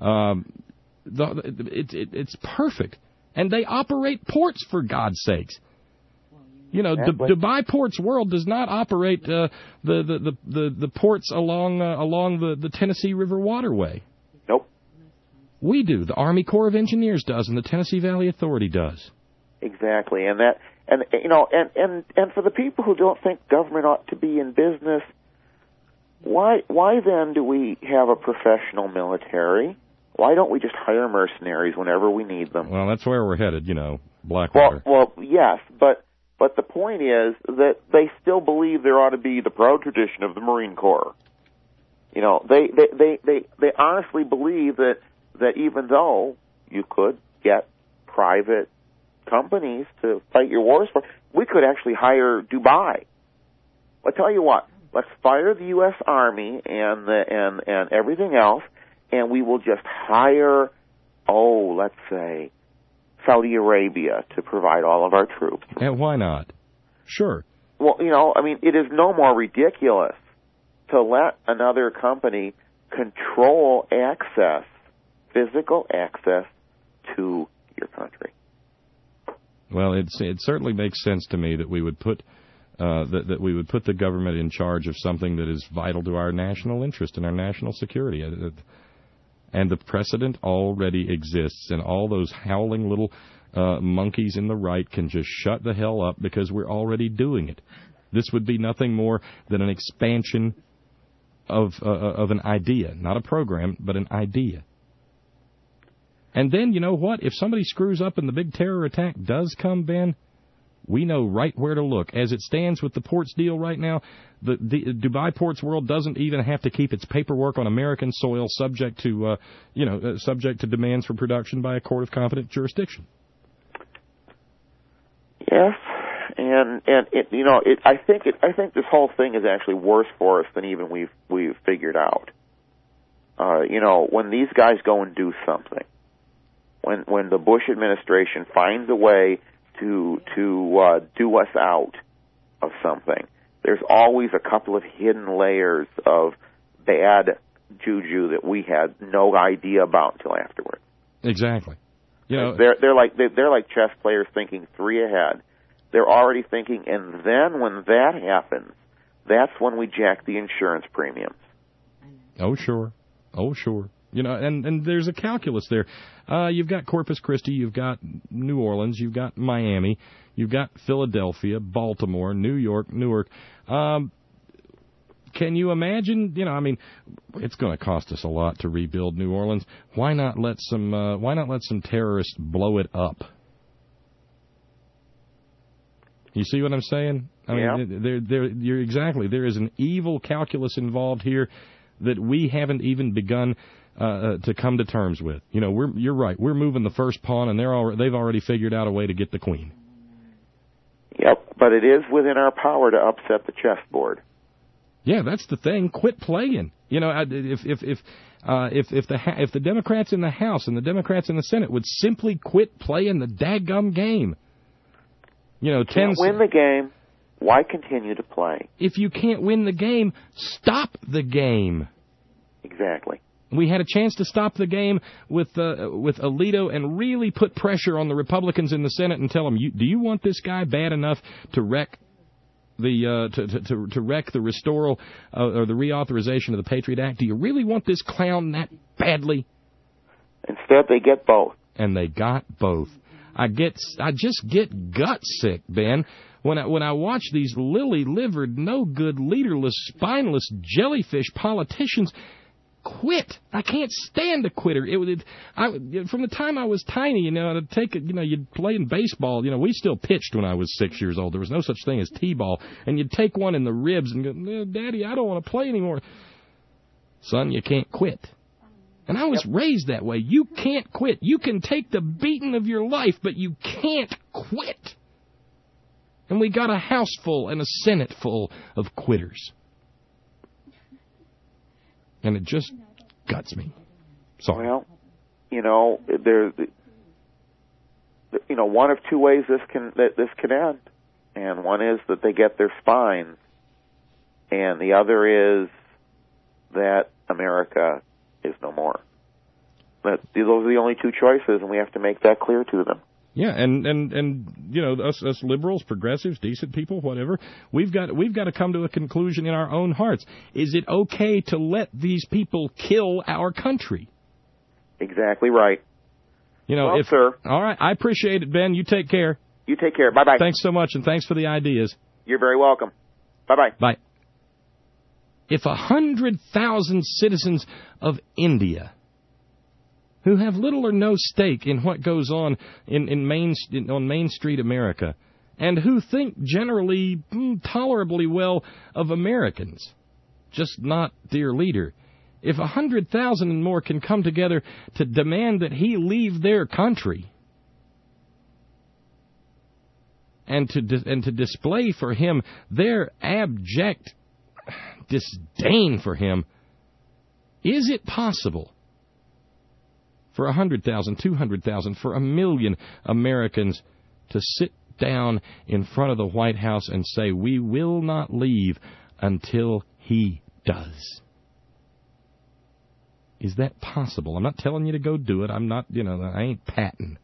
It's perfect, and they operate ports for God's sakes. Dubai Ports World does not operate the ports along the Tennessee River waterway. Nope. We do. The Army Corps of Engineers does, and the Tennessee Valley Authority does. Exactly, and for the people who don't think government ought to be in business, why then do we have a professional military? Why don't we just hire mercenaries whenever we need them? Well, that's where we're headed, Blackwater. Well, yes, but the point is that they still believe there ought to be the proud tradition of the Marine Corps. They honestly believe that even though you could get private companies to fight your wars for, we could actually hire Dubai. I'll tell you what, let's fire the U.S. Army and everything else, and we will just hire, let's say, Saudi Arabia to provide all of our troops. And why not? Sure. Well, it is no more ridiculous to let another company control access, physical access to your country. Well, it certainly makes sense to me that we would put that we would put the government in charge of something that is vital to our national interest and our national security. And the precedent already exists, and all those howling little monkeys in the right can just shut the hell up because we're already doing it. This would be nothing more than an expansion of an idea, not a program, but an idea. And then, you know what? If somebody screws up and the big terror attack does come, Ben, we know right where to look. As it stands with the ports deal right now, the Dubai Ports World doesn't even have to keep its paperwork on American soil subject to demands for production by a court of competent jurisdiction. Yes, and I think this whole thing is actually worse for us than even we've figured out. When these guys go and do something, when the Bush administration finds a way to do us out of something, there's always a couple of hidden layers of bad juju that we had no idea about until afterwards. Exactly. They're like chess players thinking three ahead. They're already thinking, and then when that happens, that's when we jack the insurance premiums. Oh, sure. You know, and there's a calculus there. You've got Corpus Christi, you've got New Orleans, you've got Miami, you've got Philadelphia, Baltimore, New York, Newark. Can you imagine? You know, I mean, it's going to cost us a lot to rebuild New Orleans. Why not let some terrorists blow it up? You see what I'm saying? I mean, you're exactly. There is an evil calculus involved here that we haven't even begun to come to terms with. You know, you're right. We're moving the first pawn, and they've already figured out a way to get the queen. Yep, but it is within our power to upset the chessboard. Yeah, that's the thing. Quit playing. You know, if the Democrats in the House and the Democrats in the Senate would simply quit playing the daggum game. You know, can't win the game. Why continue to play? If you can't win the game, stop the game. Exactly. We had a chance to stop the game with Alito and really put pressure on the Republicans in the Senate and tell them, do you want this guy bad enough to wreck to wreck the restoral or the reauthorization of the Patriot Act? Do you really want this clown that badly? Instead, they get both. And they got both. I just get gut sick, Ben, when I watch these lily-livered, no-good, leaderless, spineless, jellyfish politicians quit. I can't stand a quitter. From the time I was tiny, you know, you'd play in baseball. You know, we still pitched when I was 6 years old. There was no such thing as T-ball. And you'd take one in the ribs and go, Daddy, I don't want to play anymore. Son, you can't quit. And I was raised that way. You can't quit. You can take the beating of your life, but you can't quit. And we got a House full and a Senate full of quitters. And it just guts me. Sorry. Well, you know, one of two ways this can end, and one is that they get their spines, and the other is that America is no more. But those are the only two choices, and we have to make that clear to them. Yeah, and you know, us liberals, progressives, decent people, whatever, we've got to come to a conclusion in our own hearts. Is it okay to let these people kill our country? Exactly right. You know, well, sir. All right, I appreciate it, Ben. You take care. You take care. Bye-bye. Thanks so much, and thanks for the ideas. You're very welcome. Bye-bye. Bye. If 100,000 citizens of India who have little or no stake in what goes on on Main Street America, and who think generally tolerably well of Americans, just not dear leader. If 100,000 and more can come together to demand that he leave their country, and to display for him their abject disdain for him, is it possible for 100,000, 200,000, for 1 million Americans to sit down in front of the White House and say, we will not leave until he does? Is that possible? I'm not telling you to go do it. I'm not, I ain't Patton.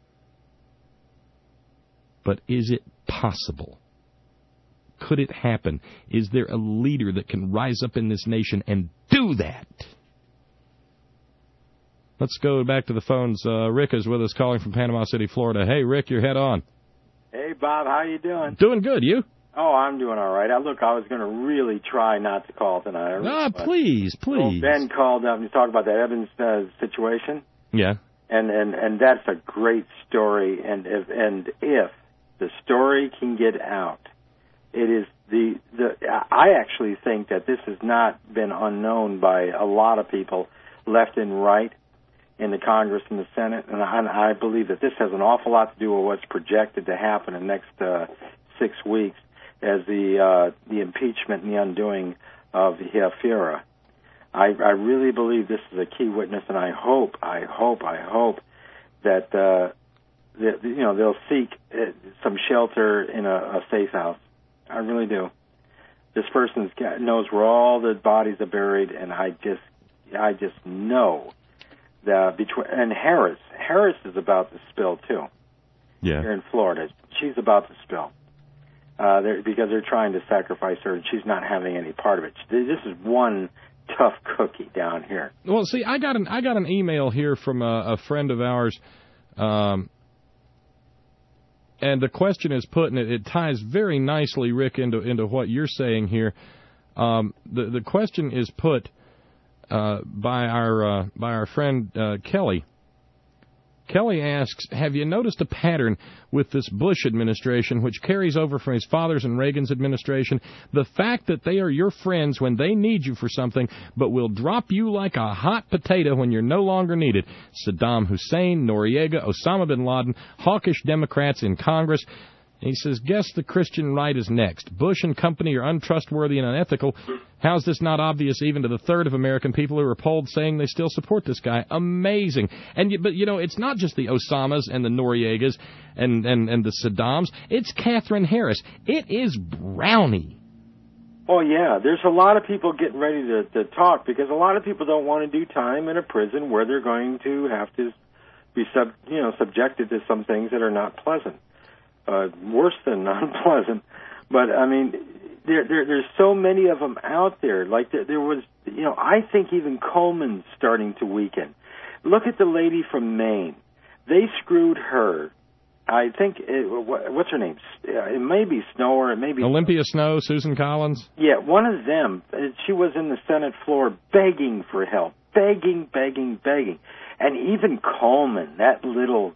But is it possible? Could it happen? Is there a leader that can rise up in this nation and do that? Let's go back to the phones. Rick is with us, calling from Panama City, Florida. Hey, Rick, you're head on. Hey, Bob, how you doing? Doing good. You? Oh, I'm doing all right. I was going to really try not to call tonight. Please. Well, Ben called up and talked about that Evans situation. Yeah. And that's a great story. And if the story can get out, it is I actually think that this has not been unknown by a lot of people, left and right, in the Congress and the Senate, and I believe that this has an awful lot to do with what's projected to happen in the next 6 weeks as the impeachment and the undoing of the FIRA. I really believe this is a key witness, and I hope that they'll seek some shelter in a safe house. I really do. This person knows where all the bodies are buried, and I just know. And Harris is about to spill too. Yeah. Here in Florida, she's about to spill because they're trying to sacrifice her, and she's not having any part of it. This is one tough cookie down here. Well, see, I got an email here from a friend of ours, and the question is put, and it ties very nicely, Rick, into what you're saying here. The question is put by our friend Kelly. Kelly asks, have you noticed a pattern with this Bush administration which carries over from his father's and Reagan's administration? The fact that they are your friends when they need you for something, but will drop you like a hot potato when you're no longer needed. Saddam Hussein, Noriega, Osama bin Laden, hawkish Democrats in Congress. He says, guess the Christian right is next. Bush and company are untrustworthy and unethical. How's this not obvious even to the third of American people who are polled saying they still support this guy? Amazing. But, it's not just the Osamas and the Noriegas and the Saddams. It's Catherine Harris. It is Brownie. Oh, yeah. There's a lot of people getting ready to talk because a lot of people don't want to do time in a prison where they're going to have to be subjected to some things that are not pleasant. Worse than unpleasant, but I mean, there's so many of them out there. Like there was, I think even Coleman's starting to weaken. Look at the lady from Maine. They screwed her. I think what's her name? It may be Snow or it may be Olympia Snow, Susan Collins. Yeah, one of them. She was in the Senate floor begging for help, begging, and even Coleman, that little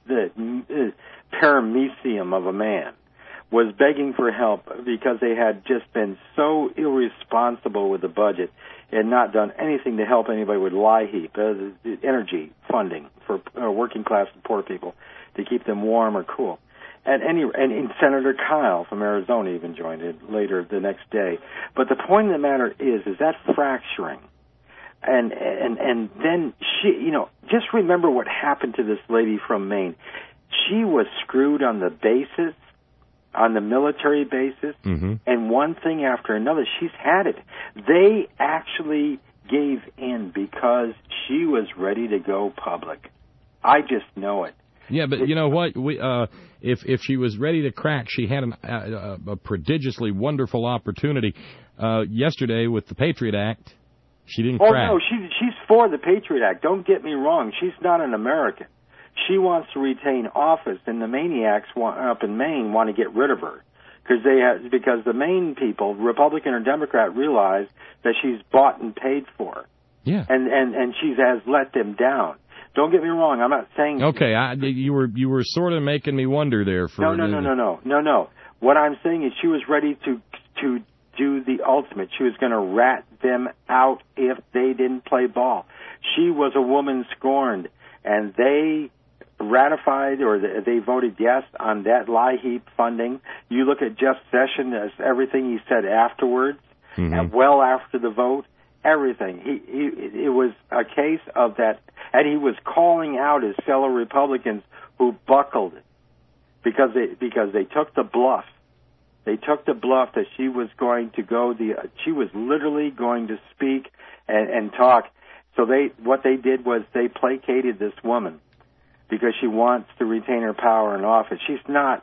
paramecium of a man, was begging for help because they had just been so irresponsible with the budget and not done anything to help anybody with LIHEAP, energy funding for working class and poor people to keep them warm or cool. And Senator Kyle from Arizona even joined it later the next day. But the point of the matter is that fracturing. And then she, just remember what happened to this lady from Maine. She was screwed on the bases, on the military bases, and one thing after another. She's had it. They actually gave in because she was ready to go public. I just know it. Yeah, but you know what? If she was ready to crack, she had a prodigiously wonderful opportunity yesterday with the Patriot Act. She didn't crack. Oh, no, she's for the Patriot Act. Don't get me wrong. She's not an American. She wants to retain office, and the maniacs up in Maine want to get rid of her because the Maine people, Republican or Democrat, realize that she's bought and paid for. Yeah, and she has let them down. Don't get me wrong. I'm not saying. Okay, you were sort of making me wonder there. No. What I'm saying is she was ready to do the ultimate. She was going to rat them out if they didn't play ball. She was a woman scorned, and they ratified or they voted yes on that LIHEAP funding. You look at Jeff Sessions, everything he said afterwards, and well after the vote, everything. It was a case of that, and he was calling out his fellow Republicans who buckled because they took the bluff. They took the bluff that she was going to she was literally going to speak and talk. So what they did was they placated this woman because she wants to retain her power in office. She's not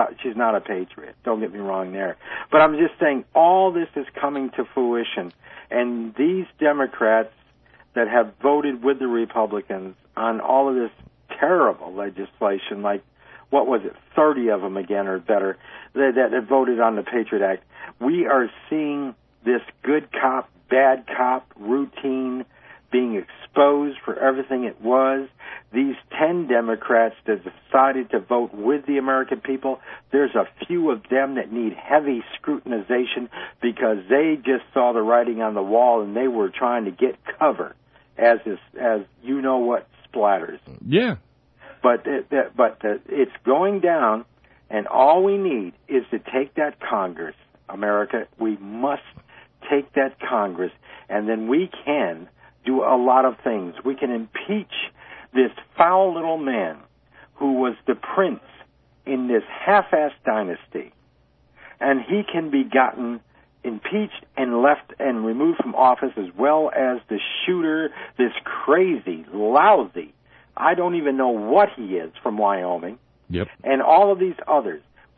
a patriot. Don't get me wrong there. But I'm just saying all this is coming to fruition, and these Democrats that have voted with the Republicans on all of this terrible legislation, like what was it, 30 of them again or better, that voted on the Patriot Act. We are seeing this good cop, bad cop routine being exposed for everything it was. These 10 Democrats that decided to vote with the American people, there's a few of them that need heavy scrutinization because they just saw the writing on the wall and they were trying to get cover as you know what splatters. Yeah. But it's going down, and all we need is to take that Congress, America. We must take that Congress, and then we can do a lot of things. We can impeach this foul little man who was the prince in this half-assed dynasty, and he can be gotten impeached and left and removed from office, as well as the shooter, this crazy, lousy, I don't even know what he is, from Wyoming. Yep. And all of these others.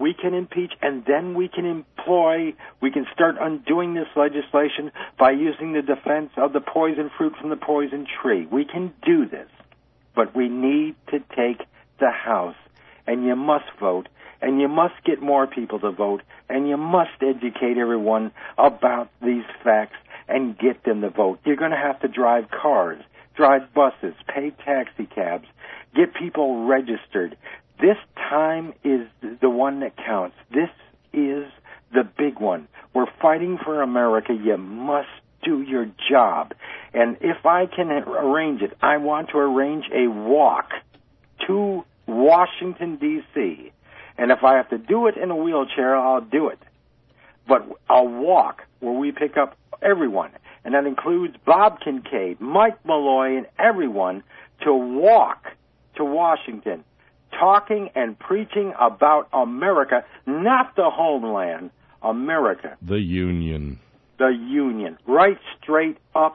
we can impeach, and then we can start undoing this legislation by using the defense of the poison fruit from the poison tree. We can do this, but we need to take the House, and you must vote, and you must get more people to vote, and you must educate everyone about these facts and get them to vote. You're going to have to drive cars, drive buses, pay taxi cabs, get people registered. This time is the one that counts. This is the big one. We're fighting for America. You must do your job. And if I can arrange it, I want to arrange a walk to Washington, D.C. And if I have to do it in a wheelchair, I'll do it. But I'll walk where we pick up everyone. And that includes Bob Kincaid, Mike Malloy, and everyone to walk to Washington, talking and preaching about America, not the homeland, America. The Union. The Union. Right straight up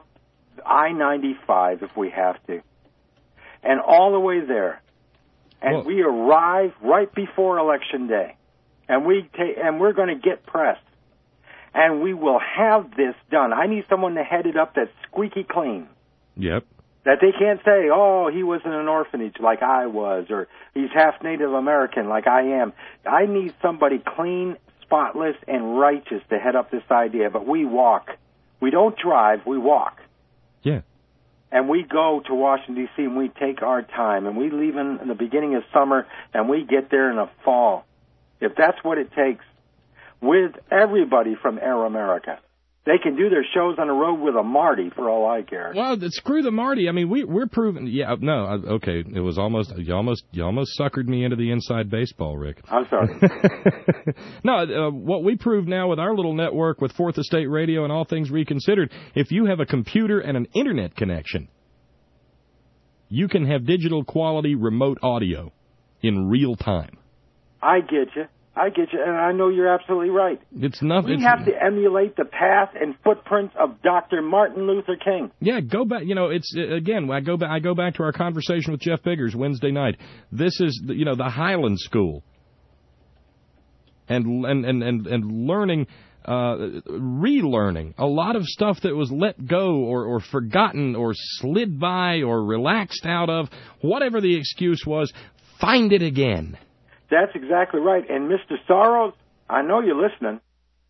I-95 if we have to. And all the way there. And we arrive right before Election Day. And we're going to get press. And we will have this done. I need someone to head it up that's squeaky clean. Yep. That they can't say, oh, he was in an orphanage like I was, or he's half Native American like I am. I need somebody clean, spotless, and righteous to head up this idea. But we walk. We don't drive, we walk. Yeah. And we go to Washington, D.C., and we take our time. And we leave in the beginning of summer, and we get there in the fall. If that's what it takes, with everybody from Air America. They can do their shows on the road with a Marty, for all I care. Well, screw the Marty. I mean, we're proving. Yeah, no, okay. It was almost you almost suckered me into the inside baseball, Rick. I'm sorry. No, what we prove now with our little network with Fourth Estate Radio and All Things Reconsidered, if you have a computer and an internet connection, you can have digital quality remote audio in real time. I get you. And I know you're absolutely right. It's nothing. We have to emulate the path and footprints of Dr. Martin Luther King. Yeah, go back. You know, it's again. I go back to our conversation with Jeff Biggers Wednesday night. This is the Highland School, and learning, relearning a lot of stuff that was let go or forgotten or slid by or relaxed out of. Whatever the excuse was, find it again. That's exactly right. And Mr. Soros, I know you're listening.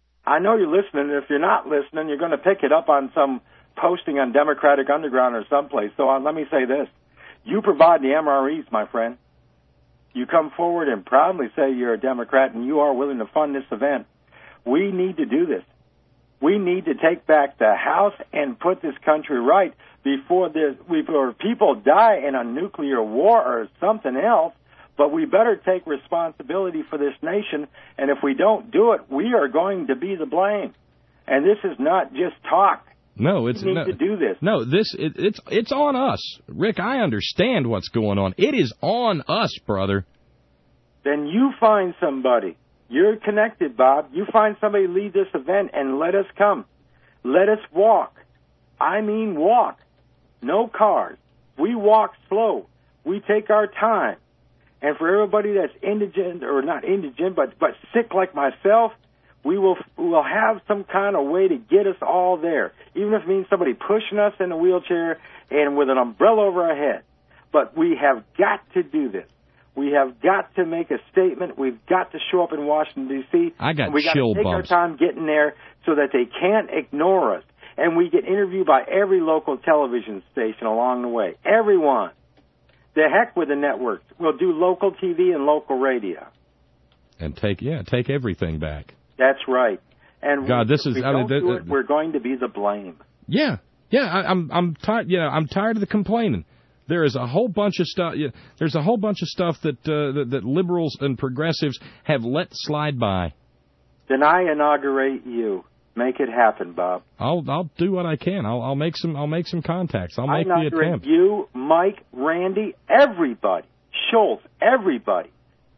If you're not listening, you're going to pick it up on some posting on Democratic Underground or someplace. So let me say this. You provide the MREs, my friend. You come forward and proudly say you're a Democrat and you are willing to fund this event. We need to do this. We need to take back the House and put this country right before people die in a nuclear war or something else. But we better take responsibility for this nation, and if we don't do it, we are going to be the blame. And this is not just talk. No, we need to do this. No, it's on us, Rick. I understand what's going on. It is on us, brother. Then you find somebody. You're connected, Bob. You find somebody to lead this event, and let us come. Let us walk. I mean walk. No cars. We walk slow. We take our time. And for everybody that's indigent, or not indigent, but sick like myself, we'll have some kind of way to get us all there. Even if it means somebody pushing us in a wheelchair and with an umbrella over our head. But we have got to do this. We have got to make a statement. We've got to show up in Washington, D.C. I got we chill got to take bumps. our time getting there so that they can't ignore us. And we get interviewed by every local television station along the way. Everyone. The heck with the networks. We'll do local TV and local radio. And take everything back. That's right. And God, we're going to be the blame. Yeah. I'm tired. I'm tired of the complaining. There is a whole bunch of stuff. There's a whole bunch of stuff that liberals and progressives have let slide by. Then I inaugurate you. Make it happen, Bob. I'll do what I can. I'll make some contacts. I'll make the attempt. You, Mike, Randy, everybody, Schultz, everybody,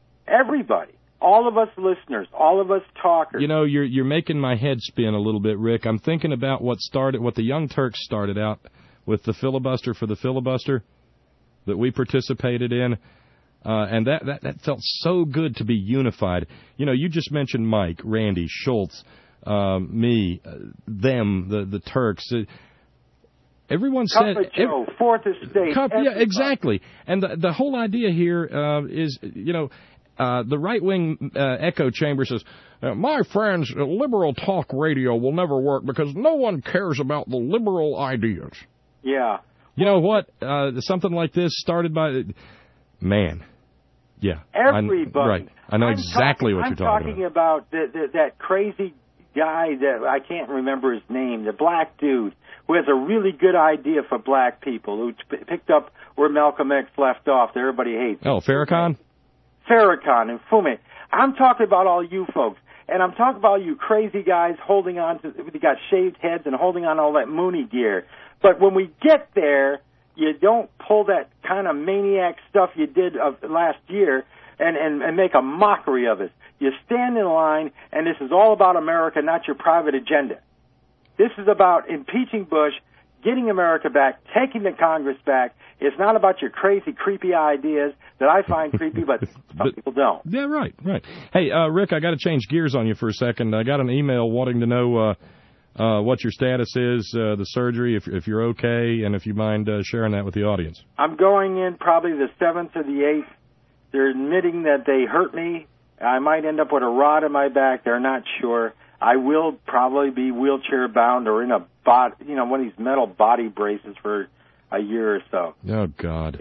all of us listeners, all of us talkers. You're making my head spin a little bit, Rick. I'm thinking about what the Young Turks started out with, the filibuster for the filibuster that we participated in. And that felt so good to be unified. You know, you just mentioned Mike, Randy, Schultz, me, them, the Turks. Everyone said... Joe, Fourth Estate. Yeah, exactly. And the whole idea here is, you know, the right-wing echo chamber says, my friends, liberal talk radio will never work because no one cares about the liberal ideas. Yeah. You know what? Something like this started by... Man. Yeah. Everybody. I know exactly what you're talking about. I'm talking about that crazy guy that I can't remember his name, the black dude who has a really good idea for black people, who picked up where Malcolm X left off that everybody hates. Oh, Farrakhan? Farrakhan and Fume. I'm talking about all you folks. And I'm talking about you crazy guys holding on to, they got shaved heads and holding on to all that Mooney gear. But when we get there, you don't pull that kind of maniac stuff you did of last year and make a mockery of it. You stand in line, and this is all about America, not your private agenda. This is about impeaching Bush, getting America back, taking the Congress back. It's not about your crazy, creepy ideas that I find creepy, but some people don't. Yeah, right. Hey, Rick, I got to change gears on you for a second. I got an email wanting to know what your status is, the surgery, if you're okay, and if you mind sharing that with the audience. I'm going in probably the 7th or the 8th. They're admitting that they hurt me. I might end up with a rod in my back. They're not sure. I will probably be wheelchair bound or in one of these metal body braces for a year or so. Oh God!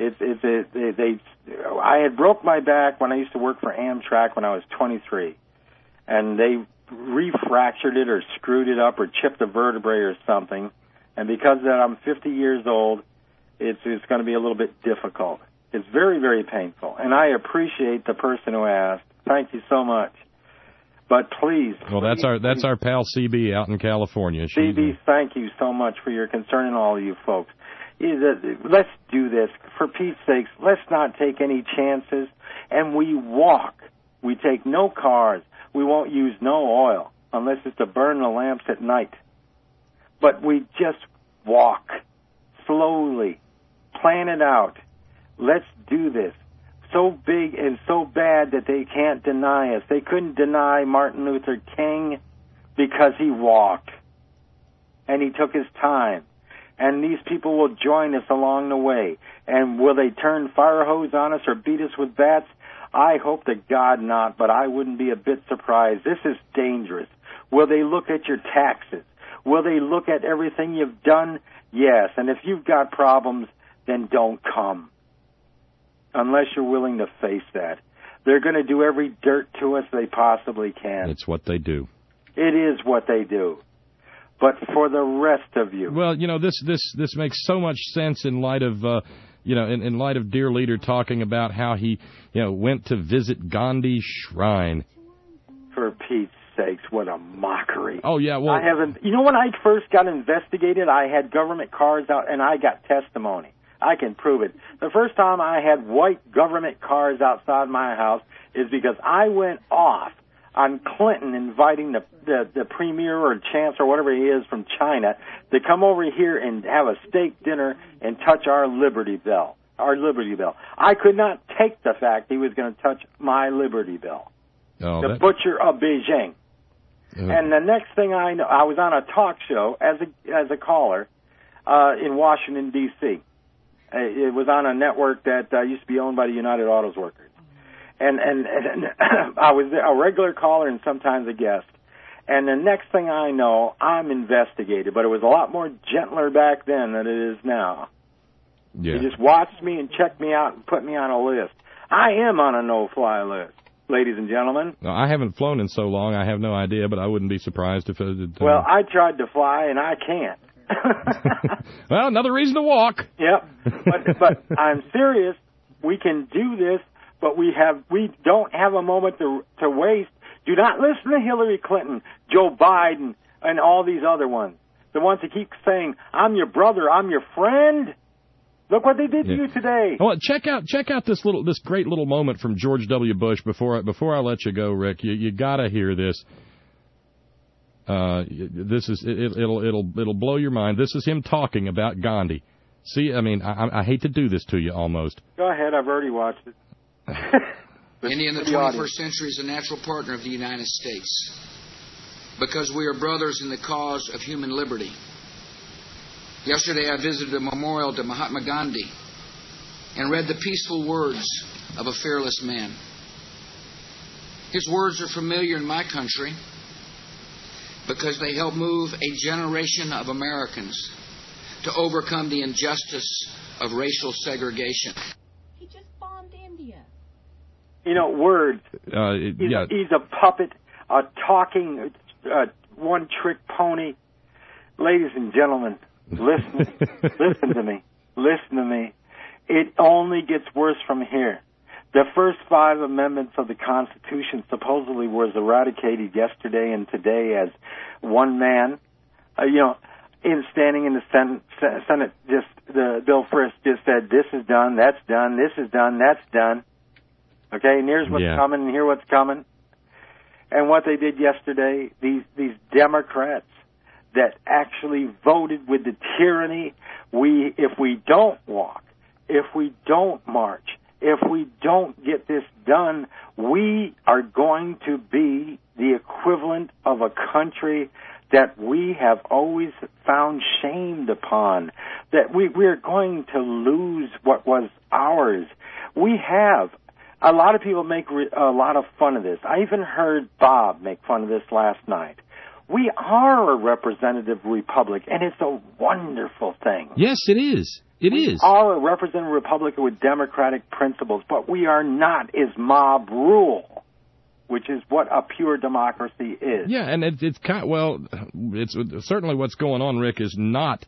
I had broke my back when I used to work for Amtrak when I was 23, and they refractured it or screwed it up or chipped a vertebrae or something. And because of that, I'm 50 years old. It's going to be a little bit difficult. It's very, very painful, and I appreciate the person who asked. Thank you so much. But please. Well, that's our pal CB out in California. CB, thank you so much for your concern and all of you folks. Let's do this. For Pete's sakes, let's not take any chances. And we walk. We take no cars. We won't use no oil unless it's to burn the lamps at night. But we just walk slowly. Plan it out. Let's do this. So big and so bad that they can't deny us. They couldn't deny Martin Luther King because he walked. And he took his time. And these people will join us along the way. And will they turn fire hose on us or beat us with bats? I hope to God not, but I wouldn't be a bit surprised. This is dangerous. Will they look at your taxes? Will they look at everything you've done? Yes. And if you've got problems, then don't come. Unless you're willing to face that. They're going to do every dirt to us they possibly can. It's what they do. It is what they do. But for the rest of you... Well, you know, this makes so much sense in light of, in light of Dear Leader talking about how he, went to visit Gandhi's shrine. For Pete's sakes, what a mockery. Oh, yeah, well... when I first got investigated, I had government cars out, and I got testimony. I can prove it. The first time I had white government cars outside my house is because I went off on Clinton inviting the premier or chancellor, whatever he is, from China to come over here and have a steak dinner and touch our Liberty Bell. I could not take the fact he was going to touch my Liberty Bell. The butcher of Beijing. And the next thing I know, I was on a talk show as a caller in Washington, D.C. It was on a network that used to be owned by the United Autos Workers. And I was a regular caller and sometimes a guest. And the next thing I know, I'm investigated. But it was a lot more gentler back then than it is now. Yeah. They just watched me and checked me out and put me on a list. I am on a no-fly list, ladies and gentlemen. No, I haven't flown in so long, I have no idea, but I wouldn't be surprised if it... Well, I tried to fly, and I can't. Well, another reason to walk. Yep. But I'm serious. We can do this, but we don't have a moment to waste. Do not listen to Hillary Clinton, Joe Biden, and all these other ones. The ones that keep saying, I'm your brother, I'm your friend. Look what they did to you today. Well, check out this great little moment from George W. Bush before I let you go, Rick. You gotta hear this. It'll blow your mind. This is him talking about Gandhi. See, I mean, I hate to do this to you almost. Go ahead, I've already watched it. India in the 21st century is a natural partner of the United States because we are brothers in the cause of human liberty. Yesterday I visited a memorial to Mahatma Gandhi and read the peaceful words of a fearless man. His words are familiar in my country because they help move a generation of Americans to overcome the injustice of racial segregation. He just bombed India. You know, words. He's a puppet, a talking, one-trick pony. Ladies and gentlemen, listen to me. Listen to me. It only gets worse from here. The first 5 amendments of the Constitution supposedly was eradicated yesterday and today as one man, standing in the Senate, Bill Frist just said, this is done, that's done, this is done, that's done. Okay, and here's what's coming, and here's what's coming. And what they did yesterday, these Democrats that actually voted with the tyranny, if we don't walk, if we don't march, if we don't get this done, we are going to be the equivalent of a country that we have always found shamed upon, that we're going to lose what was ours. We have. A lot of people make a lot of fun of this. I even heard Bob make fun of this last night. We are a representative republic, and it's a wonderful thing. Yes, it is. We are a representative republic with democratic principles, but we are not is mob rule, which is what a pure democracy is. Yeah, and it's certainly what's going on, Rick, is not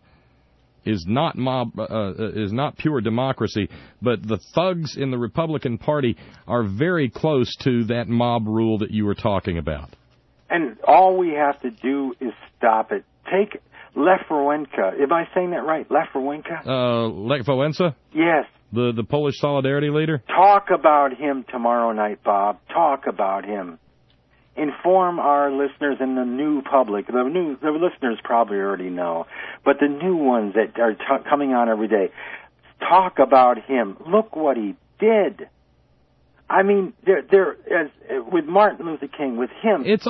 pure democracy, but the thugs in the Republican Party are very close to that mob rule that you were talking about. And all we have to do is stop it. Take Lech Wałęsa. Am I saying that right? Lech Wałęsa? Lech Wałęsa? Yes. The Polish Solidarity leader? Talk about him tomorrow night, Bob. Talk about him. Inform our listeners and the new public. The listeners probably already know, but the new ones that are coming on every day, talk about him. Look what he did. I mean, with Martin Luther King, with him, it's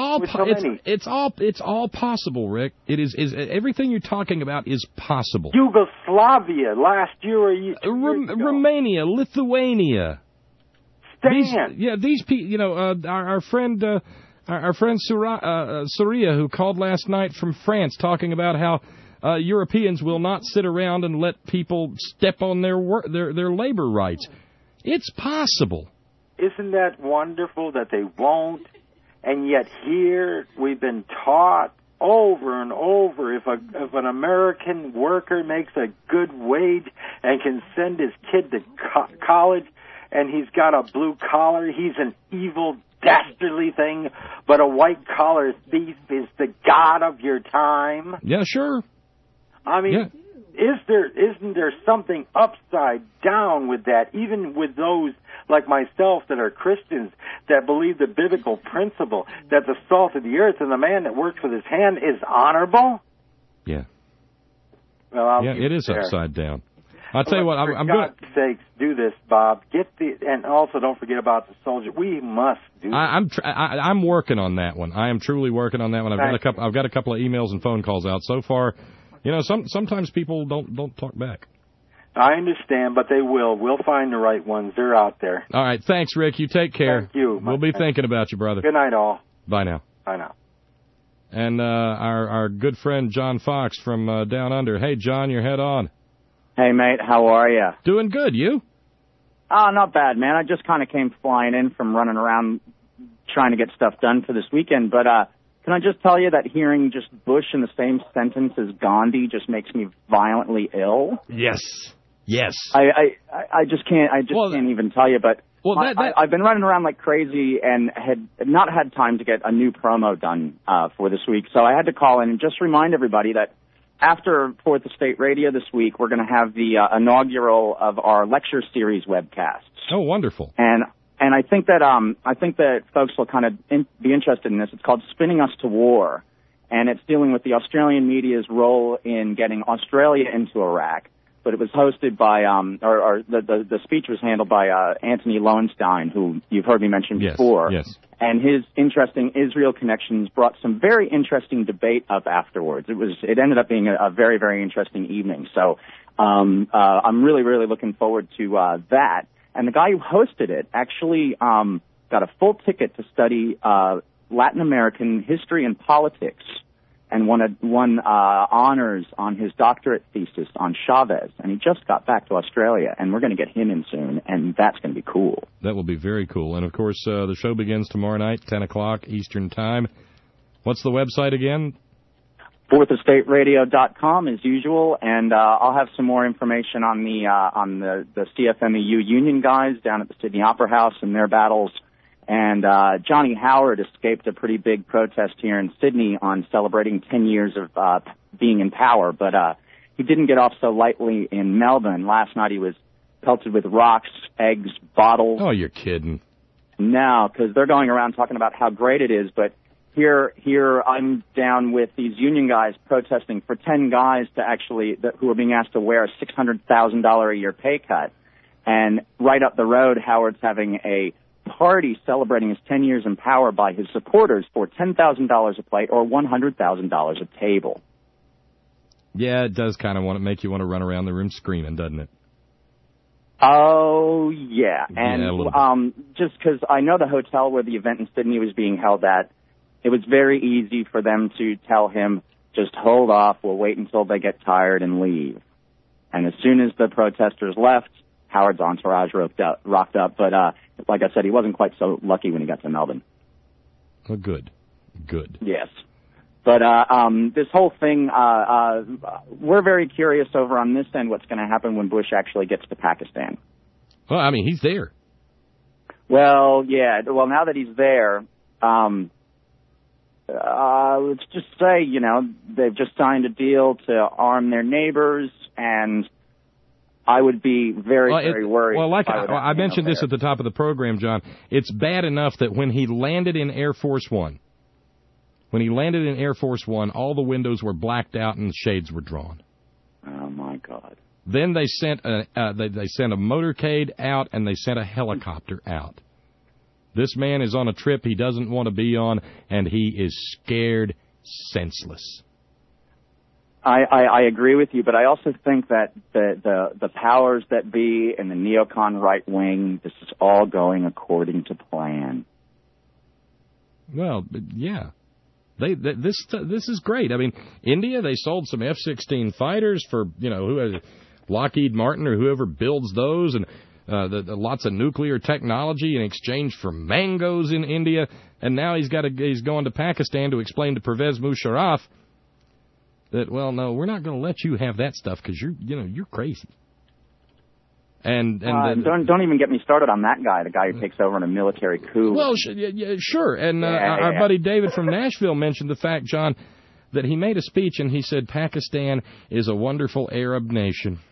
all possible, Rick. It is everything you're talking about is possible. Yugoslavia last year or year ago. Romania, Lithuania. These people. Our friend. Our friend Surya, who called last night from France, talking about how Europeans will not sit around and let people step on their labor rights. It's possible. Isn't that wonderful that they won't? And yet here we've been taught over and over, if an American worker makes a good wage and can send his kid to college and he's got a blue collar, he's an evil, dastardly thing, but a white-collar thief is the god of your time. Yeah, sure. I mean, isn't there something upside down with that, even with those like myself that are Christians that believe the biblical principle that the salt of the earth and the man that works with his hand is honorable? Yeah. Well, it is upside down. I'll tell you what, I'm God's sakes, do this, Bob. And also don't forget about the soldier. We must do this. I'm working on that one. I am truly working on that one. I've got a couple of emails and phone calls out so far. Sometimes people don't talk back. I understand, but they will. We'll find the right ones. They're out there. All right. Thanks, Rick. You take care. Thank you. We'll be thinking about you, brother. Good night, all. Bye now. Bye now. And our good friend John Fox from Down Under. Hey, John, your head on. Hey, mate. How are you? Doing good. You? Not bad, man. I just kind of came flying in from running around trying to get stuff done for this weekend. But can I just tell you that hearing just Bush in the same sentence as Gandhi just makes me violently ill? Yes. Yes. I just can't. Can't even tell you. But I've been running around like crazy and had not had time to get a new promo done for this week. So I had to call in and just remind everybody that after Fourth Estate Radio this week, we're going to have the inaugural of our lecture series webcasts. Oh, wonderful! And I think that folks will kind of be interested in this. It's called Spinning Us to War, and it's dealing with the Australian media's role in getting Australia into Iraq. but it was hosted by, or the speech was handled by Anthony Lowenstein, who you've heard me mention before. Yes. And his interesting Israel connections brought some very interesting debate up afterwards. It ended up being a very, very interesting evening. So I'm really, really looking forward to that. And the guy who hosted it actually got a full ticket to study Latin American history and politics, and won honors on his doctorate thesis on Chavez. And he just got back to Australia, and we're going to get him in soon, and that's going to be cool. That will be very cool. And, of course, the show begins tomorrow night, 10 o'clock Eastern Time. What's the website again? FourthEstateRadio.com as usual, and I'll have some more information on the CFMEU union guys down at the Sydney Opera House and their battles. And Johnny Howard escaped a pretty big protest here in Sydney on celebrating 10 years of being in power, but he didn't get off so lightly in Melbourne. Last night he was pelted with rocks, eggs, bottles. Oh, you're kidding. No, because they're going around talking about how great it is, but here I'm down with these union guys protesting for 10 guys who are being asked to wear a $600,000 a year pay cut. And right up the road, Howard's having a party celebrating his 10 years in power by his supporters for $10,000 a plate or $100,000 a table. Yeah, it does kind of make you want to run around the room screaming, doesn't it? Oh, yeah. And just because I know the hotel where the event in Sydney was being held at, it was very easy for them to tell him, just hold off, we'll wait until they get tired and leave. And as soon as the protesters left, Howard's entourage rocked up. But like I said, he wasn't quite so lucky when he got to Melbourne. Oh, good. Yes. But this whole thing, we're very curious over on this end what's going to happen when Bush actually gets to Pakistan. Well, I mean, he's there. Well, yeah. Well, now that he's there, let's just say, they've just signed a deal to arm their neighbors, and I would be very worried. Well, I mentioned this at the top of the program, John. It's bad enough that when he landed in Air Force One, all the windows were blacked out and the shades were drawn. Oh my God! Then they sent a motorcade out and they sent a helicopter out. This man is on a trip he doesn't want to be on, and he is scared senseless. I agree with you, but I also think that the powers that be and the neocon right wing, this is all going according to plan. Well, yeah. This is great. I mean, India, they sold some F-16 fighters for, Lockheed Martin or whoever builds those, and lots of nuclear technology in exchange for mangoes in India. And now he's going to Pakistan to explain to Pervez Musharraf that, well, no, we're not going to let you have that stuff because you're crazy. And don't even get me started on that guy, the guy who takes over in a military coup. Well, sure. And our buddy David from Nashville mentioned the fact, John, that he made a speech and he said Pakistan is a wonderful Arab nation.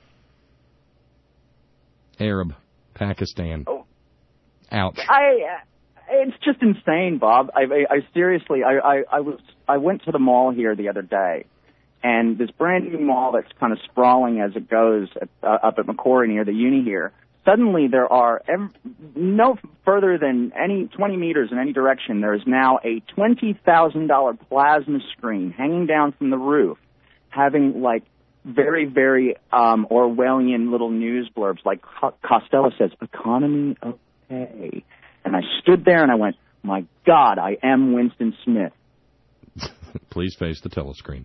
Arab, Pakistan. Oh. Ouch. It's just insane, Bob. I seriously, I went to the mall here the other day, and this brand new mall that's kind of sprawling as it goes up at Macquarie near the uni here. Suddenly there are no further than 20 meters in any direction. There is now a $20,000 plasma screen hanging down from the roof, having very, very Orwellian little news blurbs like Costello says, economy okay. And I stood there and I went, my God, I am Winston Smith. Please face the telescreen.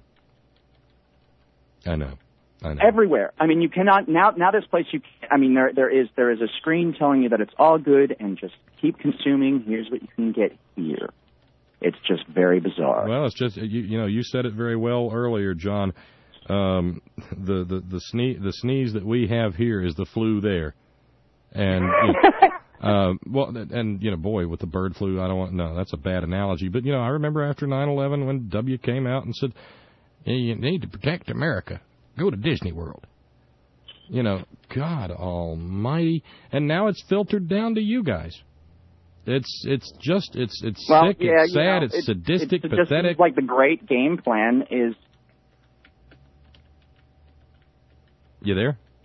I know. Everywhere. I mean, you cannot, now this place, there is a screen telling you that it's all good and just keep consuming. Here's what you can get here. It's just very bizarre. Well, it's just, you said it very well earlier, John. The sneeze that we have here is the flu there, and boy, with the bird flu, that's a bad analogy, but I remember after 9/11 when W came out and said, hey, you need to protect America, go to Disney World. God Almighty, and now it's filtered down to you guys. It's sick, it's sad, it's sadistic, pathetic. Just like the great game plan is. You there?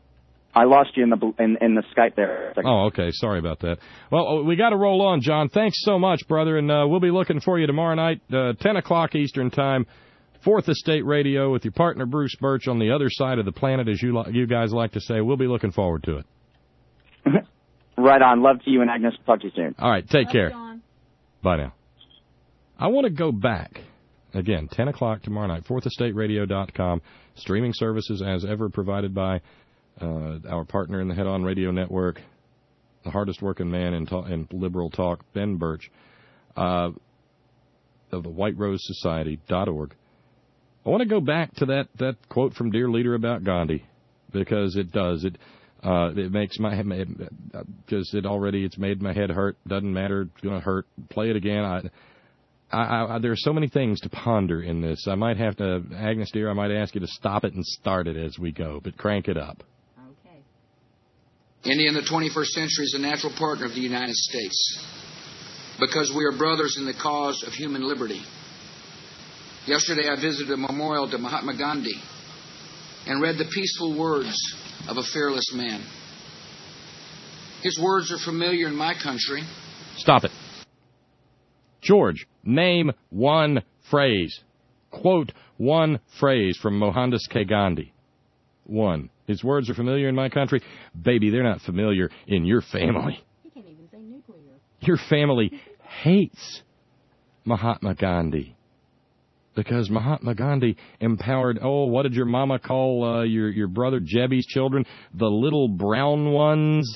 I lost you in the Skype there. Oh, okay. Sorry about that. Well, we got to roll on, John. Thanks so much, brother, and we'll be looking for you tomorrow night, 10 o'clock Eastern Time, 4th Estate Radio with your partner Bruce Birch on the other side of the planet, as you guys like to say. We'll be looking forward to it. Right on. Love to you and Agnes. Talk to you soon. All right. Take care. Bye now. I want to go back. Again, 10 o'clock tomorrow night, 4thEstateRadio.com. Streaming services as ever provided by our partner in the Head On Radio Network, the hardest working man in liberal talk, Ben Birch, of the WhiteRoseSociety.org. I want to go back to that quote from Dear Leader about Gandhi, because it does. It makes my head, because it's made my head hurt. Doesn't matter. It's going to hurt. Play it again. There are so many things to ponder in this. I might have to, Agnes, dear, I might ask you to stop it and start it as we go, but crank it up. Okay. India in the 21st century is a natural partner of the United States because we are brothers in the cause of human liberty. Yesterday I visited a memorial to Mahatma Gandhi and read the peaceful words of a fearless man. His words are familiar in my country. Stop it. George, name one phrase. Quote one phrase from Mohandas K. Gandhi. One. His words are familiar in my country. Baby, they're not familiar in your family. He can't even say nuclear. Your family hates Mahatma Gandhi. Because Mahatma Gandhi empowered, what did your mama call your brother Jebby's children? The little brown ones?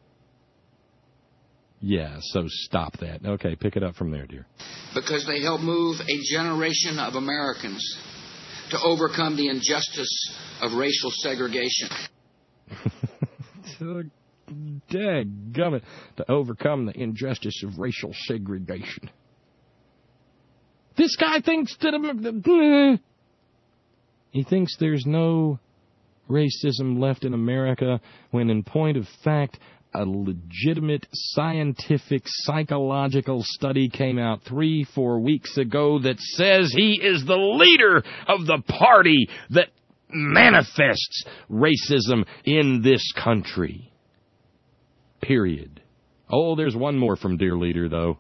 Yeah, so stop that. Okay, pick it up from there, dear. Because they help move a generation of Americans to overcome the injustice of racial segregation. Dadgummit, to overcome the injustice of racial segregation. This guy thinks that he thinks there's no racism left in America, when in point of fact, a legitimate scientific psychological study came out 3-4 weeks ago that says he is the leader of the party that manifests racism in this country. Period. Oh, there's one more from Dear Leader, though.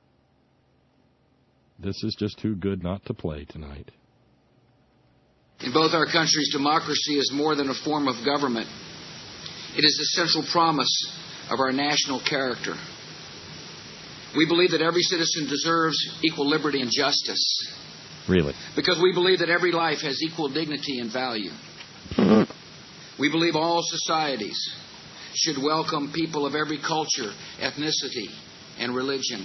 This is just too good not to play tonight. In both our countries, democracy is more than a form of government. It is the central promise of our national character. We believe that every citizen deserves equal liberty and justice. Really? Because we believe that every life has equal dignity and value. We believe all societies should welcome people of every culture, ethnicity, and religion.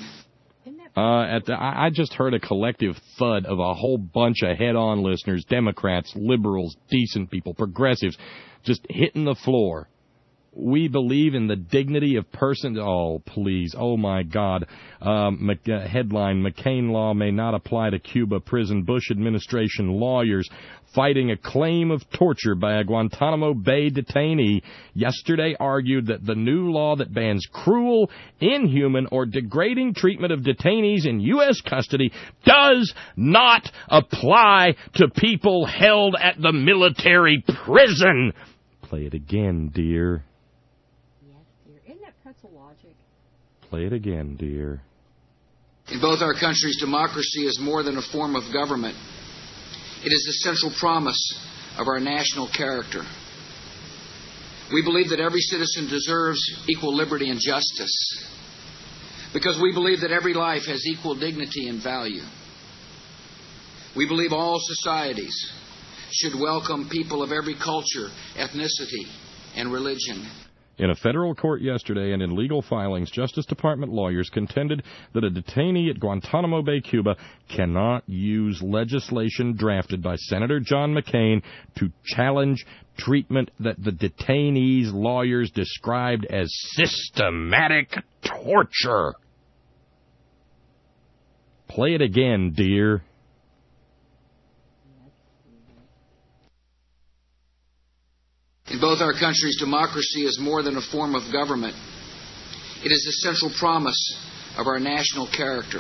I just heard a collective thud of a whole bunch of head-on listeners, Democrats, liberals, decent people, progressives, just hitting the floor. We believe in the dignity of persons. Oh, please. Oh, my God. Headline, McCain law may not apply to Cuba prison. Bush administration lawyers fighting a claim of torture by a Guantanamo Bay detainee yesterday argued that the new law that bans cruel, inhuman, or degrading treatment of detainees in U.S. custody does not apply to people held at the military prison. Play it again, dear. Play it again, dear. In both our countries, democracy is more than a form of government. It is the central promise of our national character. We believe that every citizen deserves equal liberty and justice, because we believe that every life has equal dignity and value. We believe all societies should welcome people of every culture, ethnicity, and religion. In a federal court yesterday and in legal filings, Justice Department lawyers contended that a detainee at Guantanamo Bay, Cuba, cannot use legislation drafted by Senator John McCain to challenge treatment that the detainee's lawyers described as systematic torture. Play it again, dear. In both our countries, democracy is more than a form of government. It is the central promise of our national character.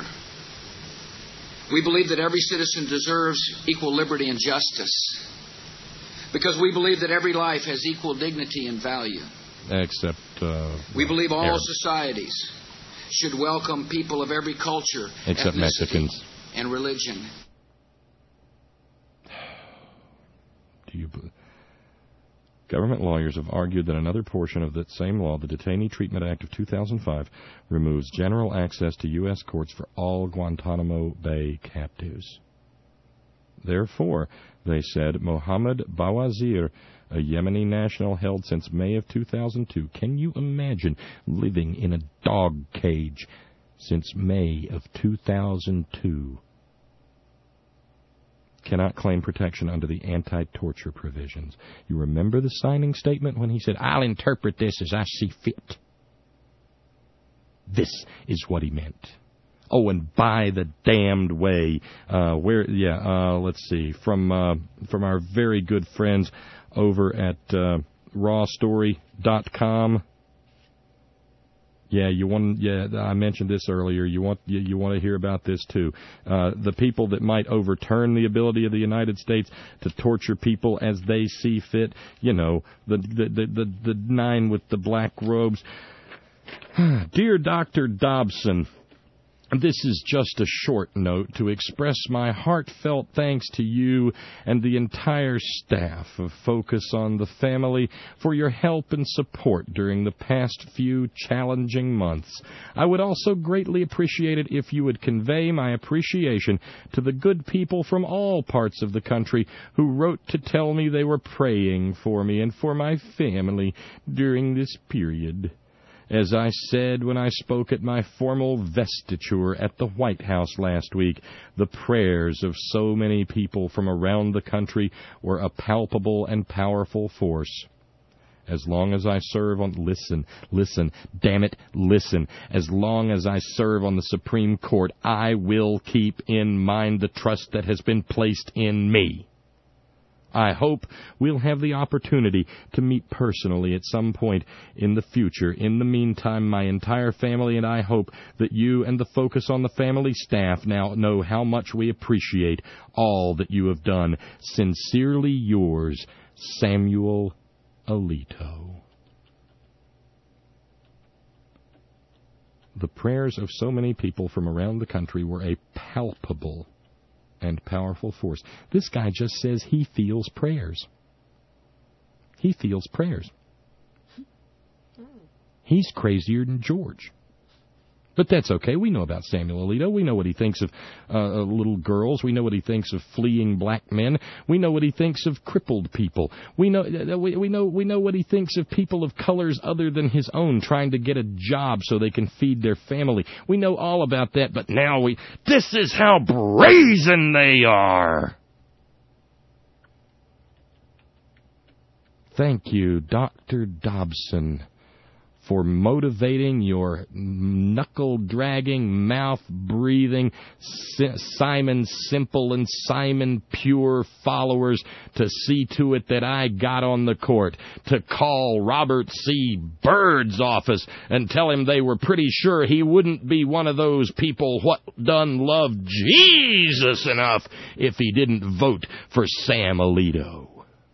We believe that every citizen deserves equal liberty and justice, Because we believe that every life has equal dignity and value. Except, we believe all Arabs. societies should welcome people of every culture, Except ethnicity, Mexicans. and religion. Government lawyers have argued that another portion of that same law, the Detainee Treatment Act of 2005, removes general access to U.S. courts for all Guantanamo Bay captives. Therefore, they said, Mohammed Bawazir, a Yemeni national held since May of 2002, can you imagine living in a dog cage since May of 2002? Cannot claim protection under the anti-torture provisions. You remember the signing statement when he said, I'll interpret this as I see fit. This is what he meant. Oh, and by the damned way, let's see, from our very good friends over at rawstory.com. I mentioned this earlier. You want to hear about this too. The people that might overturn the ability of the United States to torture people as they see fit. You know, the nine with the black robes. Dear Dr. Dobson, this is just a short note to express my heartfelt thanks to you and the entire staff of Focus on the Family for your help and support during the past few challenging months. I would also greatly appreciate it if you would convey my appreciation to the good people from all parts of the country who wrote to tell me they were praying for me and for my family during this period. As I said when I spoke at my formal vestiture at the White House last week, the prayers of so many people from around the country were a palpable and powerful force. As long as I serve on... Listen, damn it, listen. As long as I serve on the Supreme Court, I will keep in mind the trust that has been placed in me. I hope we'll have the opportunity to meet personally at some point in the future. In the meantime, my entire family and I hope that you and the Focus on the Family staff now know how much we appreciate all that you have done. Sincerely yours, Samuel Alito. The prayers of so many people from around the country were a palpable and powerful force. This guy just says he feels prayers. He feels prayers. He's crazier than George. But that's okay. We know about Samuel Alito. We know what he thinks of little girls. We know what he thinks of fleeing black men. We know what he thinks of crippled people. We know what he thinks of people of colors other than his own trying to get a job so they can feed their family. We know all about that, but now this is how brazen they are. Thank you, Dr. Dobson, for motivating your knuckle-dragging, mouth-breathing Simon Simple and Simon Pure followers to see to it that I got on the court, to call Robert C. Byrd's office and tell him they were pretty sure he wouldn't be one of those people what done love Jesus enough if he didn't vote for Sam Alito.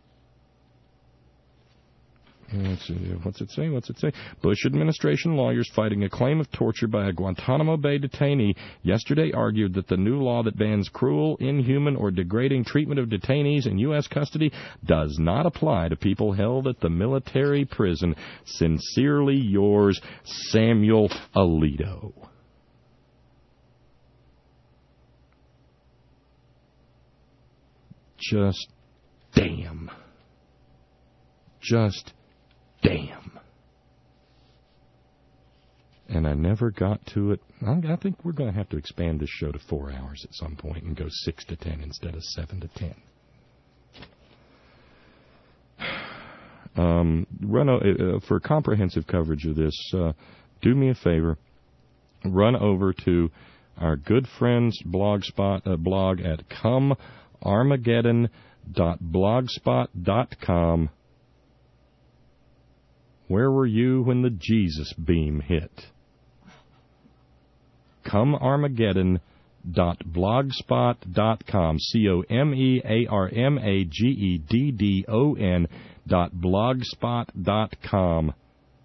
Let's see, what's it say? Bush administration lawyers fighting a claim of torture by a Guantanamo Bay detainee yesterday argued that the new law that bans cruel, inhuman, or degrading treatment of detainees in U.S. custody does not apply to people held at the military prison. Sincerely yours, Samuel Alito. Just damn. Just damn. And I never got to it. I think we're going to have to expand this show to 4 hours at some point and go 6 to 10 instead of 7 to 10. For comprehensive coverage of this, do me a favor. Run over to our good friends blog at comearmageddon.blogspot.com. Where were you when the Jesus beam hit? comearmageddon.blogspot.com. comearmageddon.blogspot.com. comearmageddon.blogspot.com.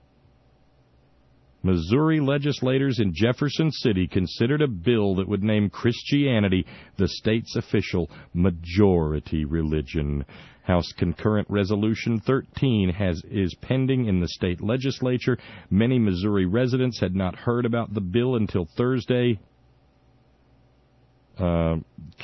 Missouri legislators in Jefferson City considered a bill that would name Christianity the state's official majority religion. House Concurrent Resolution 13 is pending in the state legislature. Many Missouri residents had not heard about the bill until Thursday. Karen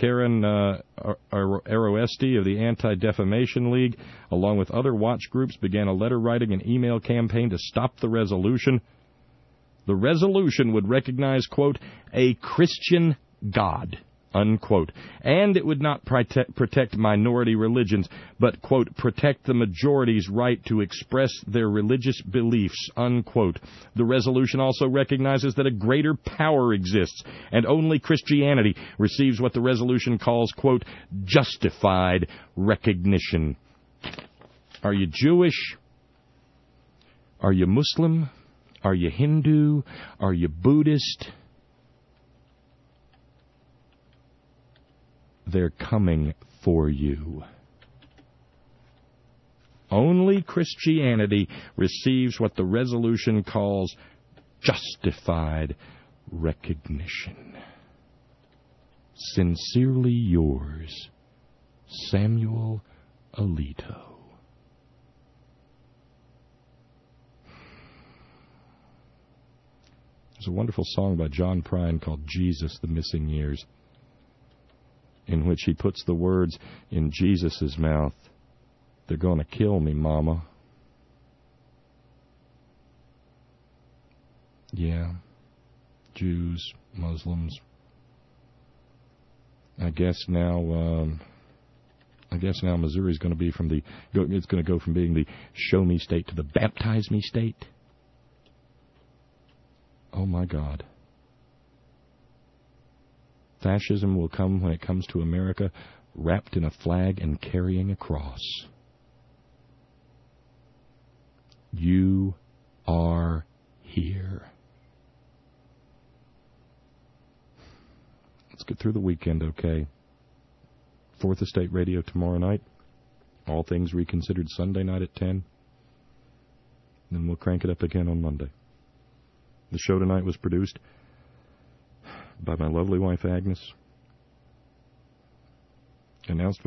Aroesti of the Anti-Defamation League, along with other watch groups, began a letter-writing and email campaign to stop the resolution. The resolution would recognize, quote, a Christian God, unquote, and it would not protect minority religions, but, quote, protect the majority's right to express their religious beliefs, unquote. The resolution also recognizes that a greater power exists, and only Christianity receives what the resolution calls, quote, justified recognition. Are you Jewish? Are you Muslim? Are you Hindu? Are you Buddhist? They're coming for you. Only Christianity receives what the resolution calls justified recognition. Sincerely yours, Samuel Alito. There's a wonderful song by John Prine called Jesus, the Missing Years, in which he puts the words in Jesus' mouth, they're going to kill me, Mama. Yeah, Jews, Muslims. I guess now Missouri's going to be it's going to go from being the show me state to the baptize me state. Oh, my God. Fascism will come when it comes to America, wrapped in a flag and carrying a cross. You are here. Let's get through the weekend, okay? Fourth Estate Radio tomorrow night. All Things Reconsidered Sunday night at 10. Then we'll crank it up again on Monday. The show tonight was produced by my lovely wife, Agnes. Announced